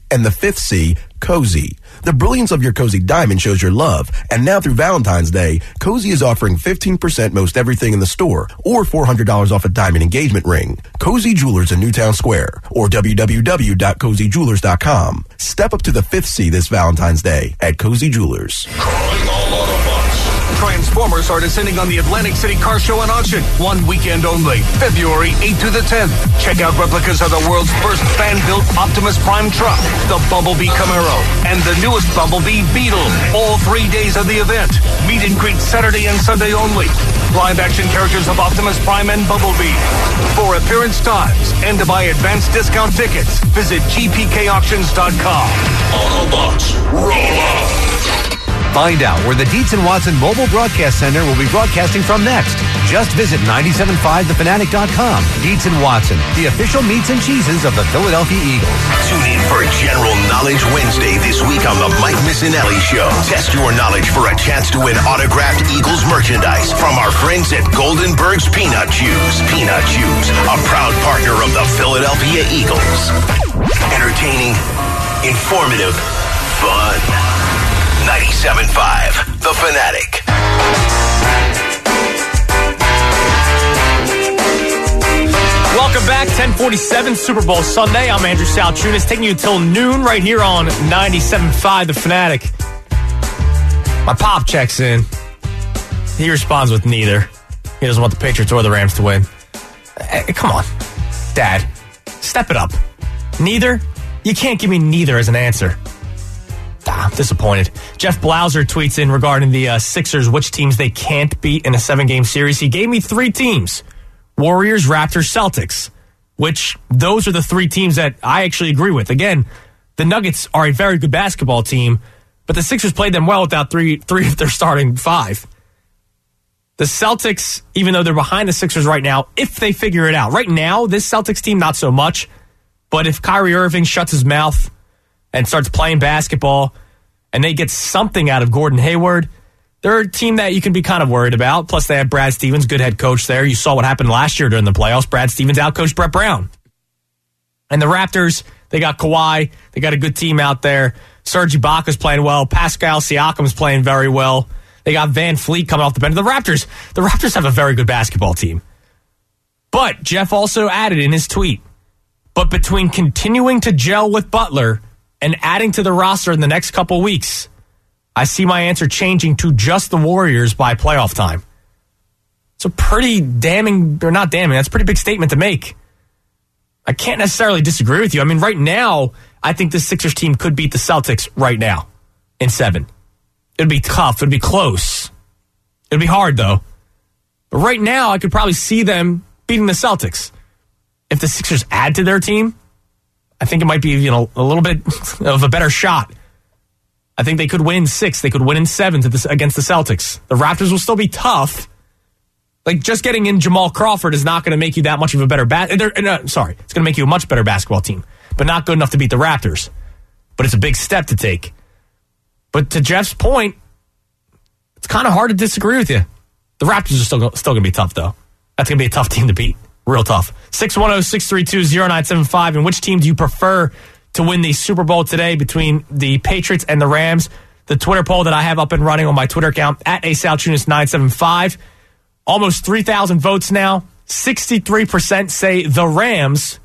And the fifth C, cozy. The brilliance of your Cozy diamond shows your love. And now through Valentine's Day, Cozy is offering 15% most everything in the store or $400 off a diamond engagement ring. Cozy Jewelers in Newtown Square or www.cozyjewelers.com. Step up to the fifth C this Valentine's Day at Cozy Jewelers. Transformers are descending on the Atlantic City Car Show and Auction. One weekend only, February 8th to the 10th. Check out replicas of the world's first fan-built Optimus Prime truck, the Bumblebee Camaro, and the newest Bumblebee Beetle. All 3 days of the event. Meet and greet Saturday and Sunday only. Live-action characters of Optimus Prime and Bumblebee. For appearance times and to buy advanced discount tickets, visit gpkauctions.com. Autobots, roll out! Find out where the Dietz & Watson Mobile Broadcast Center will be broadcasting from next. Just visit 975thefanatic.com. Dietz & Watson, the official meats and cheeses of the Philadelphia Eagles. Tune in for General Knowledge Wednesday this week on the Mike Missinelli Show. Test your knowledge for a chance to win autographed Eagles merchandise from our friends at Goldenberg's Peanut Chews. Peanut Chews, a proud partner of the Philadelphia Eagles. Entertaining, informative, fun. 97.5, The Fanatic. Welcome back, 10:47 Super Bowl Sunday. I'm Andrew Salchunas, taking you till noon right here on 97.5 The Fanatic. My pop checks in. He responds with neither. He doesn't want the Patriots or the Rams to win. Hey, come on, Dad. Step it up. Neither? You can't give me neither as an answer. I'm disappointed. Jeff Blauser tweets in regarding the Sixers, which teams they can't beat in a 7-game series. He gave me 3 teams. Warriors, Raptors, Celtics. Which, those are the 3 teams that I actually agree with. Again, the Nuggets are a very good basketball team, but the Sixers played them well without three of their starting 5. The Celtics, even though they're behind the Sixers right now, if they figure it out. Right now, this Celtics team, not so much. But if Kyrie Irving shuts his mouth and starts playing basketball, and they get something out of Gordon Hayward, they're a team that you can be kind of worried about. Plus, they have Brad Stevens, good head coach there. You saw what happened last year during the playoffs. Brad Stevens outcoached Brett Brown. And the Raptors, they got Kawhi. They got a good team out there. Serge Ibaka's playing well. Pascal Siakam's playing very well. They got Van Fleet coming off the bench. The Raptors have a very good basketball team. But Jeff also added in his tweet, but between continuing to gel with Butler and adding to the roster in the next couple weeks, I see my answer changing to just the Warriors by playoff time. It's a pretty damning, or not damning, that's a pretty big statement to make. I can't necessarily disagree with you. I mean, right now, I think the Sixers team could beat the Celtics right now in 7. It'd be tough. It'd be close. It'd be hard, though. But right now, I could probably see them beating the Celtics. If the Sixers add to their team, I think it might be, a little bit of a better shot. I think they could win 6. They could win in 7 against the Celtics. The Raptors will still be tough. Like, just getting in Jamal Crawford is not going to make you that much of a better it's going to make you a much better basketball team, but not good enough to beat the Raptors. But it's a big step to take. But to Jeff's point, it's kind of hard to disagree with you. The Raptors are still going to be tough, though. That's going to be a tough team to beat. Real tough. 610-632-0975. And which team do you prefer to win the Super Bowl today between the Patriots and the Rams? The Twitter poll that I have up and running on my Twitter account, at ASaltunas975. Almost 3,000 votes now. 63% say the Rams.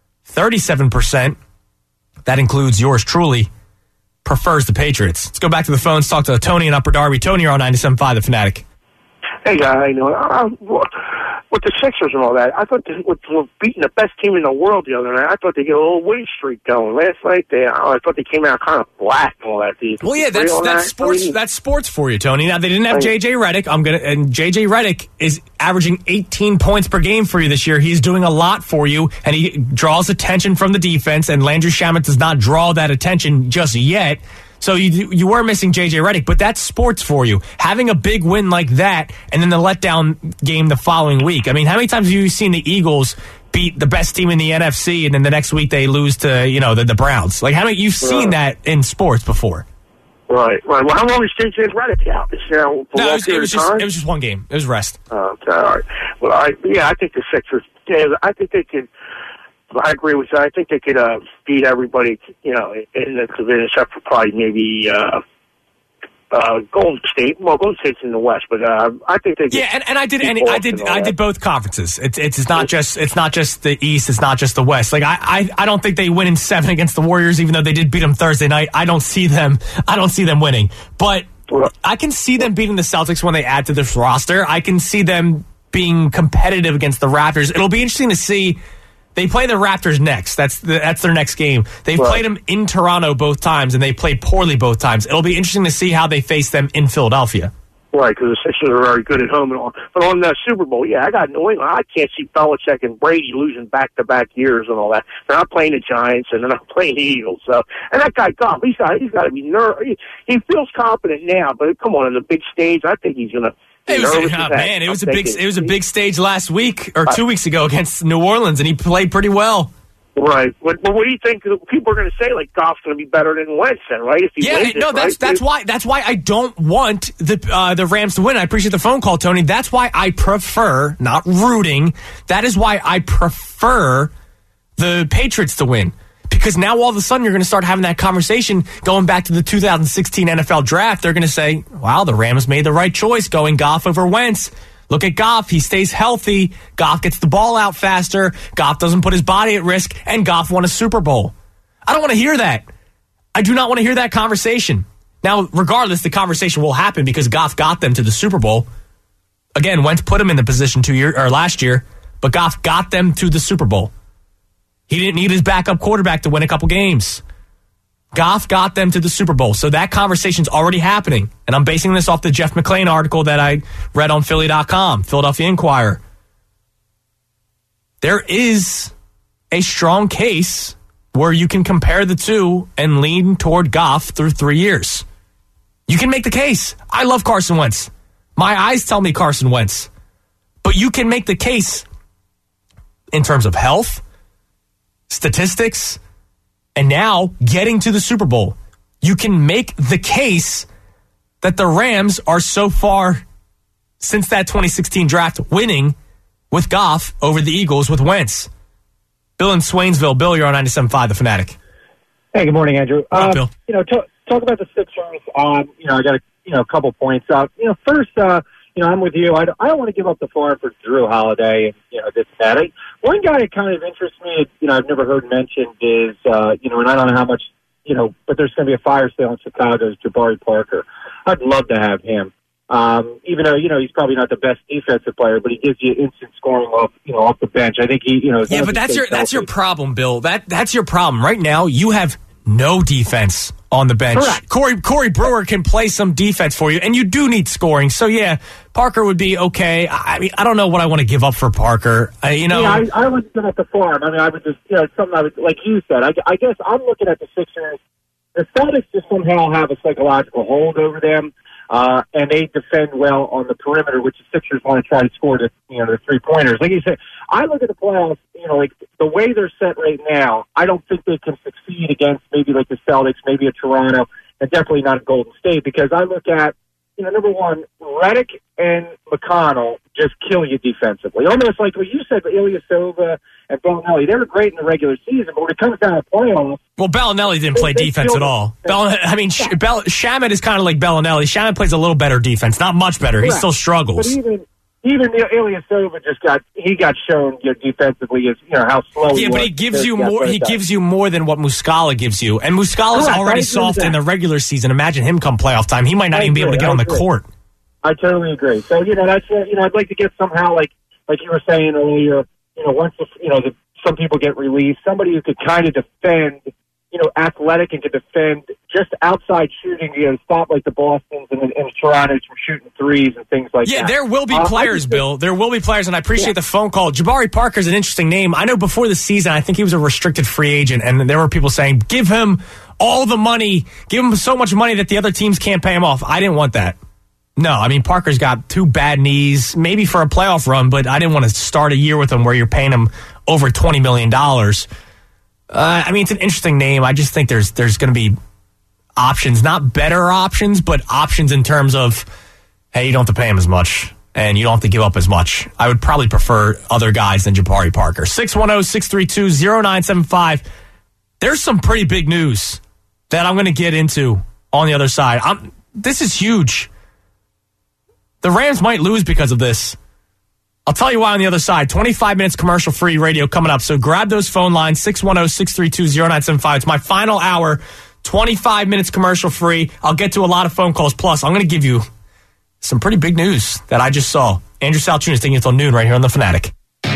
37%, that includes yours truly, prefers the Patriots. Let's go back to the phones, talk to Tony in Upper Darby. Tony, you're on 97.5 The Fanatic. Hey, guy, with the Sixers and all that, I thought with beating the best team in the world the other night, I thought they'd get a little win streak going. Last night, I thought they came out kind of black and all that. Well, yeah, that's sports. That's sports for you, Tony. Now, they didn't have J.J. Redick. And J.J. Redick is averaging 18 points per game for you this year. He's doing a lot for you, and he draws attention from the defense, and Landry Shamet does not draw that attention just yet. So you were missing J.J. Redick, but that's sports for you. Having a big win like that and then the letdown game the following week. I mean, how many times have you seen the Eagles beat the best team in the NFC and then the next week they lose to, the Browns? Like, how many you've seen that in sports before? Right. Well, how long is J.J. Redick out? It was just one game. It was rest. Okay, all right. Well, I think the Sixers, I think they can. I agree with you. I think they could beat everybody, in the division, except for probably maybe Golden State. Well, Golden State's in the West, but I think they. Yeah, and I did both conferences. It's not just the East. It's not just the West. Like I don't think they win in 7 against the Warriors, even though they did beat them Thursday night. I don't see them winning, but I can see them beating the Celtics when they add to this roster. I can see them being competitive against the Raptors. It'll be interesting to see. They play the Raptors next. That's their next game. They've played them in Toronto both times, and they played poorly both times. It'll be interesting to see how they face them in Philadelphia. Right, because the Sixers are very good at home and all. But on the Super Bowl, I got New England. I can't see Belichick and Brady losing back-to-back years and all that. They're not playing the Giants, and they're not playing the Eagles. So, and that guy Goff, he's got to be nervous. He feels confident now, but come on the big stage, I think he's going to. It was a big stage last week or 2 weeks ago against New Orleans, and he played pretty well. Right. But what do you think? People are going to say like Goff's going to be better than Wentz, then, right? If he wins that's why I don't want the Rams to win. I appreciate the phone call, Tony. That's why I prefer, not rooting. That is why I prefer the Patriots to win. Because now all of a sudden you're going to start having that conversation going back to the 2016 NFL draft. They're going to say, wow, the Rams made the right choice going Goff over Wentz. Look at Goff. He stays healthy. Goff gets the ball out faster. Goff doesn't put his body at risk. And Goff won a Super Bowl. I don't want to hear that. I do not want to hear that conversation. Now, regardless, the conversation will happen because Goff got them to the Super Bowl. Again, Wentz put him in the position last year, but Goff got them to the Super Bowl. He didn't need his backup quarterback to win a couple games. Goff got them to the Super Bowl. So that conversation's already happening. And I'm basing this off the Jeff McClain article that I read on Philly.com, Philadelphia Inquirer. There is a strong case where you can compare the two and lean toward Goff through 3 years. You can make the case. I love Carson Wentz. My eyes tell me Carson Wentz. But you can make the case in terms of health, statistics, and now getting to the Super Bowl. You can make the case that the Rams are so far since that 2016 draft winning with Goff over the Eagles with Wentz. Bill in Swainsville. Bill, you're on 97.5 The Fanatic. Hey, good morning, Andrew. Bill? Talk about the Sixers. I got a couple points. First, I'm with you. I don't want to give up the farm for Drew Holiday and this and that. One guy that kind of interests me, I've never heard mentioned is, and I don't know how much, but there's going to be a fire sale in Chicago, is Jabari Parker. I'd love to have him. Even though, he's probably not the best defensive player, but he gives you instant scoring off the bench. I think he, Yeah, but that's your problem, Bill. That's your problem. Right now, you have no defense on the bench. Correct. Corey Brewer can play some defense for you, and you do need scoring. So, yeah, Parker would be okay. I mean, I don't know what I want to give up for Parker. I wouldn't give up the farm. I mean, I would just, something I would, like you said, I guess I'm looking at the Sixers. The Celtics just somehow have a psychological hold over them, and they defend well on the perimeter, which the Sixers want to try to score the 3-pointers. Like you said, I look at the playoffs, like the way they're set right now, I don't think they can succeed against maybe like the Celtics, maybe a Toronto, and definitely not a Golden State, because I look at, number one, Redick and McConnell just kill you defensively. Almost like what you said, Ilyasova and Bellinelli, they were great in the regular season, but when it comes down to playoffs... Well, Bellinelli didn't play defense at all. Shamet is kind of like Bellinelli. Shamet plays a little better defense, not much better. He still struggles. But even Ilyasova got shown defensively as how slow he was. Yeah, but he gives you more. He gives you more than what Muscala gives you, and Muscala's already soft in the regular season. Imagine him come playoff time; he might not even be able to get on the court. I totally agree. So that's I'd like to get somehow like you were saying earlier. Once some people get released, somebody who could kind of defend. Athletic and can defend just outside shooting, stop like the Bostons and Toronto's from shooting threes and things like that. Yeah, there will be players, Bill. There will be players, and I appreciate the phone call. Jabari Parker's an interesting name. I know before the season, I think he was a restricted free agent, and there were people saying, give him all the money, give him so much money that the other teams can't pay him off. I didn't want that. No, I mean, Parker's got 2 bad knees, maybe for a playoff run, but I didn't want to start a year with him where you're paying him over $20 million. It's an interesting name. I just think there's going to be options, not better options, but options in terms of, hey, you don't have to pay him as much. and you don't have to give up as much. I would probably prefer other guys than Jabari Parker. 610-632-0975. There's some pretty big news that I'm going to get into on the other side. This is huge. The Rams might lose because of this. I'll tell you why on the other side. 25 minutes commercial-free radio coming up. So grab those phone lines, 610-632-0975. It's my final hour, 25 minutes commercial-free. I'll get to a lot of phone calls. Plus, I'm going to give you some pretty big news that I just saw. Andrew Salchunas taking until noon right here on The Fanatic.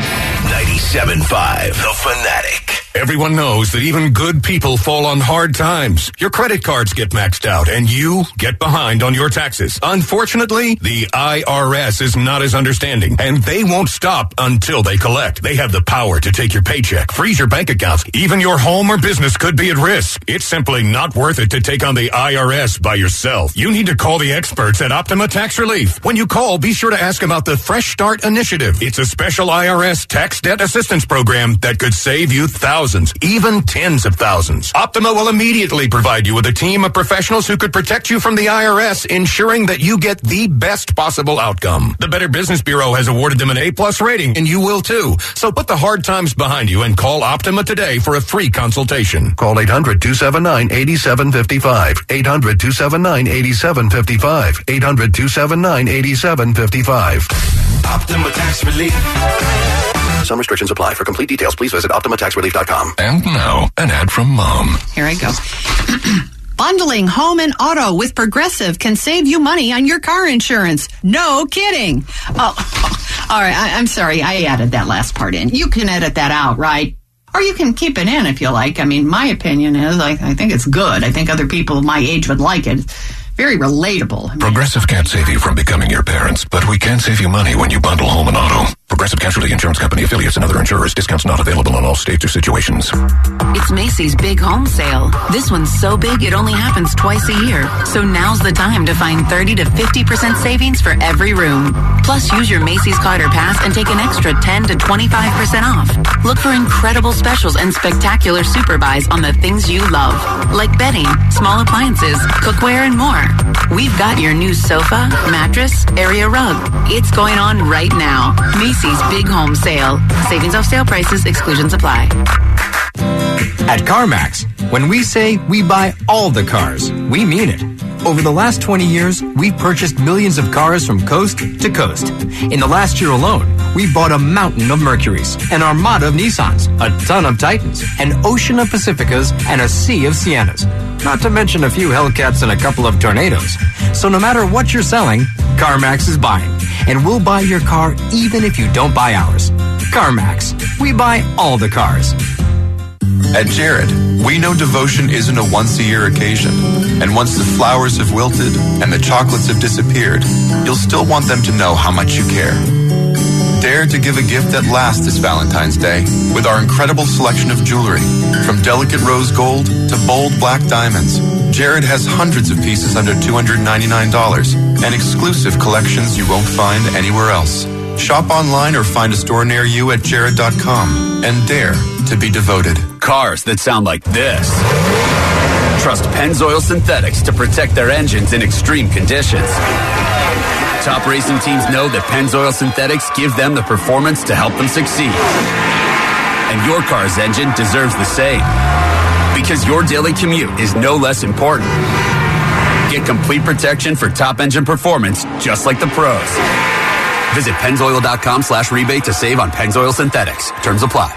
97.5, The Fanatic. Everyone knows that even good people fall on hard times. Your credit cards get maxed out and you get behind on your taxes. Unfortunately, the IRS is not as understanding and they won't stop until they collect. They have the power to take your paycheck, freeze your bank accounts. Even your home or business could be at risk. It's simply not worth it to take on the IRS by yourself. You need to call the experts at Optima Tax Relief. When you call, be sure to ask about the Fresh Start Initiative. It's a special IRS tax debt assistance program that could save you thousands, even tens of thousands. Optima will immediately provide you with a team of professionals who could protect you from the IRS, ensuring that you get the best possible outcome. The Better Business Bureau has awarded them an A+ rating, and you will too. So put the hard times behind you and call Optima today for a free consultation. Call 800-279-8755. 800-279-8755. 800-279-8755. Optima Tax Relief. Some restrictions apply. For complete details, please visit OptimaTaxRelief.com. And now, an ad from Mom. Here I go. Bundling home and auto with Progressive can save you money on your car insurance. No kidding. Oh, all right. I'm sorry. I added that last part in. You can edit that out, right? Or you can keep it in if you like. I mean, my opinion is I think it's good. I think other people my age would like it. It's very relatable. Progressive can't save you from becoming your parents, but we can save you money when you bundle home and auto. Progressive Casualty Insurance Company, affiliates, and other insurers. Discounts not available in all states or situations. It's Macy's Big Home Sale. This one's so big it only happens twice a year. So now's the time to find 30 to 50% savings for every room. Plus, use your Macy's Carter Pass and take an extra 10 to 25% off. Look for incredible specials and spectacular super buys on the things you love, like bedding, small appliances, cookware, and more. We've got your new sofa, mattress, area rug. It's going on right now. Macy's Big Home Sale. Savings off sale prices. Exclusions apply. At CarMax, when we say we buy all the cars, we mean it. Over the last 20 years, we've purchased millions of cars from coast to coast. In the last year alone, we bought a mountain of Mercurys, an armada of Nissans, a ton of Titans, an ocean of Pacificas, and a sea of Siennas. Not to mention a few Hellcats and a couple of Tornadoes. So no matter what you're selling, CarMax is buying. And we'll buy your car even if you don't buy ours. CarMax. We buy all the cars. At Jared, we know devotion isn't a once-a-year occasion. And once the flowers have wilted and the chocolates have disappeared, you'll still want them to know how much you care. Dare to give a gift that lasts this Valentine's Day with our incredible selection of jewelry. From delicate rose gold to bold black diamonds, Jared has hundreds of pieces under $299 and exclusive collections you won't find anywhere else. Shop online or find a store near you at jared.com and dare to be devoted. Cars that sound like this. Trust Pennzoil Synthetics to protect their engines in extreme conditions. Top racing teams know that Pennzoil Synthetics give them the performance to help them succeed. And your car's engine deserves the same. Because your daily commute is no less important. Get complete protection for top engine performance, just like the pros. Visit Pennzoil.com/rebate to save on Pennzoil Synthetics. Terms apply.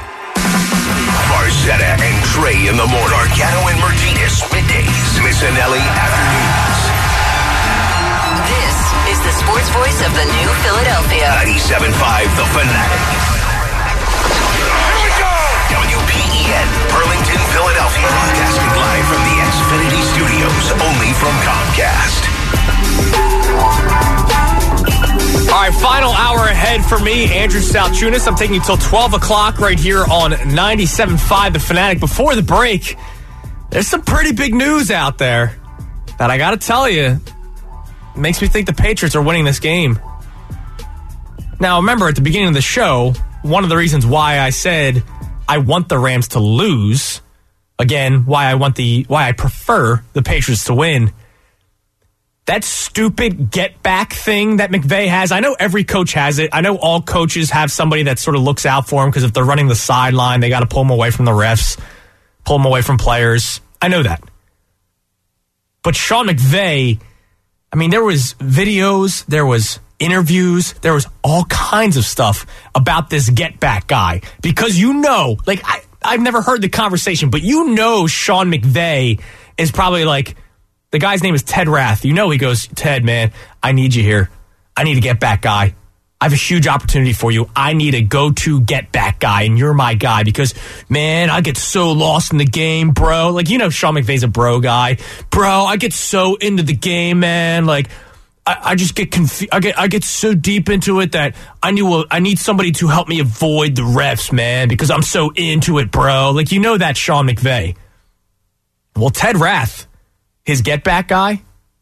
Farzetta and Trey in the morning. Gargano and Martinez middays. Missinelli afternoons. This is the sports voice of the new Philadelphia. 97.5 The Fanatic. Here we go! WPEN, Burlington, Philadelphia. Broadcasting live from the Xfinity Studios, only from Comcast. All right, final hour ahead for me, Andrew Salchunas. I'm taking you till 12 o'clock right here on 97.5 The Fanatic. Before the break, there's some pretty big news out there that I got to tell you, makes me think the Patriots are winning this game. Now, remember at the beginning of the show, one of the reasons why I said I want the Rams to lose, again, why I prefer the Patriots to win, that stupid get back thing that McVay has, I know every coach has it. I know all coaches have somebody that sort of looks out for them because if they're running the sideline, they got to pull them away from the refs, pull them away from players. I know that. But Sean McVay, I mean, there was videos, there was interviews, there was all kinds of stuff about this get back guy. Because you know, like, I've never heard the conversation, but you know Sean McVay is probably like, the guy's name is Ted Rath. You know he goes, Ted, man, I need you here. I need a get back guy. I have a huge opportunity for you. I need a go-to get back guy, and you're my guy because, man, I get so lost in the game, bro. Like, you know Sean McVay's a bro guy. Bro, I get so into the game, man. Like, I just get confused. I get so deep into it that I need somebody to help me avoid the refs, man, because I'm so into it, bro. Like, you know that Sean McVay. Well, Ted Rath, his get-back guy,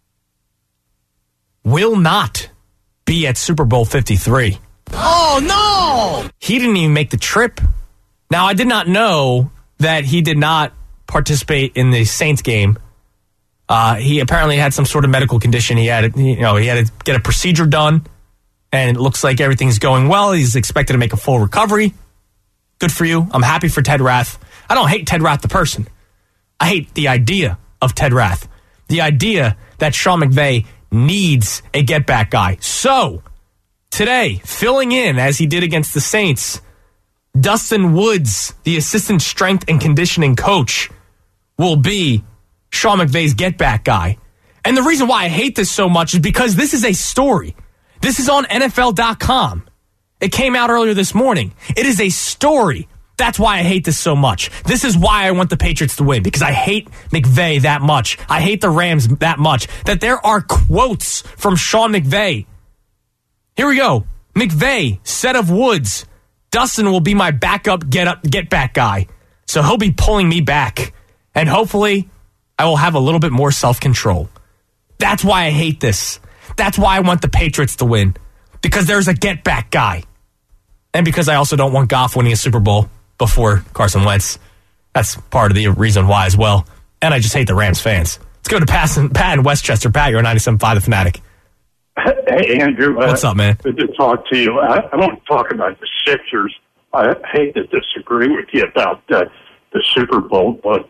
will not be at Super Bowl 53. Oh, no! He didn't even make the trip. Now, I did not know that he did not participate in the Saints game. He apparently had some sort of medical condition. He had to get a procedure done, and it looks like everything's going well. He's expected to make a full recovery. Good for you. I'm happy for Ted Rath. I don't hate Ted Rath, the person. I hate the idea of Ted Rath. The idea that Sean McVay needs a get-back guy. So, today, filling in as he did against the Saints, Dustin Woods, the assistant strength and conditioning coach, will be Sean McVay's get-back guy. And the reason why I hate this so much is because this is a story. This is on NFL.com. It came out earlier this morning. It is a story. That's why I hate this so much. This is why I want the Patriots to win, because I hate McVay that much. I hate the Rams that much, that there are quotes from Sean McVay. Here we go. McVay said of Woods, Dustin will be my backup get back guy. So he'll be pulling me back. And hopefully I will have a little bit more self-control. That's why I hate this. That's why I want the Patriots to win. Because there's a get back guy. And because I also don't want Goff winning a Super Bowl before Carson Wentz. That's part of the reason why as well. And I just hate the Rams fans. Let's go to Pat in Westchester. Pat, you're on 97.5 The Fanatic. Hey, Andrew. What's up, man? Good to talk to you. I want to talk about the Sixers. I hate to disagree with you about the Super Bowl, but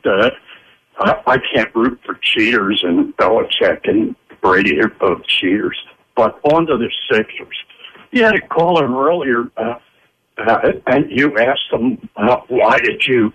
I can't root for cheaters, and Belichick and Brady are both cheaters. But on to the Sixers. You had a caller earlier, and you asked them, why did you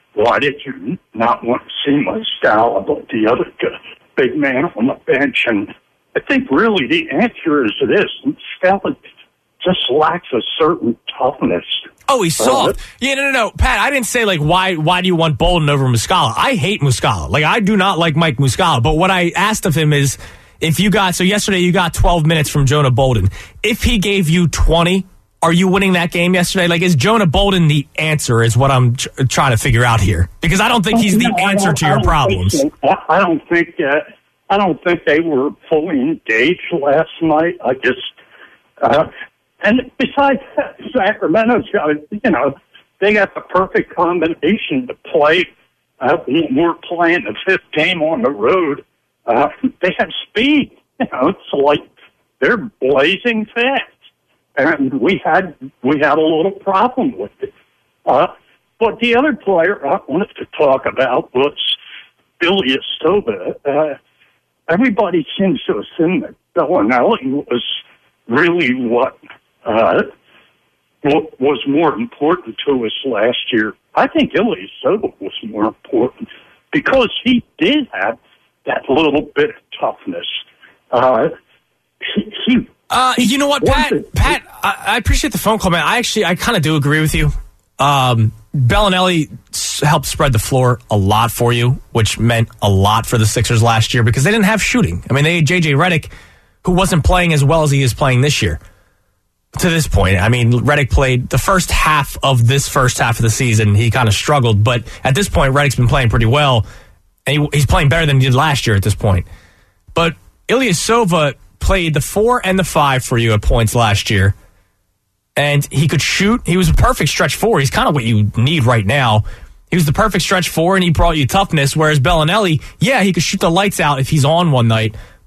not want to see Muscala, but the other big man on the bench? And I think really the answer is this. Muscala just lacks a certain toughness. Oh, he's soft. Yeah, no. Pat, I didn't say, like, why do you want Bolden over Muscala? I hate Muscala. Like, I do not like Mike Muscala. But what I asked of him is, so yesterday you got 12 minutes from Jonah Bolden. If he gave you 20, are you winning that game yesterday? Like, is Jonah Bolden the answer is what I'm trying to figure out here? Because I don't think he's the answer to your problems. I don't think they were fully engaged last night. I just, and besides that, Sacramento's got, they got the perfect combination to play. When we're playing the fifth game on the road. They have speed. It's like they're blazing fast. And we had a little problem with it. But the other player I wanted to talk about was Billy Estoba. Everybody seems to assume that Bellinelli was really what was more important to us last year. I think Billy Estoba was more important because he did have that little bit of toughness. You know what, Pat, I appreciate the phone call, man. I kind of do agree with you. Bellinelli helped spread the floor a lot for you, which meant a lot for the Sixers last year because they didn't have shooting. I mean, they had J.J. Redick, who wasn't playing as well as he is playing this year. To this point, I mean, Redick played the first half of the season. He kind of struggled, but at this point, Redick's been playing pretty well. And he's playing better than he did last year at this point. But Ilyasova played the 4 and the 5 for you at points last year. And he could shoot. He was a perfect stretch 4. He's kind of what you need right now. He was the perfect stretch 4, and he brought you toughness, whereas Bellinelli, yeah, he could shoot the lights out if he's on one night.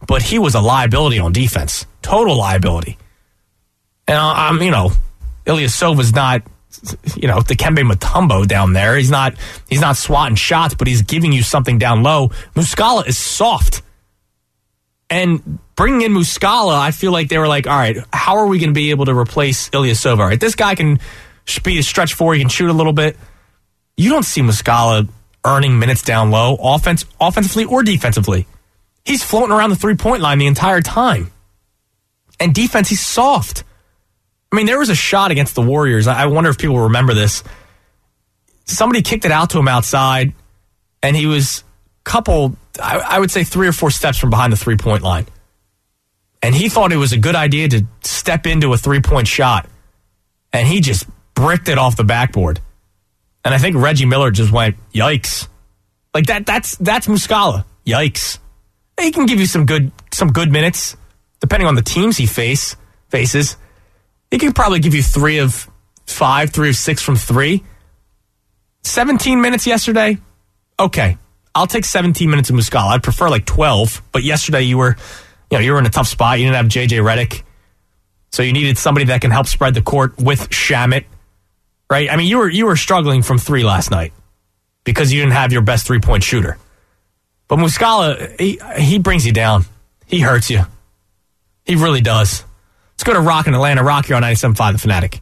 but he was a liability on defense. Total liability. And Ilyasova's not, Dikembe Mutombo down there. He's not swatting shots, but he's giving you something down low. Muscala is soft. And bringing in Muscala, I feel like they were like, all right, how are we going to be able to replace Ilyasova? All right, this guy can be a stretch four, he can shoot a little bit. You don't see Muscala earning minutes down low, offensively or defensively. He's floating around the three-point line the entire time. And defense, he's soft. I mean, there was a shot against the Warriors. I wonder if people remember this. Somebody kicked it out to him outside, and he was I would say 3 or 4 steps from behind the three-point line. And he thought it was a good idea to step into a three-point shot. And he just bricked it off the backboard. And I think Reggie Miller just went, yikes. Like that's Muscala. Yikes. He can give you some good minutes, depending on the teams he faces. He can probably give you 3 of 5, 3 of 6 from 3. 17 minutes yesterday? Okay. I'll take 17 minutes of Muscala. I'd prefer like 12, but yesterday you were in a tough spot. You didn't have JJ Redick. So you needed somebody that can help spread the court with Shamet. Right? I mean, you were struggling from 3 last night because you didn't have your best three-point shooter. But Muscala, he brings you down. He hurts you. He really does. Let's go to Rock in Atlanta. Rock, you're on 97.5 The Fanatic.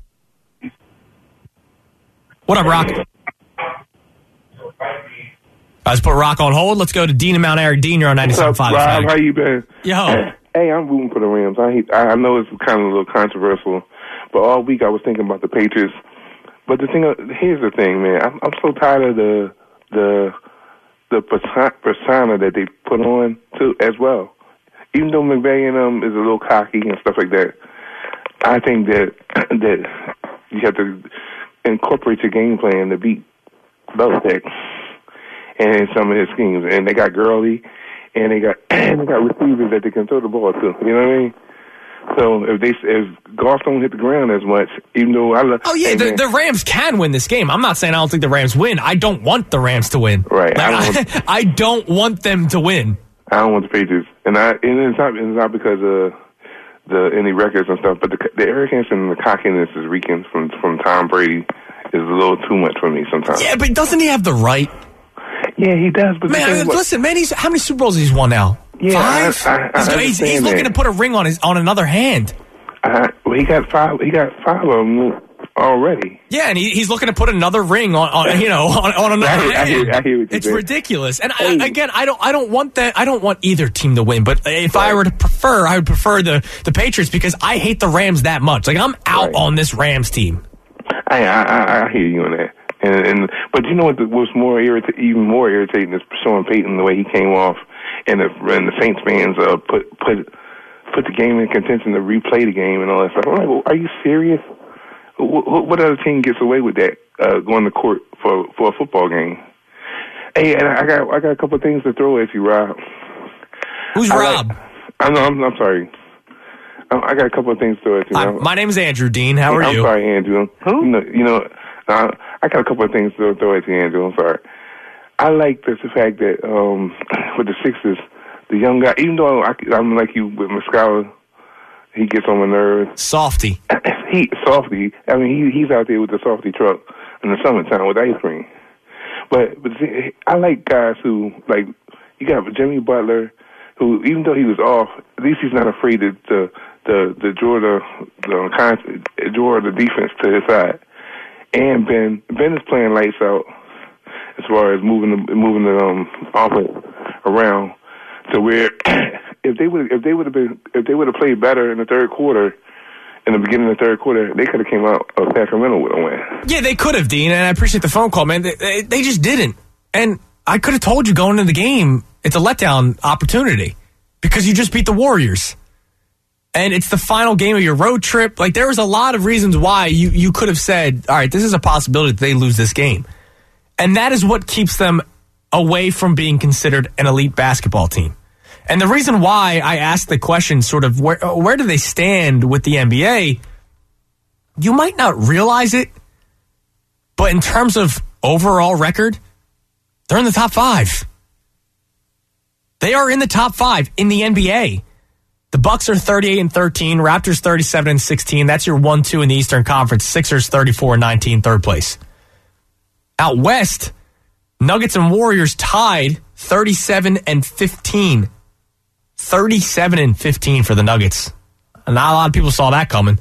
What up, Rock? Let's put Rock on hold. Let's go to Dean in Mount Airy. Dean, you're on 97.5 The Fanatic. How you been? Yo. Hey, I'm rooting for the Rams. I know it's kind of a little controversial, but all week I was thinking about the Patriots. But here's the thing, man. I'm so tired of the persona that they put on too as well. Even though McVay is a little cocky and stuff like that, I think that you have to incorporate your game plan to beat Belichick and some of his schemes. And they got Gurley, and they got receivers that they can throw the ball to. You know what I mean? So if Goff don't hit the ground as much, even though the Rams can win this game. I'm not saying I don't think the Rams win. I don't want the Rams to win. Right. I don't want them to win. I don't want the Patriots, and it's not because of any records and stuff, but the arrogance and the cockiness is reeking from Tom Brady is a little too much for me sometimes. Yeah, but doesn't he have the right? Yeah, he does. But listen, man, how many Super Bowls has he won now? Yeah, 5? He's looking to put a ring on another hand. He got 5. He got 5 of them already. Yeah, and he's looking to put another ring on another hand. I hear what you're It's saying. ridiculous. And I don't want that. I don't want either team to win. But if I were to prefer, I would prefer the Patriots because I hate the Rams that much. Like I'm out on this Rams team. I hear you on that. But you know what was even more irritating is Sean Payton, the way he came off, and the Saints fans put the game in contention to replay the game and all that stuff. I'm like, well, are you serious? What other team gets away with that going to court for a football game? Hey, and I got a couple of things to throw at you, Rob. Who's Rob? I'm sorry. I got a couple of things to throw at you. My name's Andrew Dean. How are you? I'm sorry, Andrew. Who? I got a couple of things to throw at you, Andrew. I'm sorry. I like the fact that with the Sixers, the young guy, even though I'm like you with Muscala, he gets on my nerves. Softy. Softy. I mean, he's out there with the softy truck in the summertime with ice cream. But see, I like guys who, like, you got Jimmy Butler, who, even though he was off, at least he's not afraid to draw the defense to his side. And Ben is playing lights out as far as moving the offense around to where if they would have played better in the third quarter, in the beginning of the third quarter, they could have came out of Sacramento with a win. Yeah, they could have, Dean, and I appreciate the phone call, man. They just didn't. And I could have told you going into the game, it's a letdown opportunity because you just beat the Warriors. And it's the final game of your road trip. Like, there was a lot of reasons why you could have said, all right, this is a possibility that they lose this game. And that is what keeps them away from being considered an elite basketball team. And the reason why I asked the question sort of where do they stand with the NBA, you might not realize it, but in terms of overall record, they're in the top 5. They are in the top 5 in the NBA. The Bucks are 38-13, Raptors 37-16. That's your 1-2 in the Eastern Conference. Sixers 34-19, third place. Out west, Nuggets and Warriors tied 37-15. 37-15 for the Nuggets. Not a lot of people saw that coming.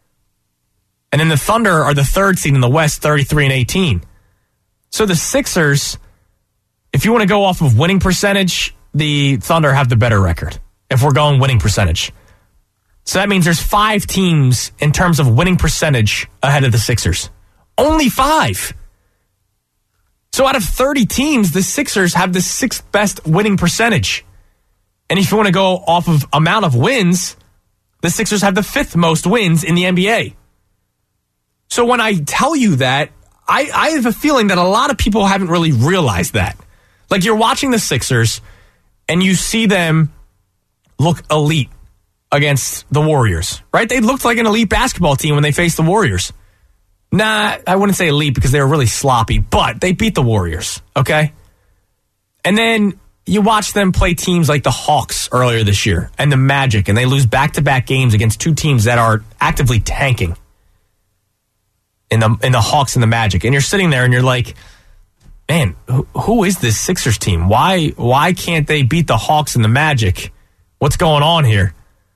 And then the Thunder are the third seed in the West, 33-18. So the Sixers, if you want to go off of winning percentage, the Thunder have the better record. If we're going winning percentage. So that means there's 5 teams in terms of winning percentage ahead of the Sixers. Only 5. So out of 30 teams, the Sixers have the 6th best winning percentage. And if you want to go off of amount of wins, the Sixers have the 5th most wins in the NBA. So when I tell you that, I have a feeling that a lot of people haven't really realized that. Like, you're watching the Sixers and you see them look elite against the Warriors, right? They looked like an elite basketball team when they faced the Warriors. Nah, I wouldn't say elite because they were really sloppy, but they beat the Warriors, okay? And then you watch them play teams like the Hawks earlier this year and the Magic, and they lose back-to-back games against 2 teams that are actively tanking in the Hawks and the Magic. And you're sitting there and you're like, man, who is this Sixers team? Why can't they beat the Hawks and the Magic? What's going on here?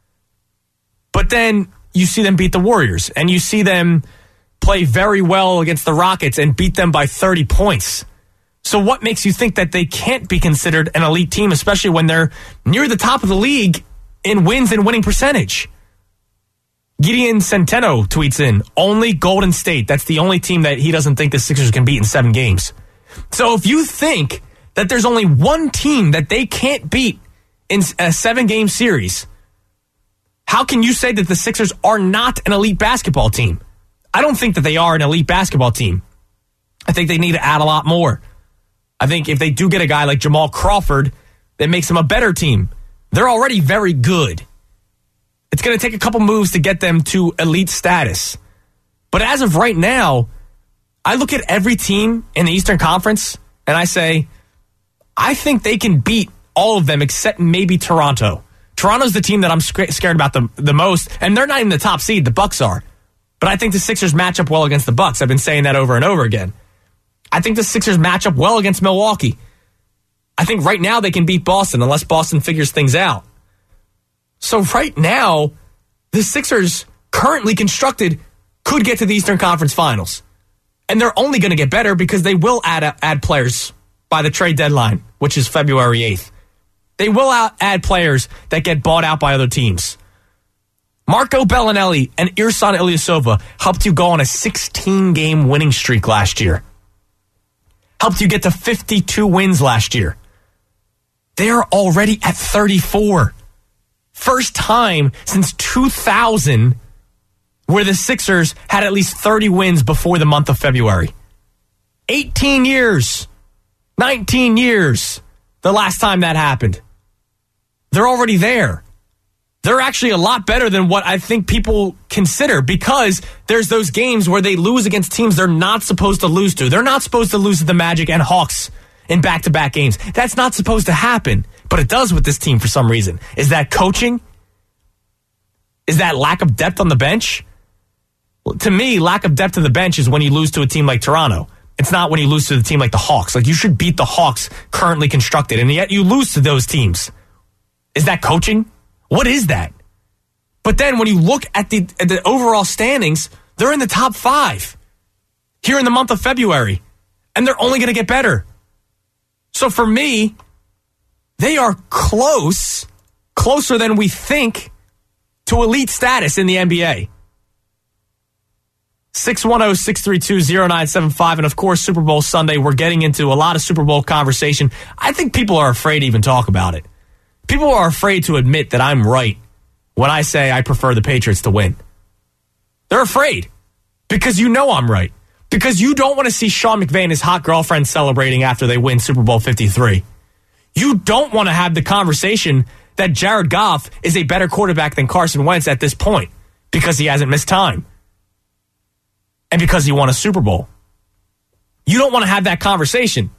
But then you see them beat the Warriors, and you see them play very well against the Rockets and beat them by 30 points. So what makes you think that they can't be considered an elite team, especially when they're near the top of the league in wins and winning percentage? Gideon Centeno tweets in, only Golden State. That's the only team that he doesn't think the Sixers can beat in 7 games. So if you think that there's only one team that they can't beat in a 7-game series, how can you say that the Sixers are not an elite basketball team? I don't think that they are an elite basketball team. I think they need to add a lot more. I think if they do get a guy like Jamal Crawford, that makes them a better team. They're already very good. It's going to take a couple moves to get them to elite status. But as of right now, I look at every team in the Eastern Conference and I say, I think they can beat all of them except maybe Toronto. Toronto's the team that I'm scared about the most, and they're not even the top seed. The Bucks are. But I think the Sixers match up well against the Bucks. I've been saying that over and over again. I think the Sixers match up well against Milwaukee. I think right now they can beat Boston unless Boston figures things out. So right now, the Sixers, currently constructed, could get to the Eastern Conference Finals. And they're only going to get better because they will add players by the trade deadline, which is February 8th. They will add players that get bought out by other teams. Marco Bellinelli and Ersan Ilyasova helped you go on a 16-game winning streak last year. Helped you get to 52 wins last year. They are already at 34. First time since 2000 where the Sixers had at least 30 wins before the month of February. 18 years. 19 years. The last time that happened. They're already there. They're actually a lot better than what I think people consider, because there's those games where they lose against teams they're not supposed to lose to. They're not supposed to lose to the Magic and Hawks in back-to-back games. That's not supposed to happen, but it does with this team for some reason. Is that coaching? Is that lack of depth on the bench? Well, to me, lack of depth on the bench is when you lose to a team like Toronto. It's not when you lose to a team like the Hawks. Like, you should beat the Hawks currently constructed, and yet you lose to those teams. Is that coaching? What is that? But then when you look at the overall standings, they're in the top 5 here in the month of February, and they're only going to get better. So for me, they are closer than we think to elite status in the NBA. 610-632-0975. And of course, Super Bowl Sunday, we're getting into a lot of Super Bowl conversation. I think people are afraid to even talk about it. People are afraid to admit that I'm right when I say I prefer the Patriots to win. They're afraid because you know I'm right. Because you don't want to see Sean McVay and his hot girlfriend celebrating after they win Super Bowl 53. You don't want to have the conversation that Jared Goff is a better quarterback than Carson Wentz at this point because he hasn't missed time and because he won a Super Bowl. You don't want to have that conversation.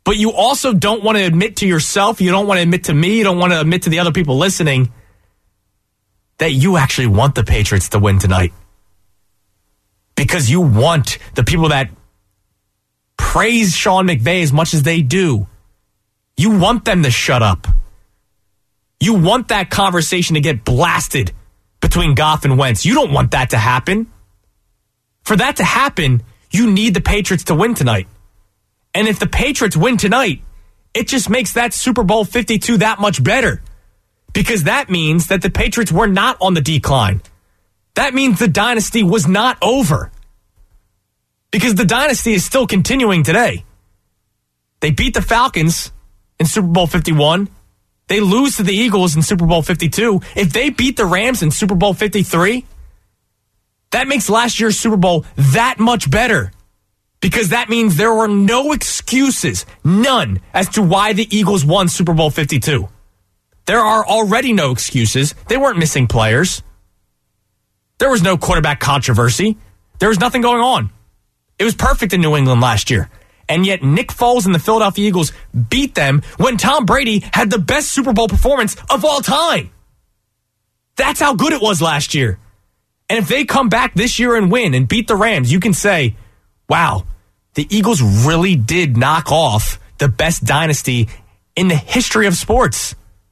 But you also don't want to admit to yourself, you don't want to admit to me, you don't want to admit to the other people listening that you actually want the Patriots to win tonight. Because you want the people that praise Sean McVay as much as they do, you want them to shut up. You want that conversation to get blasted between Goff and Wentz. You don't want that to happen. For that to happen, you need the Patriots to win tonight. And if the Patriots win tonight, it just makes that Super Bowl 52 that much better. Because that means that the Patriots were not on the decline. That means the dynasty was not over. Because the dynasty is still continuing today. They beat the Falcons in Super Bowl 51. They lose to the Eagles in Super Bowl 52. If they beat the Rams in Super Bowl 53, that makes last year's Super Bowl that much better. Because that means there were no excuses, none, as to why the Eagles won Super Bowl 52. There are already no excuses. They weren't missing players. There was no quarterback controversy. There was nothing going on. It was perfect in New England last year. And yet Nick Foles and the Philadelphia Eagles beat them when Tom Brady had the best Super Bowl performance of all time. That's how good it was last year. And if they come back this year and win and beat the Rams, you can say, wow, the Eagles really did knock off the best dynasty in the history of sports.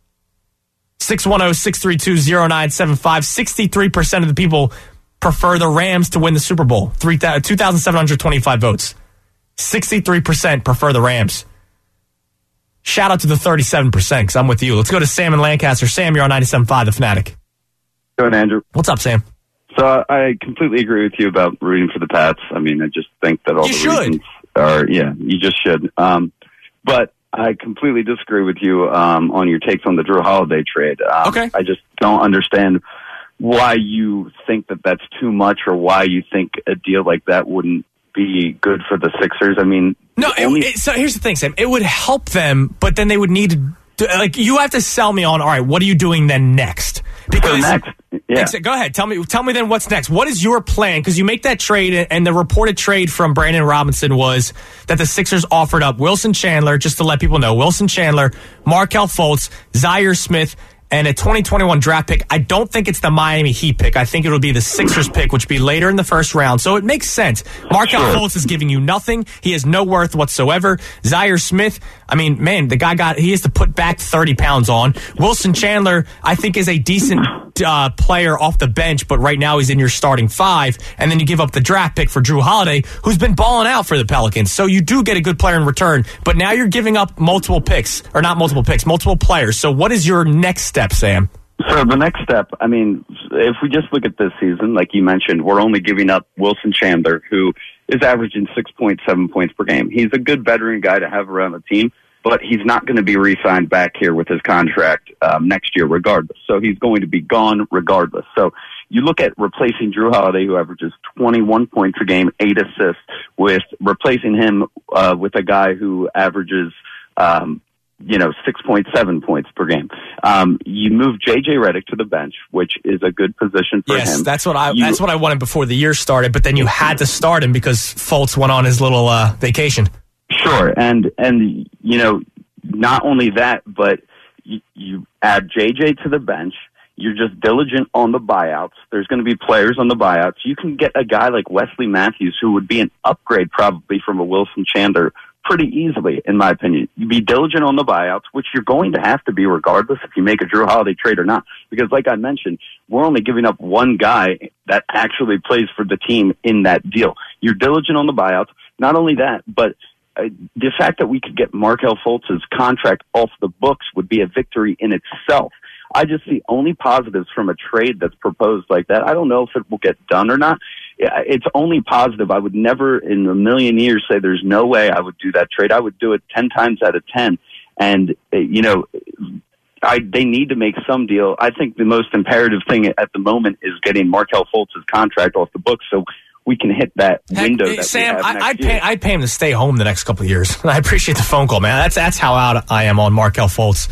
610-632-0975. 63% of the people prefer the Rams to win the Super Bowl. 2,725 votes. 63% prefer the Rams. Shout out to the 37% because I'm with you. Let's go to Sam in Lancaster. Sam, you're on 97.5, The Fanatic. Go ahead, Andrew. What's up, Sam? So I completely agree with you about rooting for the Pats. I mean, I just think that all reasons are, you just should. But I completely disagree with you on your takes on the Drew Holiday trade. Okay. I just don't understand why you think that that's too much or why you think a deal like that wouldn't be good for the Sixers. I mean, no. So here's the thing, Sam. It would help them, but then they would need to, you have to sell me on, all right, what are you doing then next? Because go ahead. Tell me then what's next. What is your plan? Because you make that trade, and the reported trade from Brandon Robinson was that the Sixers offered up Wilson Chandler, just to let people know, Wilson Chandler, Markelle Fultz, Zaire Smith, and a 2021 draft pick. I don't think it's the Miami Heat pick. I think it'll be the Sixers pick, which would be later in the first round. So it makes sense. Markelle Fultz is giving you nothing. He has no worth whatsoever. Zaire Smith, I mean, man, the guy he has to put back 30 pounds on. Wilson Chandler, I think, is a decent player off the bench, but right now he's in your starting five. And then you give up the draft pick for Drew Holiday, who's been balling out for the Pelicans. So you do get a good player in return, but now you're giving up multiple players. So what is your next step, Sam? So the next step, I mean, if we just look at this season, like you mentioned, we're only giving up Wilson Chandler, who is averaging 6.7 points per game. He's a good veteran guy to have around the team, but he's not going to be re-signed back here with his contract next year regardless. So he's going to be gone regardless. So you look at replacing Drew Holiday, who averages 21 points a game, 8 assists, with replacing him with a guy who averages 6.7 points per game. You move J.J. Redick to the bench, which is a good position for him. Yes, that's what I wanted before the year started, but then you had to start him because Fultz went on his little vacation. Sure, and not only that, but you add J.J. to the bench. You're just diligent on the buyouts. There's going to be players on the buyouts. You can get a guy like Wesley Matthews, who would be an upgrade probably from a Wilson Chandler pretty easily, in my opinion. You be diligent on the buyouts, which you're going to have to be regardless if you make a Drew Holiday trade or not. Because like I mentioned, we're only giving up one guy that actually plays for the team in that deal. You're diligent on the buyouts. Not only that, but the fact that we could get Markelle Fultz's contract off the books would be a victory in itself. I just see only positives from a trade that's proposed like that. I don't know if it will get done or not. It's only positive. I would never in a million years say there's no way I would do that trade. I would do it 10 times out of 10. And, they need to make some deal. I think the most imperative thing at the moment is getting Markelle Fultz's contract off the books so we can hit that window. Sam, I'd pay him to stay home the next couple of years. I appreciate the phone call, man. That's how out I am on Markelle Fultz.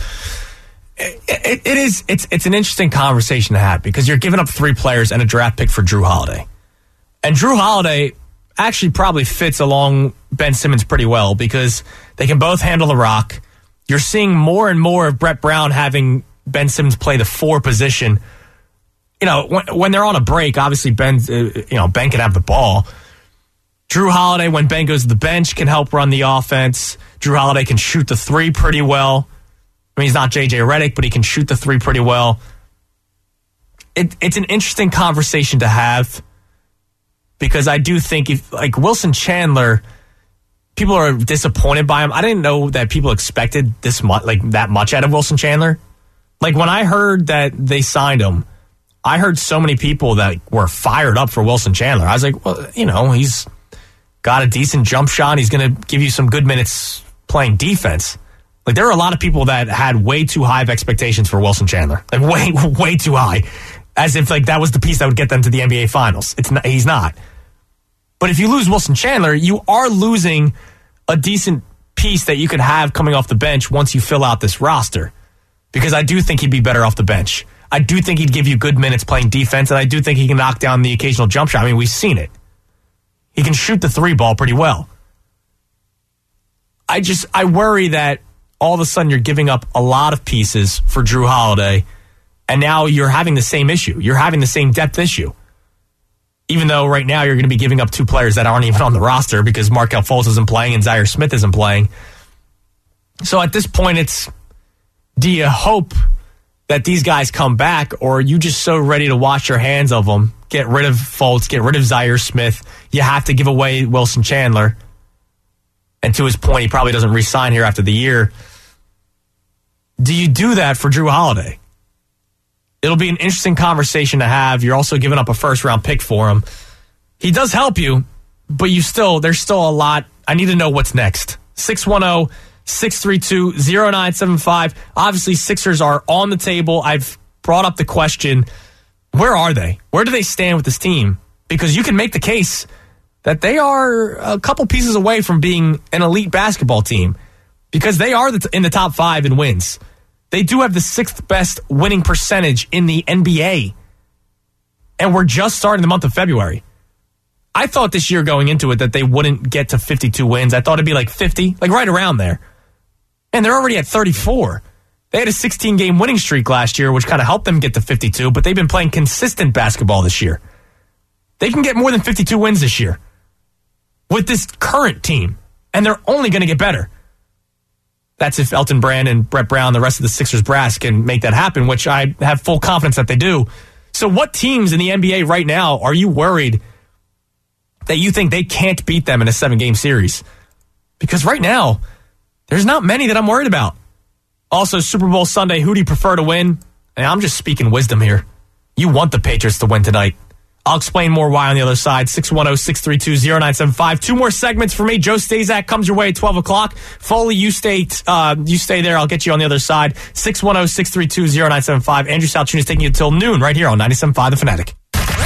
It's an interesting conversation to have because you're giving up 3 players and a draft pick for Drew Holiday. And Drew Holiday, actually probably fits along Ben Simmons pretty well because they can both handle the rock. You're seeing more and more of Brett Brown having Ben Simmons play the 4 position. You know, when they're on a break, obviously Ben can have the ball. Drew Holiday, when Ben goes to the bench, can help run the offense. Drew Holiday can shoot the 3 pretty well. I mean, he's not J.J. Redick, but he can shoot the 3 pretty well. It's an interesting conversation to have because I do think if like Wilson Chandler, people are disappointed by him. I didn't know that people expected that much out of Wilson Chandler. Like when I heard that they signed him, I heard so many people that were fired up for Wilson Chandler. I was like, well, he's got a decent jump shot. He's going to give you some good minutes playing defense. Like there are a lot of people that had way too high of expectations for Wilson Chandler. Like way too high. As if like that was the piece that would get them to the NBA Finals. He's not. But if you lose Wilson Chandler, you are losing a decent piece that you could have coming off the bench once you fill out this roster. Because I do think he'd be better off the bench. I do think he'd give you good minutes playing defense, and I do think he can knock down the occasional jump shot. I mean, we've seen it. He can shoot the 3 ball pretty well. I worry that all of a sudden you're giving up a lot of pieces for Drew Holiday, and now you're having the same issue. You're having the same depth issue. Even though right now you're going to be giving up 2 players that aren't even on the roster because Markelle Fultz isn't playing and Zaire Smith isn't playing. So at this point, do you hope that these guys come back, or are you just so ready to wash your hands of them, get rid of Fultz, get rid of Zaire Smith? You have to give away Wilson Chandler. And to his point, he probably doesn't re-sign here after the year. Do you do that for Drew Holiday? It'll be an interesting conversation to have. You're also giving up a first-round pick for him. He does help you, but there's still a lot. I need to know what's next. 610-632-0975. Obviously, Sixers are on the table. I've brought up the question, where are they? Where do they stand with this team? Because you can make the case that they are a couple pieces away from being an elite basketball team because they are in the top 5 in wins. They do have the 6th best winning percentage in the NBA. And we're just starting the month of February. I thought this year going into it that they wouldn't get to 52 wins. I thought it'd be like 50, like right around there. And they're already at 34. They had a 16-game winning streak last year, which kind of helped them get to 52, but they've been playing consistent basketball this year. They can get more than 52 wins this year with this current team, and they're only going to get better. That's if Elton Brand and Brett Brown, the rest of the Sixers brass, can make that happen, which I have full confidence that they do. So what teams in the NBA right now are you worried that you think they can't beat them in a 7-game series? Because right now, there's not many that I'm worried about. Also, Super Bowl Sunday, who do you prefer to win? And I'm just speaking wisdom here. You want the Patriots to win tonight. I'll explain more why on the other side. 610-632-0975. 2 more segments for me. Joe Stazak comes your way at 12 o'clock. Foley, you stay there. I'll get you on the other side. 610-632-0975. Andrew Salchun is taking you till noon right here on 97.5 The Fanatic.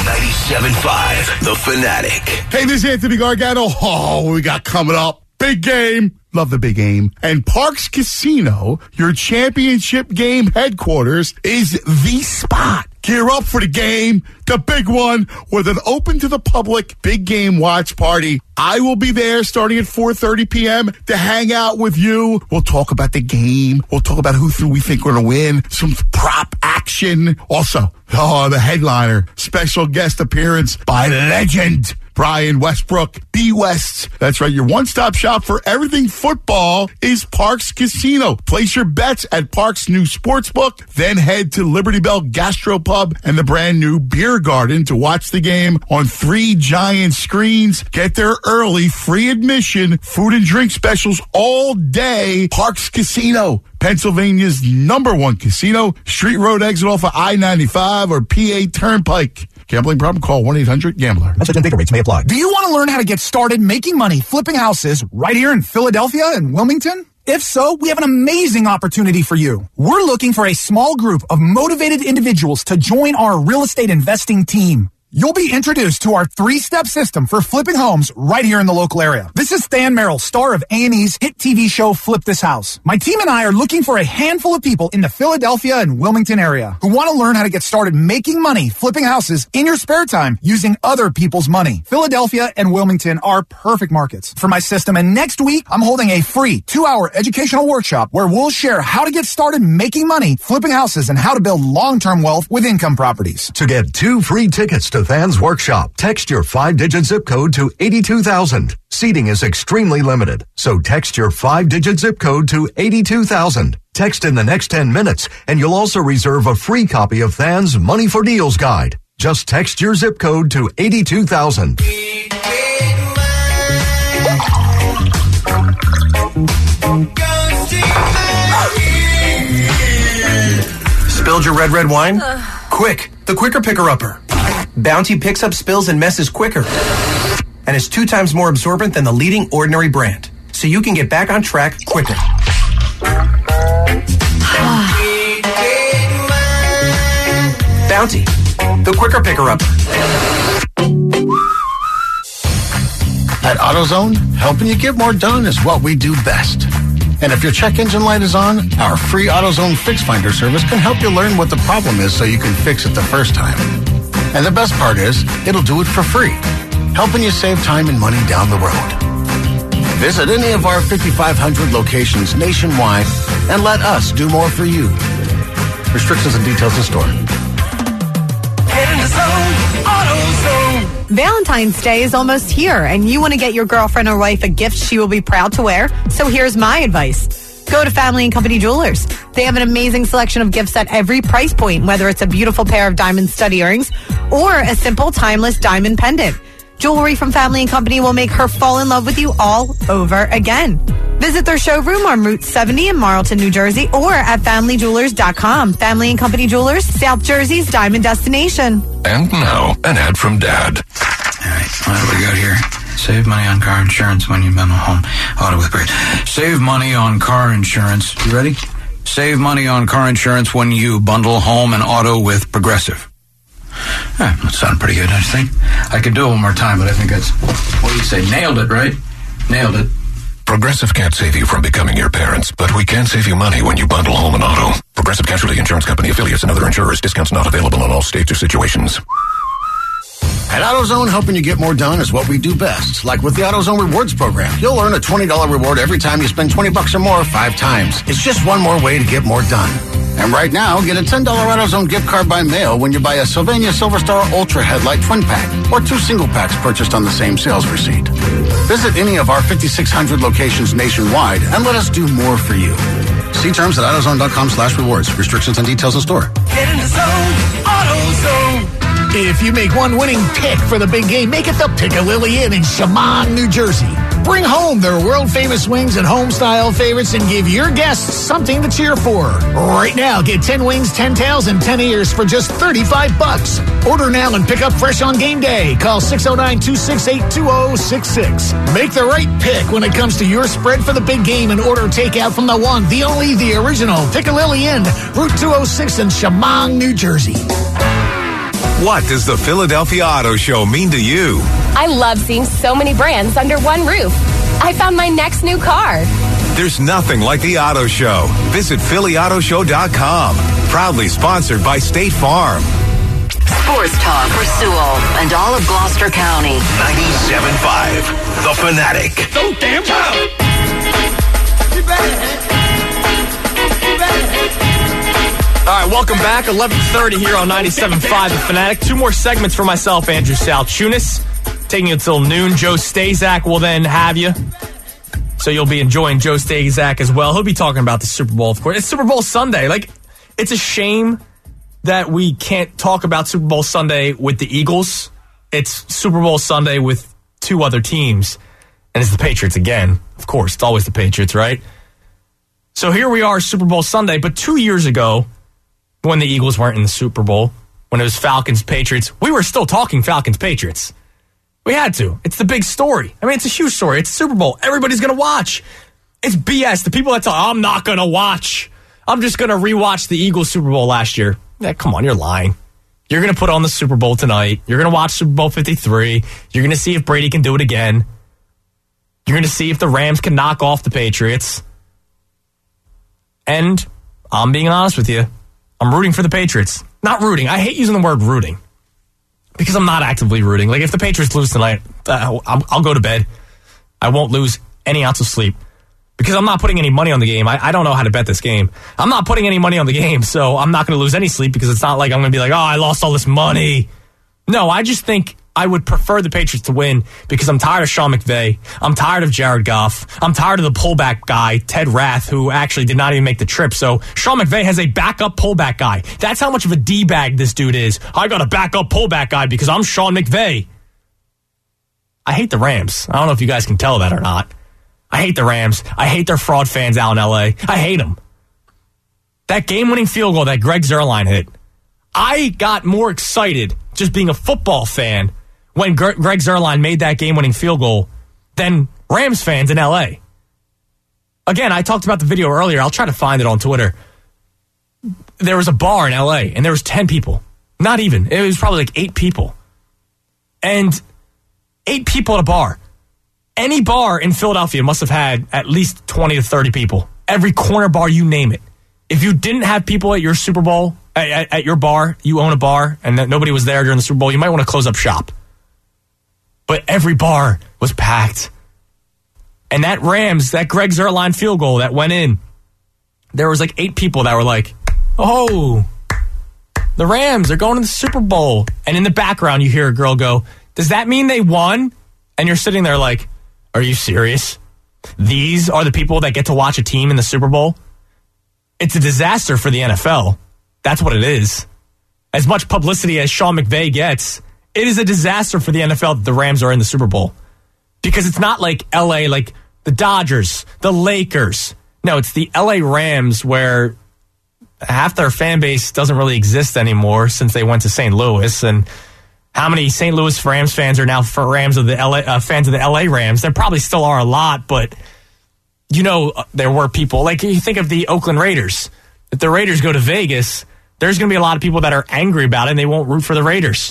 97.5 The Fanatic. Hey, this is Anthony Gargano. Oh, we got coming up. Big game. Love the big game. And Parks Casino, your championship game headquarters, is the spot. Gear up for the game, the big one, with an open to the public big game watch party. I will be there starting at 4:30 p.m. to hang out with you. We'll talk about the game. We'll talk about who we think we're going to win. Some prop action. Also, the headliner, special guest appearance by legend Brian Westbrook, B West. That's right. Your one-stop shop for everything football is Parks Casino. Place your bets at Parks' new sportsbook. Then head to Liberty Bell Gastropub and the brand new Beer Garden to watch the game on 3 giant screens. Get there early, free admission, food and drink specials all day. Parks Casino, Pennsylvania's #1 casino. Street Road exit off of I-95 or PA Turnpike. Gambling problem? Call 1-800-GAMBLER. Message and data rates may apply. Do you want to learn how to get started making money flipping houses right here in Philadelphia and Wilmington? If so, we have an amazing opportunity for you. We're looking for a small group of motivated individuals to join our real estate investing team. You'll be introduced to our 3-step system for flipping homes right here in the local area. This is Stan Merrill, star of A&E's hit TV show Flip This House. My team and I are looking for a handful of people in the Philadelphia and Wilmington area who want to learn how to get started making money flipping houses in your spare time using other people's money. Philadelphia and Wilmington are perfect markets for my system, and next week I'm holding a free 2-hour educational workshop where we'll share how to get started making money flipping houses and how to build long-term wealth with income properties. To get 2 free tickets to Than's workshop, text your 5-digit zip code to 82,000. Seating is extremely limited, so text your 5-digit zip code to 82,000. Text in the next 10 minutes, and you'll also reserve a free copy of Than's Money for Deals Guide. Just text your zip code to 82,000. Spilled your red wine? Quick, the Quicker Picker-Upper. Bounty picks up spills and messes quicker. And is 2 times more absorbent than the leading Ordinary brand. So you can get back on track quicker. Bounty, the Quicker Picker-Upper. At AutoZone, helping you get more done is what we do best. And if your check engine light is on, our free AutoZone Fix Finder service can help you learn what the problem is so you can fix it the first time. And the best part is, it'll do it for free, helping you save time and money down the road. Visit any of our 5,500 locations nationwide and let us do more for you. Restrictions and details in store. Get in the zone, AutoZone. Valentine's Day is almost here, and you want to get your girlfriend or wife a gift she will be proud to wear. So here's my advice. Go to Family & Company Jewelers. They have an amazing selection of gifts at every price point, whether it's a beautiful pair of diamond stud earrings or a simple timeless diamond pendant. Jewelry from Family & Company will make her fall in love with you all over again. Visit their showroom on Route 70 in Marlton, New Jersey, or at FamilyJewelers.com. Family & Company Jewelers, South Jersey's diamond destination. And now, an ad from Dad. All right, what do we got here? Save money on car insurance when you bundle home auto with Progressive. Save money on car insurance. You ready? Save money on car insurance when you bundle home and auto with Progressive. That sounded pretty good, I think. I could do it one more time, but I think that's, what do you say? Nailed it, right? Nailed it. Progressive can't save you from becoming your parents, but we can save you money when you bundle home and auto. Progressive Casualty Insurance Company affiliates and other insurers. Discounts not available in all states or situations. At AutoZone, helping you get more done is what we do best. Like with the AutoZone Rewards program, you'll earn a $20 reward every time you spend $20 or more 5 times. It's just one more way to get more done. And right now, get a $10 AutoZone gift card by mail when you buy a Sylvania Silver Star Ultra Headlight Twin Pack or 2 single packs purchased on the same sales receipt. Visit any of our 5,600 locations nationwide and let us do more for you. See terms at AutoZone.com/rewards. Restrictions and details in store. Get in the zone, AutoZone. If you make one winning pick for the big game, make it the Piccalilli Inn in Shamong, New Jersey. Bring home their world-famous wings and home-style favorites and give your guests something to cheer for. Right now, get 10 wings, 10 tails, and 10 ears for just $35. Order now and pick up fresh on game day. Call 609-268-2066. Make the right pick when it comes to your spread for the big game and order takeout from the one, the only, the original Piccalilli Inn, Route 206 in Shamong, New Jersey. What does the Philadelphia Auto Show mean to you? I love seeing so many brands under one roof. I found my next new car. There's nothing like the Auto Show. Visit PhillyAutoShow.com. Proudly sponsored by State Farm. Sports talk for Sewell and all of Gloucester County. 97.5, The Fanatic. So damn proud. You better. All right, welcome back. 11:30 here on 97.5 The Fanatic. 2 more segments for myself, Andrew Salchunas. Taking you until noon. Joe Stazak will then have you. So you'll be enjoying Joe Stazak as well. He'll be talking about the Super Bowl, of course. It's Super Bowl Sunday. Like, it's a shame that we can't talk about Super Bowl Sunday with the Eagles. It's Super Bowl Sunday with 2 other teams. And it's the Patriots again. Of course, it's always the Patriots, right? So here we are, Super Bowl Sunday. But 2 years ago, when the Eagles weren't in the Super Bowl, when it was Falcons-Patriots, we were still talking Falcons-Patriots. We had to. It's the big story. I mean, it's a huge story. It's the Super Bowl. Everybody's going to watch. It's BS. The people that tell, I'm not going to watch. I'm just going to rewatch the Eagles Super Bowl last year. Yeah, come on, you're lying. You're going to put on the Super Bowl tonight. You're going to watch Super Bowl 53. You're going to see if Brady can do it again. You're going to see if the Rams can knock off the Patriots. And I'm being honest with you. I'm rooting for the Patriots. Not rooting. I hate using the word rooting because I'm not actively rooting. Like, if the Patriots lose tonight, I'll go to bed. I won't lose any ounce of sleep because I'm not putting any money on the game. I don't know how to bet this game. I'm not putting any money on the game, so I'm not going to lose any sleep because it's not like I'm going to be like, oh, I lost all this money. No, I just think I would prefer the Patriots to win because I'm tired of Sean McVay. I'm tired of Jared Goff. I'm tired of the pullback guy, Ted Rath, who actually did not even make the trip. So Sean McVay has a backup pullback guy. That's how much of a D-bag this dude is. I got a backup pullback guy because I'm Sean McVay. I hate the Rams. I don't know if you guys can tell that or not. I hate the Rams. I hate their fraud fans out in L.A. I hate them. That game-winning field goal that Greg Zuerlein hit, I got more excited just being a football fan when Greg Zuerlein made that game-winning field goal than Rams fans in L.A. Again, I talked about the video earlier. I'll try to find it on Twitter. There was a bar in L.A., and there was 10 people. Not even. It was probably like 8 people. And 8 people at a bar. Any bar in Philadelphia must have had at least 20 to 30 people. Every corner bar, you name it. If you didn't have people at your Super Bowl, at your bar, you own a bar, and that nobody was there during the Super Bowl, you might want to close up shop. But every bar was packed. And that Greg Zuerlein field goal that went in, there was like 8 people that were like, oh, the Rams are going to the Super Bowl. And in the background, you hear a girl go, does that mean they won? And you're sitting there like, are you serious? These are the people that get to watch a team in the Super Bowl? It's a disaster for the NFL. That's what it is. As much publicity as Sean McVay gets, it is a disaster for the NFL that the Rams are in the Super Bowl. Because it's not like LA, like the Dodgers, the Lakers. No, it's the LA Rams where half their fan base doesn't really exist anymore since they went to St. Louis. And how many St. Louis Rams fans are now fans of the LA Rams? There probably still are a lot, but you know, there were people like you think of the Oakland Raiders. If the Raiders go to Vegas, there's going to be a lot of people that are angry about it and they won't root for the Raiders.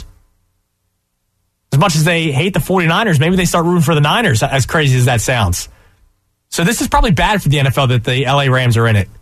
As much as they hate the 49ers, maybe they start rooting for the Niners, as crazy as that sounds. So this is probably bad for the NFL that the LA Rams are in it.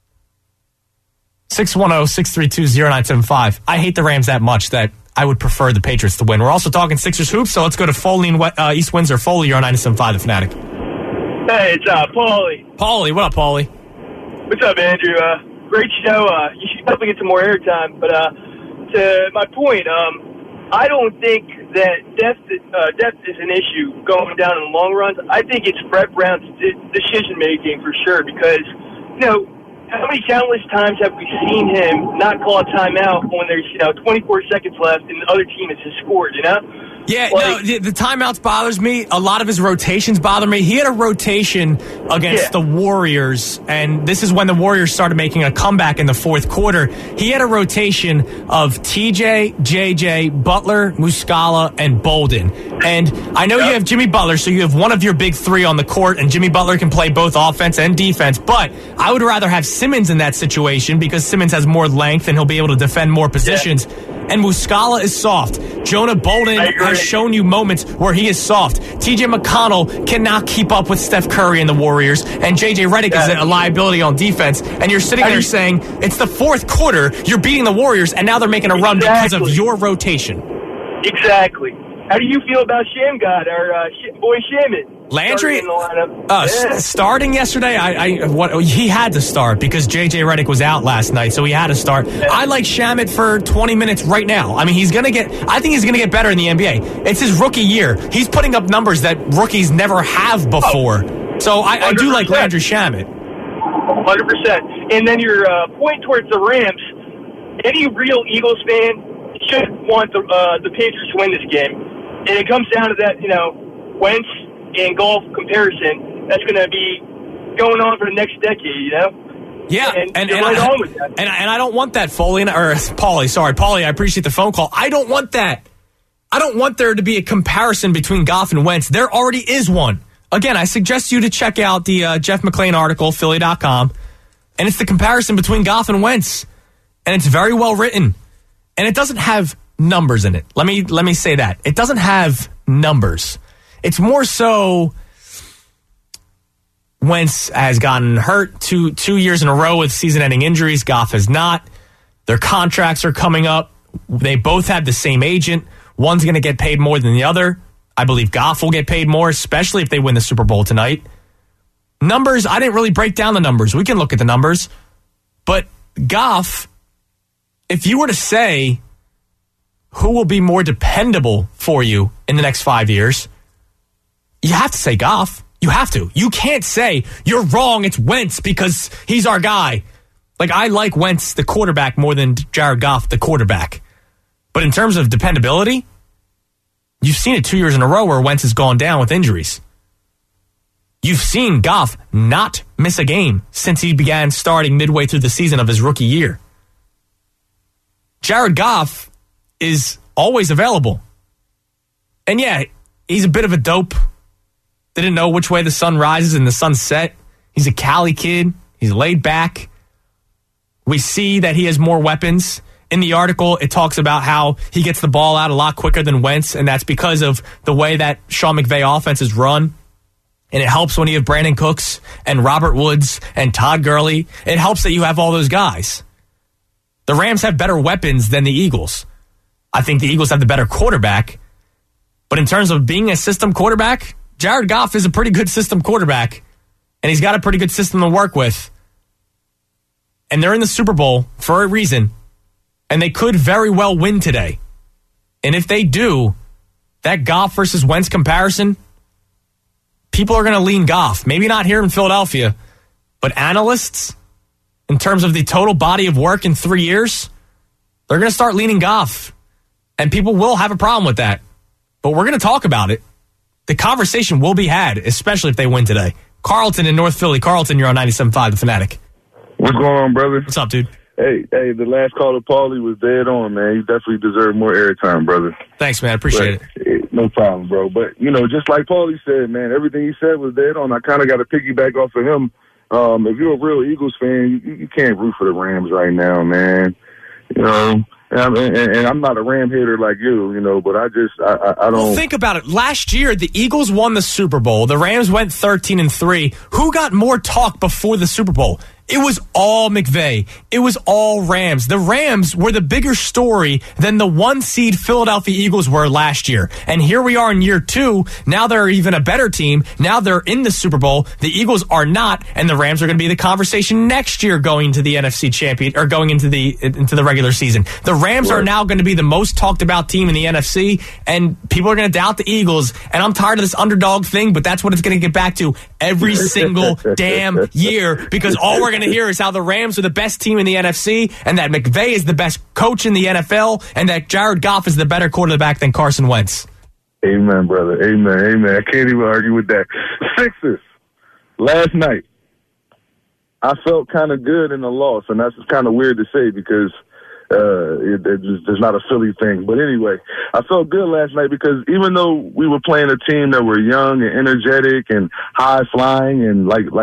610-632-0975. I hate the Rams that much that I would prefer the Patriots to win. We're also talking Sixers hoops, so let's go to Foley in East Windsor. Foley, you're on 97.5, The Fanatic. Hey, it's Paulie. Paulie, what up, Paulie? What's up, Andrew? Great show. You should definitely get some more airtime. But to my point, I don't think that depth is an issue going down in the long run. I think it's Brett Brown's decision-making for sure because, you know, how many countless times have we seen him not call a timeout when there's, 24 seconds left and the other team has just scored, Yeah, the timeouts bothers me. A lot of his rotations bother me. He had a rotation against the Warriors, and this is when the Warriors started making a comeback in the fourth quarter. He had a rotation of TJ, JJ, Butler, Muscala, and Bolden. And I know you have Jimmy Butler, so you have one of your big 3 on the court, and Jimmy Butler can play both offense and defense. But I would rather have Simmons in that situation because Simmons has more length and he'll be able to defend more positions. And Muscala is soft. Jonah Bolden has shown you moments where he is soft. TJ McConnell cannot keep up with Steph Curry and the Warriors. And JJ Redick is a liability on defense. And you're sitting there saying, it's the fourth quarter, you're beating the Warriors, and now they're making a run because of your rotation. Exactly. How do you feel about Shamgod, our boy Shaman? Landry, starting yesterday, he had to start because J.J. Redick was out last night, so he had to start. I like Shamet for 20 minutes right now. I mean, I think he's going to get better in the NBA. It's his rookie year. He's putting up numbers that rookies never have before. So I do like Landry Shamet. 100%. And then your point towards the Rams, any real Eagles fan should want the Patriots to win this game. And it comes down to that, Wentz and golf comparison that's going to be going on for the next decade, Yeah, and I don't want that, Paulie. Sorry, Paulie, I appreciate the phone call. I don't want that. I don't want there to be a comparison between Goff and Wentz. There already is one. Again, I suggest you to check out the Jeff McClain article, Philly.com, and it's the comparison between Goff and Wentz, and it's very well written. and it doesn't have numbers in it. Let me say that. It doesn't have numbers. It's more so Wentz has gotten hurt two years in a row with season-ending injuries. Goff has not. Their contracts are coming up. They both have the same agent. One's going to get paid more than the other. I believe Goff will get paid more, especially if they win the Super Bowl tonight. Numbers, I didn't really break down the numbers. We can look at the numbers. But Goff, if you were to say who will be more dependable for you in the next 5 years, you have to say Goff. You have to. You can't say, you're wrong, it's Wentz because he's our guy. Like, I like Wentz, the quarterback, more than Jared Goff, the quarterback. But in terms of dependability, you've seen it 2 years in a row where Wentz has gone down with injuries. You've seen Goff not miss a game since he began starting midway through the season of his rookie year. Jared Goff is always available. And yeah, he's a bit of a dope. Didn't know which way the sun rises and the sun set. He's a Cali kid. He's laid back. We see that he has more weapons. In the article, it talks about how he gets the ball out a lot quicker than Wentz, and that's because of the way that Sean McVay offense is run. And it helps when you have Brandon Cooks and Robert Woods and Todd Gurley. It helps that you have all those guys. The Rams have better weapons than the Eagles. I think the Eagles have the better quarterback. But in terms of being a system quarterback, Jared Goff is a pretty good system quarterback. And he's got a pretty good system to work with. And they're in the Super Bowl for a reason. And they could very well win today. And if they do, that Goff versus Wentz comparison, people are going to lean Goff. Maybe not here in Philadelphia, but analysts, in terms of the total body of work in 3 years, they're going to start leaning Goff. And people will have a problem with that. But we're going to talk about it. The conversation will be had, especially if they win today. Carlton in North Philly. Carlton, you're on 97.5, The Fanatic. What's going on, brother? What's up, dude? Hey, the last caller, Paulie, was dead on, man. You definitely deserve more airtime, brother. Thanks, man. Appreciate it. No problem, bro. But, just like Paulie said, man, everything he said was dead on. I kind of got to piggyback off of him. If you're a real Eagles fan, you can't root for the Rams right now, man. And I'm not a Ram hater like you, but I don't. Well, think about it. Last year, the Eagles won the Super Bowl. The Rams went 13-3. Who got more talk before the Super Bowl? It was all McVay. It was all Rams. The Rams were the bigger story than the 1 seed Philadelphia Eagles were last year. And here we are in year 2. Now they're even a better team. Now they're in the Super Bowl. The Eagles are not, and the Rams are going to be the conversation next year going to the NFC champion or going into the regular season. The Rams are now going to be the most talked about team in the NFC, and people are going to doubt the Eagles. And I'm tired of this underdog thing, but that's what it's going to get back to every single damn year, because all we're going to hear is how the Rams are the best team in the NFC and that McVay is the best coach in the NFL and that Jared Goff is the better quarterback than Carson Wentz. Amen, brother. Amen. I can't even argue with that. Sixers, last night, I felt kind of good in the loss, and that's kind of weird to say because it's not a Philly thing. But anyway, I felt good last night because even though we were playing a team that were young and energetic and high-flying and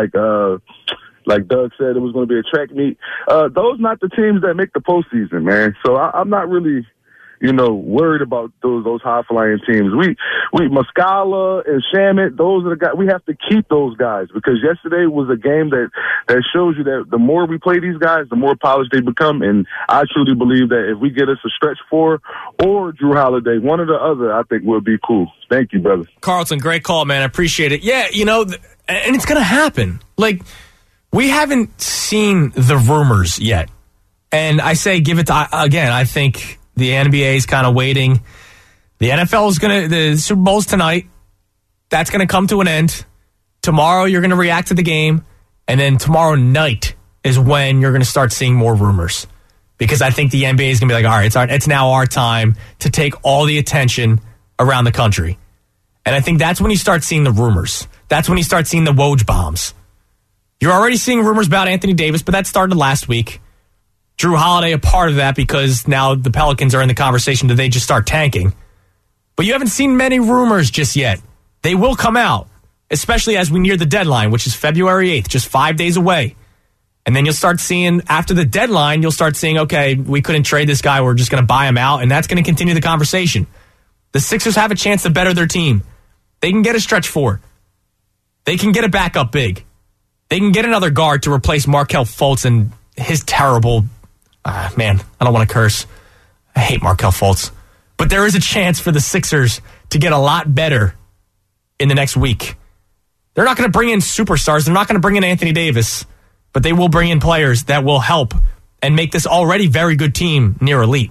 like Doug said, it was going to be a track meet. Those not the teams that make the postseason, man. So I'm not really, worried about those high-flying teams. We Muscala and Shamet, those are the guys. We have to keep those guys because yesterday was a game that shows you that the more we play these guys, the more polished they become. And I truly believe that if we get us a stretch 4 or Drew Holiday, one or the other, I think we'll be cool. Thank you, brother. Carlton, great call, man. I appreciate it. Yeah, and it's going to happen. We haven't seen the rumors yet. And I say give it to, again, I think the NBA is kind of waiting. The NFL is the Super Bowl's tonight. That's going to come to an end. Tomorrow you're going to react to the game. And then tomorrow night is when you're going to start seeing more rumors. Because I think the NBA is going to be like, all right, it's now our time to take all the attention around the country. And I think that's when you start seeing the rumors. That's when you start seeing the Woj bombs. You're already seeing rumors about Anthony Davis, but that started last week. Drew Holiday a part of that because now the Pelicans are in the conversation. Do they just start tanking? But you haven't seen many rumors just yet. They will come out, especially as we near the deadline, which is February 8th, just 5 days away. And then you'll start seeing, after the deadline, you'll start seeing, okay, we couldn't trade this guy. We're just going to buy him out. And that's going to continue the conversation. The Sixers have a chance to better their team. They can get a stretch four. They can get a backup big. They can get another guard to replace Markelle Fultz and his terrible... man, I don't want to curse. I hate Markelle Fultz. But there is a chance for the Sixers to get a lot better in the next week. They're not going to bring in superstars. They're not going to bring in Anthony Davis. But they will bring in players that will help and make this already very good team near elite.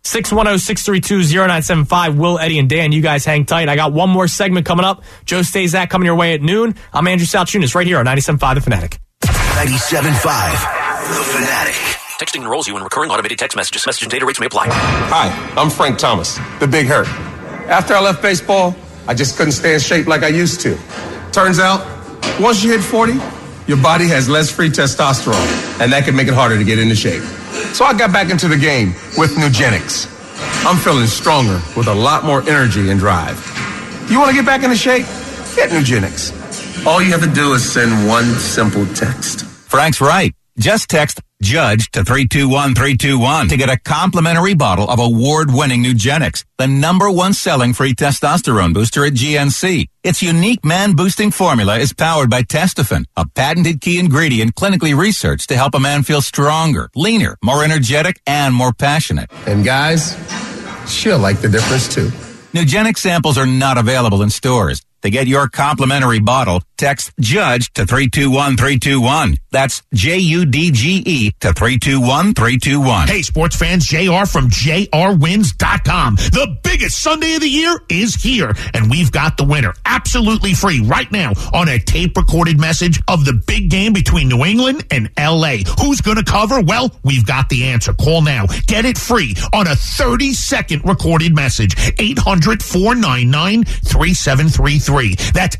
610-632-0975. Will, Eddie, and Dan, you guys hang tight. I got one more segment coming up. Joe Stazak coming your way at noon. I'm Andrew Salchunas right here on 97.5 The Fanatic. 97.5 The Fanatic. Texting enrolls you in recurring automated text messages. Message and data rates may apply. Hi, I'm Frank Thomas, the Big Hurt. After I left baseball, I just couldn't stay in shape like I used to. Turns out, once you hit 40, your body has less free testosterone, and that can make it harder to get into shape. So I got back into the game with Nugenics. I'm feeling stronger with a lot more energy and drive. You want to get back into shape? Get Nugenics. All you have to do is send one simple text. Frank's right. Just text JUDGE to 321-321 to get a complimentary bottle of award-winning Nugenics, the #1 selling free testosterone booster at GNC. Its unique man-boosting formula is powered by Testofen, a patented key ingredient clinically researched to help a man feel stronger, leaner, more energetic, and more passionate. And guys, she'll like the difference too. Nugenics samples are not available in stores. To get your complimentary bottle, text JUDGE to 321-321. That's JUDGE to 321-321. Hey, sports fans, JR from JRWins.com. The biggest Sunday of the year is here, and we've got the winner absolutely free right now on a tape-recorded message of the big game between New England and L.A. Who's going to cover? Well, we've got the answer. Call now. Get it free on a 30-second recorded message. 800-499-3733. That's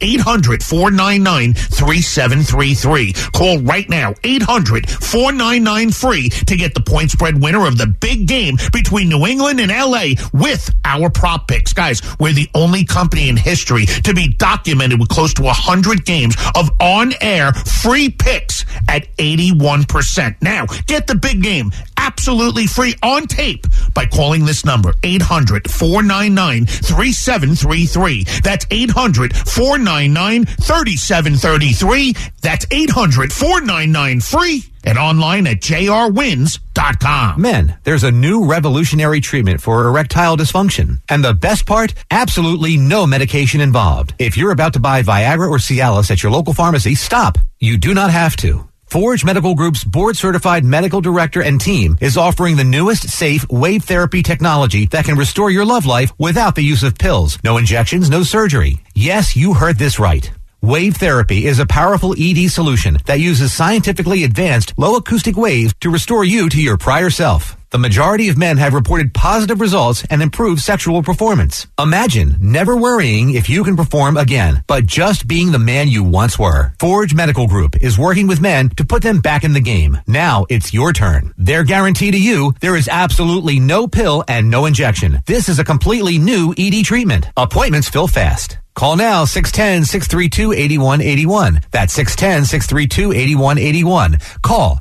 800-499-3733. Call right now, 800-499-FREE to get the point spread winner of the big game between New England and LA with our prop picks. Guys, we're the only company in history to be documented with close to 100 games of on-air free picks at 81%. Now, get the big game absolutely free on tape by calling this number, 800-499-3733. That's 800-499-3733. That's 800-499-FREE and online at jrwins.com. Men, there's a new revolutionary treatment for erectile dysfunction. And the best part? Absolutely no medication involved. If you're about to buy Viagra or Cialis at your local pharmacy, stop. You do not have to. Forge Medical Group's board-certified medical director and team is offering the newest safe wave therapy technology that can restore your love life without the use of pills. No injections, no surgery. Yes, you heard this right. Wave therapy is a powerful ED solution that uses scientifically advanced low acoustic waves to restore you to your prior self. The majority of men have reported positive results and improved sexual performance. Imagine never worrying if you can perform again, but just being the man you once were. Forge Medical Group is working with men to put them back in the game. Now it's your turn. Their guarantee to you, there is absolutely no pill and no injection. This is a completely new ED treatment. Appointments fill fast. Call now, 610-632-8181. That's 610-632-8181. Call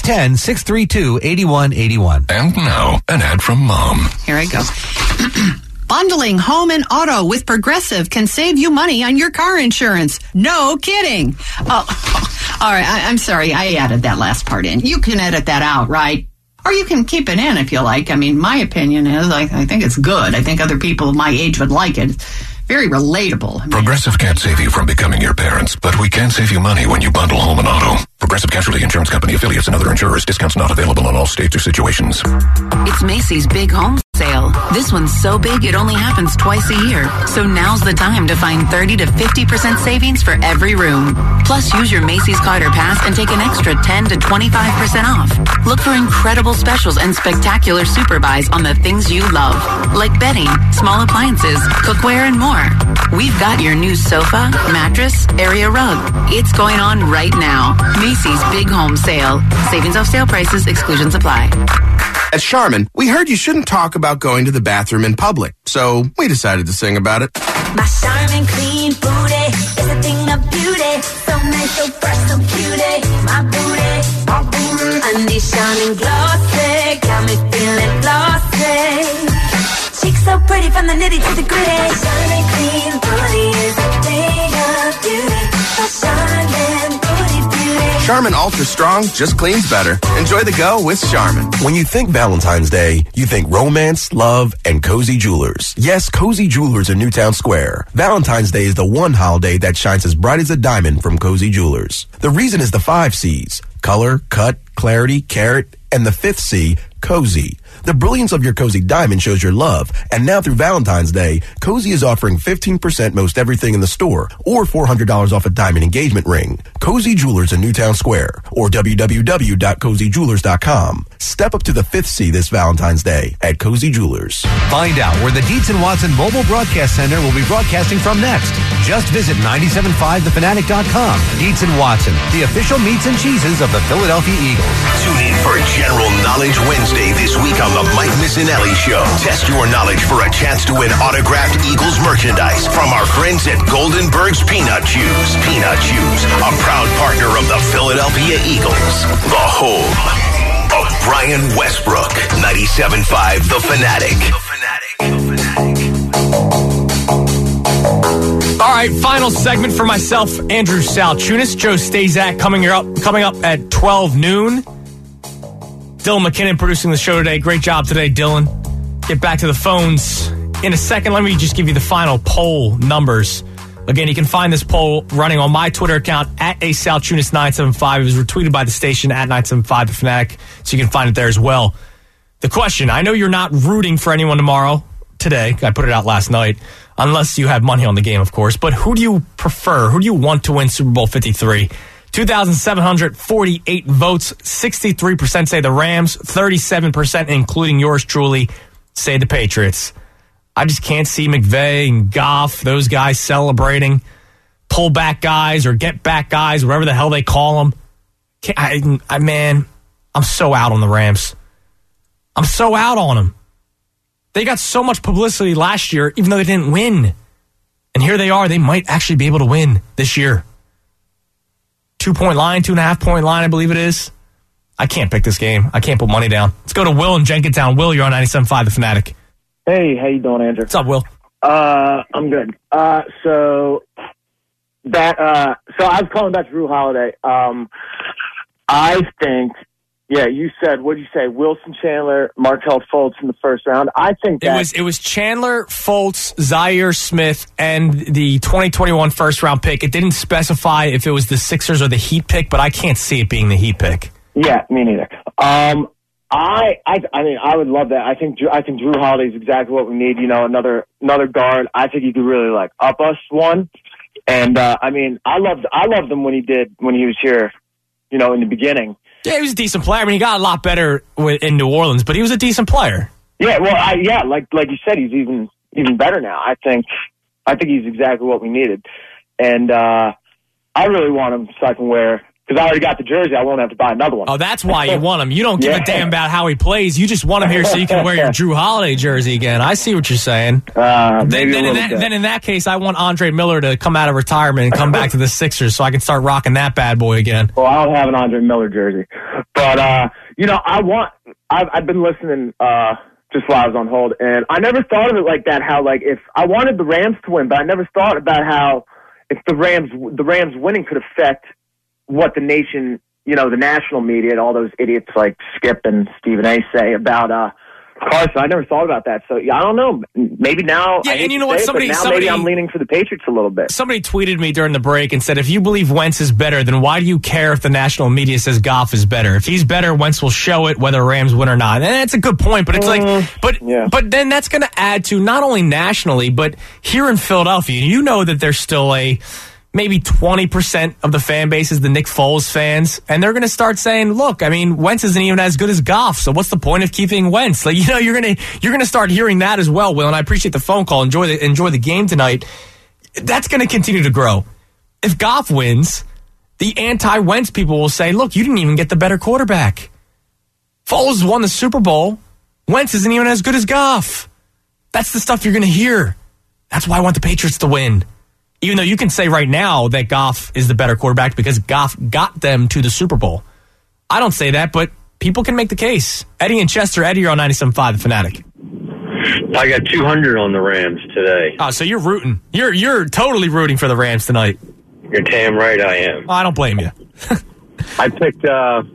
610-632-8181. And now, an ad from Mom. Here I go. Bundling home and auto with Progressive can save you money on your car insurance. No kidding. Oh, all right. I'm sorry. I added that last part in. You can edit that out, right? Or you can keep it in if you like. I mean, my opinion is I think it's good. I think other people my age would like it. Very relatable. I mean, Progressive can't save you from becoming your parents, but we can save you money when you bundle home and auto. Progressive Casualty Insurance Company affiliates and other insurers. Discounts not available in all states or situations. It's Macy's Big Home Sale. This one's so big it only happens twice a year. So now's the time to find 30 to 50% savings for every room. Plus, use your Macy's card or pass and take an extra 10 to 25% off. Look for incredible specials and spectacular super buys on the things you love, like bedding, small appliances, cookware, and more. We've got your new sofa, mattress, area rug. It's going on right now. Macy's Big Home Sale. Savings off sale prices. Exclusions apply. At Charmin, we heard you shouldn't talk about going to the bathroom in public, so we decided to sing about it. My Charmin clean booty is a thing of beauty. So nice, so fresh, so cutie. My booty, pretty from the nitty to the gritty. Shining clean booty is the thing of beauty. A Charmin booty beauty. Charmin Ultra Strong just cleans better. Enjoy the go with Charmin. When you think Valentine's Day, you think romance, love, and Cozy Jewelers. Yes, Cozy Jewelers in Newtown Square. Valentine's Day is the one holiday that shines as bright as a diamond from Cozy Jewelers. The reason is the 5 C's: color, cut, clarity, carat, and the 5th C, cozy. The brilliance of your Cozy diamond shows your love, and now through Valentine's Day, Cozy is offering 15% most everything in the store, or $400 off a diamond engagement ring. Cozy Jewelers in Newtown Square, or www.cozyjewelers.com. Step up to the 5th C this Valentine's Day at Cozy Jewelers. Find out where the Dietz & Watson Mobile Broadcast Center will be broadcasting from next. Just visit 975thefanatic.com. Dietz & Watson, the official meats and cheeses of the Philadelphia Eagles. Tune in for General Knowledge Wednesday this week on the Mike Missinelli Show. Test your knowledge for a chance to win autographed Eagles merchandise from our friends at Goldenberg's Peanut Chews. Peanut Chews, a proud partner of the Philadelphia Eagles. The home of Brian Westbrook. 97.5 The Fanatic. All right, final segment for myself, Andrew Salchunas, Joe Stazak coming up at 12 noon. Dylan McKinnon producing the show today. Great job today, Dylan. Get back to the phones in a second. Let me just give you the final poll numbers. Again, you can find this poll running on my Twitter account at asalchunas975. It was retweeted by the station at 975 The Fanatic, so you can find it there as well. The question, I know you're not rooting for anyone today. I put it out last night, unless you have money on the game, of course. But who do you prefer? Who do you want to win Super Bowl 53? 2,748 votes. 63% say the Rams. 37%, including yours truly, say the Patriots. I just can't see McVay and Goff, those guys celebrating. Pullback guys or get back guys, whatever the hell they call them. Man, I'm so out on the Rams. I'm so out on them. They got so much publicity last year, even though they didn't win. And here they are. They might actually be able to win this year. 2-point line, 2.5-point line, I believe it is. I can't pick this game. I can't put money down. Let's go to Will in Jenkintown. Will, you're on 97.5 The Fanatic. Hey, how you doing, Andrew? What's up, Will? I'm good. So I was calling back to Drew Holiday. I think, you said, what'd you say? Wilson Chandler, Markelle Fultz in the first round. I think it was Chandler, Fultz, Zaire Smith, and the 2021 first round pick. It didn't specify if it was the Sixers or the Heat pick, but I can't see it being the Heat pick. Yeah, me neither. I mean, I would love that. I think Drew Holiday is exactly what we need. You know, another guard. I think he could really up us one. And I mean, I loved him when he was here. You know, in the beginning. Yeah, he was a decent player. I mean, he got a lot better in New Orleans, but he was a decent player. Yeah, well, like you said, he's even better now. I think he's exactly what we needed, and I really want him so I can wear. Because I already got the jersey, I won't have to buy another one. Oh, that's why you want him. You don't give a damn about how he plays. You just want him here so you can wear your Drew Holiday jersey again. I see what you're saying. Then in that case, I want Andre Miller to come out of retirement and come back to the Sixers so I can start rocking that bad boy again. Well, I don't have an Andre Miller jersey. But, I've been listening just while I was on hold, and I never thought of it like that, how, if I wanted the Rams to win, but I never thought about how if the Rams winning could affect what the nation, the national media and all those idiots like Skip and Stephen A say about Carson. I never thought about that. So, I don't know. Maybe now. Yeah, and you know what? Somebody maybe I'm leaning for the Patriots a little bit. Somebody tweeted me during the break and said, if you believe Wentz is better, then why do you care if the national media says Goff is better? If he's better, Wentz will show it whether Rams win or not. And that's a good point, but it's but then that's going to add to not only nationally, but here in Philadelphia, you know that there's still maybe 20% of the fan base is the Nick Foles fans, and they're going to start saying, look, I mean, Wentz isn't even as good as Goff, so what's the point of keeping Wentz? You're going to start hearing that as well, Will, and I appreciate the phone call. Enjoy the game tonight. That's going to continue to grow. If Goff wins, the anti-Wentz people will say, look, you didn't even get the better quarterback. Foles won the Super Bowl. Wentz isn't even as good as Goff. That's the stuff you're going to hear. That's why I want the Patriots to win. Even though you can say right now that Goff is the better quarterback because Goff got them to the Super Bowl. I don't say that, but people can make the case. Eddie and Chester. Eddie, you're on 97.5 The Fanatic. I got 200 on the Rams today. Oh, so you're rooting. You're totally rooting for the Rams tonight. You're damn right I am. Oh, I don't blame you. I picked the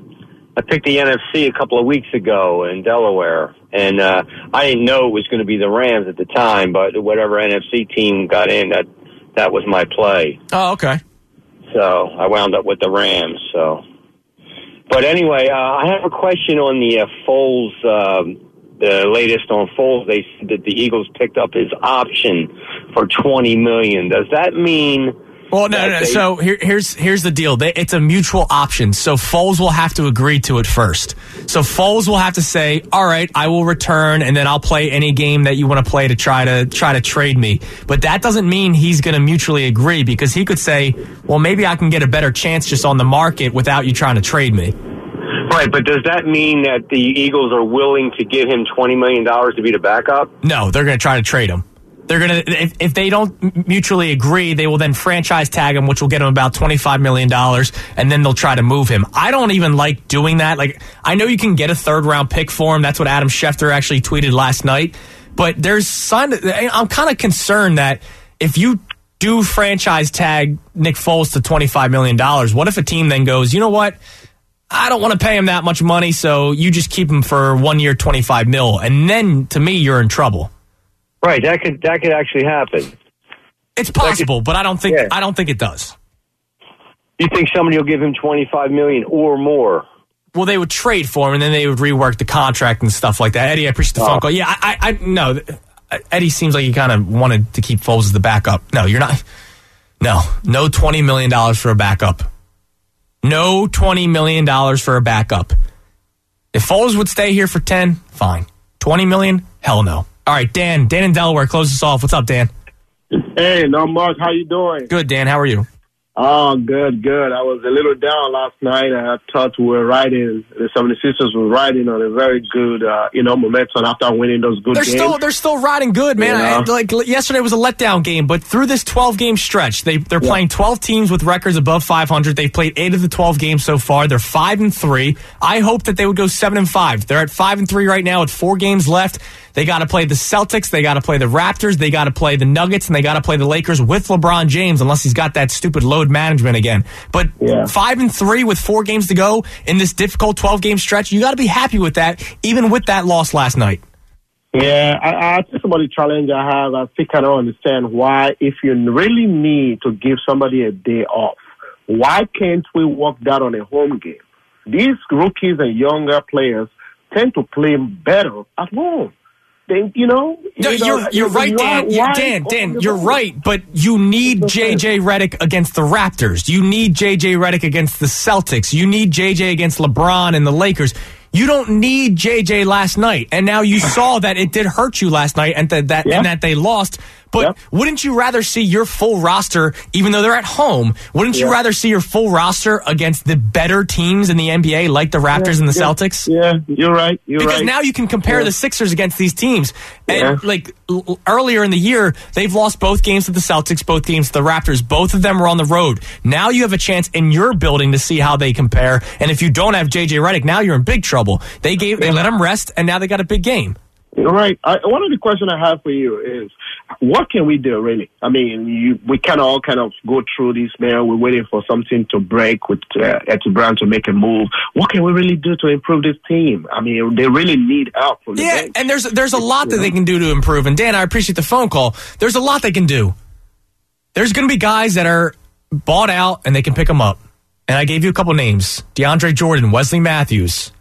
NFC a couple of weeks ago in Delaware, and I didn't know it was going to be the Rams at the time, but whatever NFC team got in, that was my play. Oh, okay. So I wound up with the Rams. So, but anyway, I have a question on the Foles. The latest on Foles, they said that the Eagles picked up his option for $20 million. Does that mean? Well, no. So here's the deal. It's a mutual option. So Foles will have to agree to it first. So Foles will have to say, "All right, I will return, and then I'll play any game that you want to play to try to trade me." But that doesn't mean he's going to mutually agree, because he could say, "Well, maybe I can get a better chance just on the market without you trying to trade me." Right, but does that mean that the Eagles are willing to give him $20 million to be the backup? No, they're going to try to trade him. They're going to, if they don't mutually agree, they will then franchise tag him, which will get him about $25 million, and then they'll try to move him. I don't even like doing that. Like, I know you can get a third-round pick for him. That's what Adam Schefter actually tweeted last night. But I'm kind of concerned that if you do franchise tag Nick Foles to $25 million, what if a team then goes, you know what? I don't want to pay him that much money, so you just keep him for 1 year, $25 million. And then, to me, you're in trouble. Right, that could actually happen. It's possible, but I don't think it does. You think somebody will give him $25 million or more? Well, they would trade for him, and then they would rework the contract and stuff like that. Eddie, I appreciate the phone call. Yeah, I know. Eddie seems like he kind of wanted to keep Foles as the backup. No, you're not. No $20 million for a backup. No $20 million for a backup. If Foles would stay here for 10, fine. $20 million? Hell no. All right, Dan in Delaware, close us off. What's up, Dan? Hey, not much. How you doing? Good, Dan. How are you? Oh, good. I was a little down last night. I thought the 76ers were riding on a very good, momentum after winning those good games. They're still riding good, man. Like yesterday was a letdown game, but through this 12-game stretch, they're playing 12 teams with records above 500. They've played 8 of the 12 games so far. They're 5-3. I hope that they would go 7-5. They're at 5-3 right now with 4 games left. They got to play the Celtics. They got to play the Raptors. They got to play the Nuggets, and they got to play the Lakers with LeBron James, unless he's got that stupid load management again. But 5-3 with 4 games to go in this difficult 12-game stretch, you got to be happy with that, even with that loss last night. Yeah, I think about the challenge I have. I think I don't understand why, if you really need to give somebody a day off, why can't we work that on a home game? These rookies and younger players tend to play better at home. You're right, Dan. Dan, you're right, but you need J.J. Redick against the Raptors. You need J.J. Redick against the Celtics. You need J.J. against LeBron and the Lakers. You don't need J.J. last night, and now you saw that it did hurt you last night, and that they lost. But wouldn't you rather see your full roster, even though they're at home, wouldn't you rather see your full roster against the better teams in the NBA, like the Raptors and the Celtics? Yeah, you're right. Because now you can compare the Sixers against these teams. And earlier in the year, they've lost both games to the Celtics, both games to the Raptors. Both of them were on the road. Now you have a chance in your building to see how they compare. And if you don't have J.J. Redick, now you're in big trouble. They let him rest, and now they got a big game. You're right. One of the questions I have for you is, what can we do, really? I mean, we can all kind of go through this, man. We're waiting for something to break with Eddie Brown to make a move. What can we really do to improve this team? I mean, they really need help from the bench. And there's a lot that they can do to improve. And, Dan, I appreciate the phone call. There's a lot they can do. There's going to be guys that are bought out, and they can pick them up. And I gave you a couple names. DeAndre Jordan, Wesley Matthews.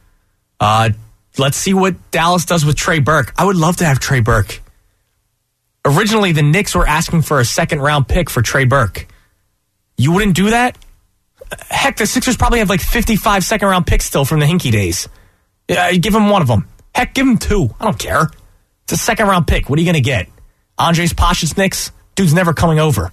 Let's see what Dallas does with Trey Burke. I would love to have Trey Burke. Originally, the Knicks were asking for a second-round pick for Trey Burke. You wouldn't do that? Heck, the Sixers probably have like 55 second-round picks still from the Hinkie days. Give him one of them. Heck, give him 2. I don't care. It's a second-round pick. What are you going to get? Andres Paschal-Knicks? Dude's never coming over.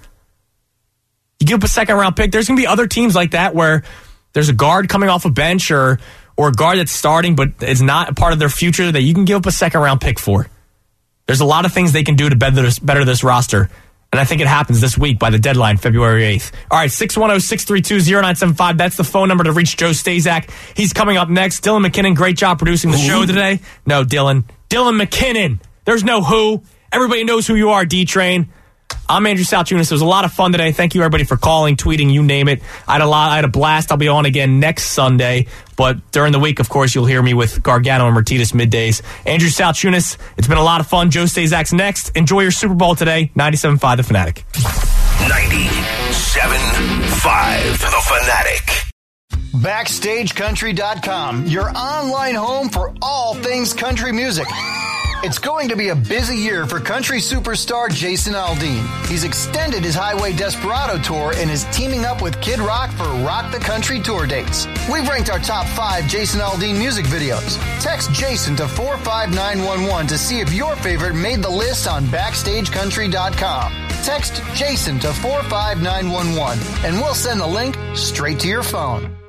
You give up a second-round pick. There's going to be other teams like that where there's a guard coming off a bench or a guard that's starting but is not a part of their future that you can give up a second-round pick for. There's a lot of things they can do to better this roster, and I think it happens this week by the deadline, February 8th. All right, 610-632-0975. That's the phone number to reach Joe Stazak. He's coming up next. Dylan McKinnon, great job producing the show today. No, Dylan McKinnon. There's no who. Everybody knows who you are, D-Train. I'm Andrew Saltunis. It was a lot of fun today. Thank you, everybody, for calling, tweeting, you name it. I had a blast. I'll be on again next Sunday. But during the week, of course, you'll hear me with Gargano and Martinez middays. Andrew Saltunis, it's been a lot of fun. Joe Stazak's next. Enjoy your Super Bowl today. 97.5 The Fanatic. 97.5 The Fanatic. BackstageCountry.com, your online home for all things country music. It's going to be a busy year for country superstar Jason Aldean. He's extended his Highway Desperado tour and is teaming up with Kid Rock for Rock the Country tour dates. We've ranked our top 5 Jason Aldean music videos. Text Jason to 45911 to see if your favorite made the list on BackstageCountry.com. Text Jason to 45911 and we'll send the link straight to your phone.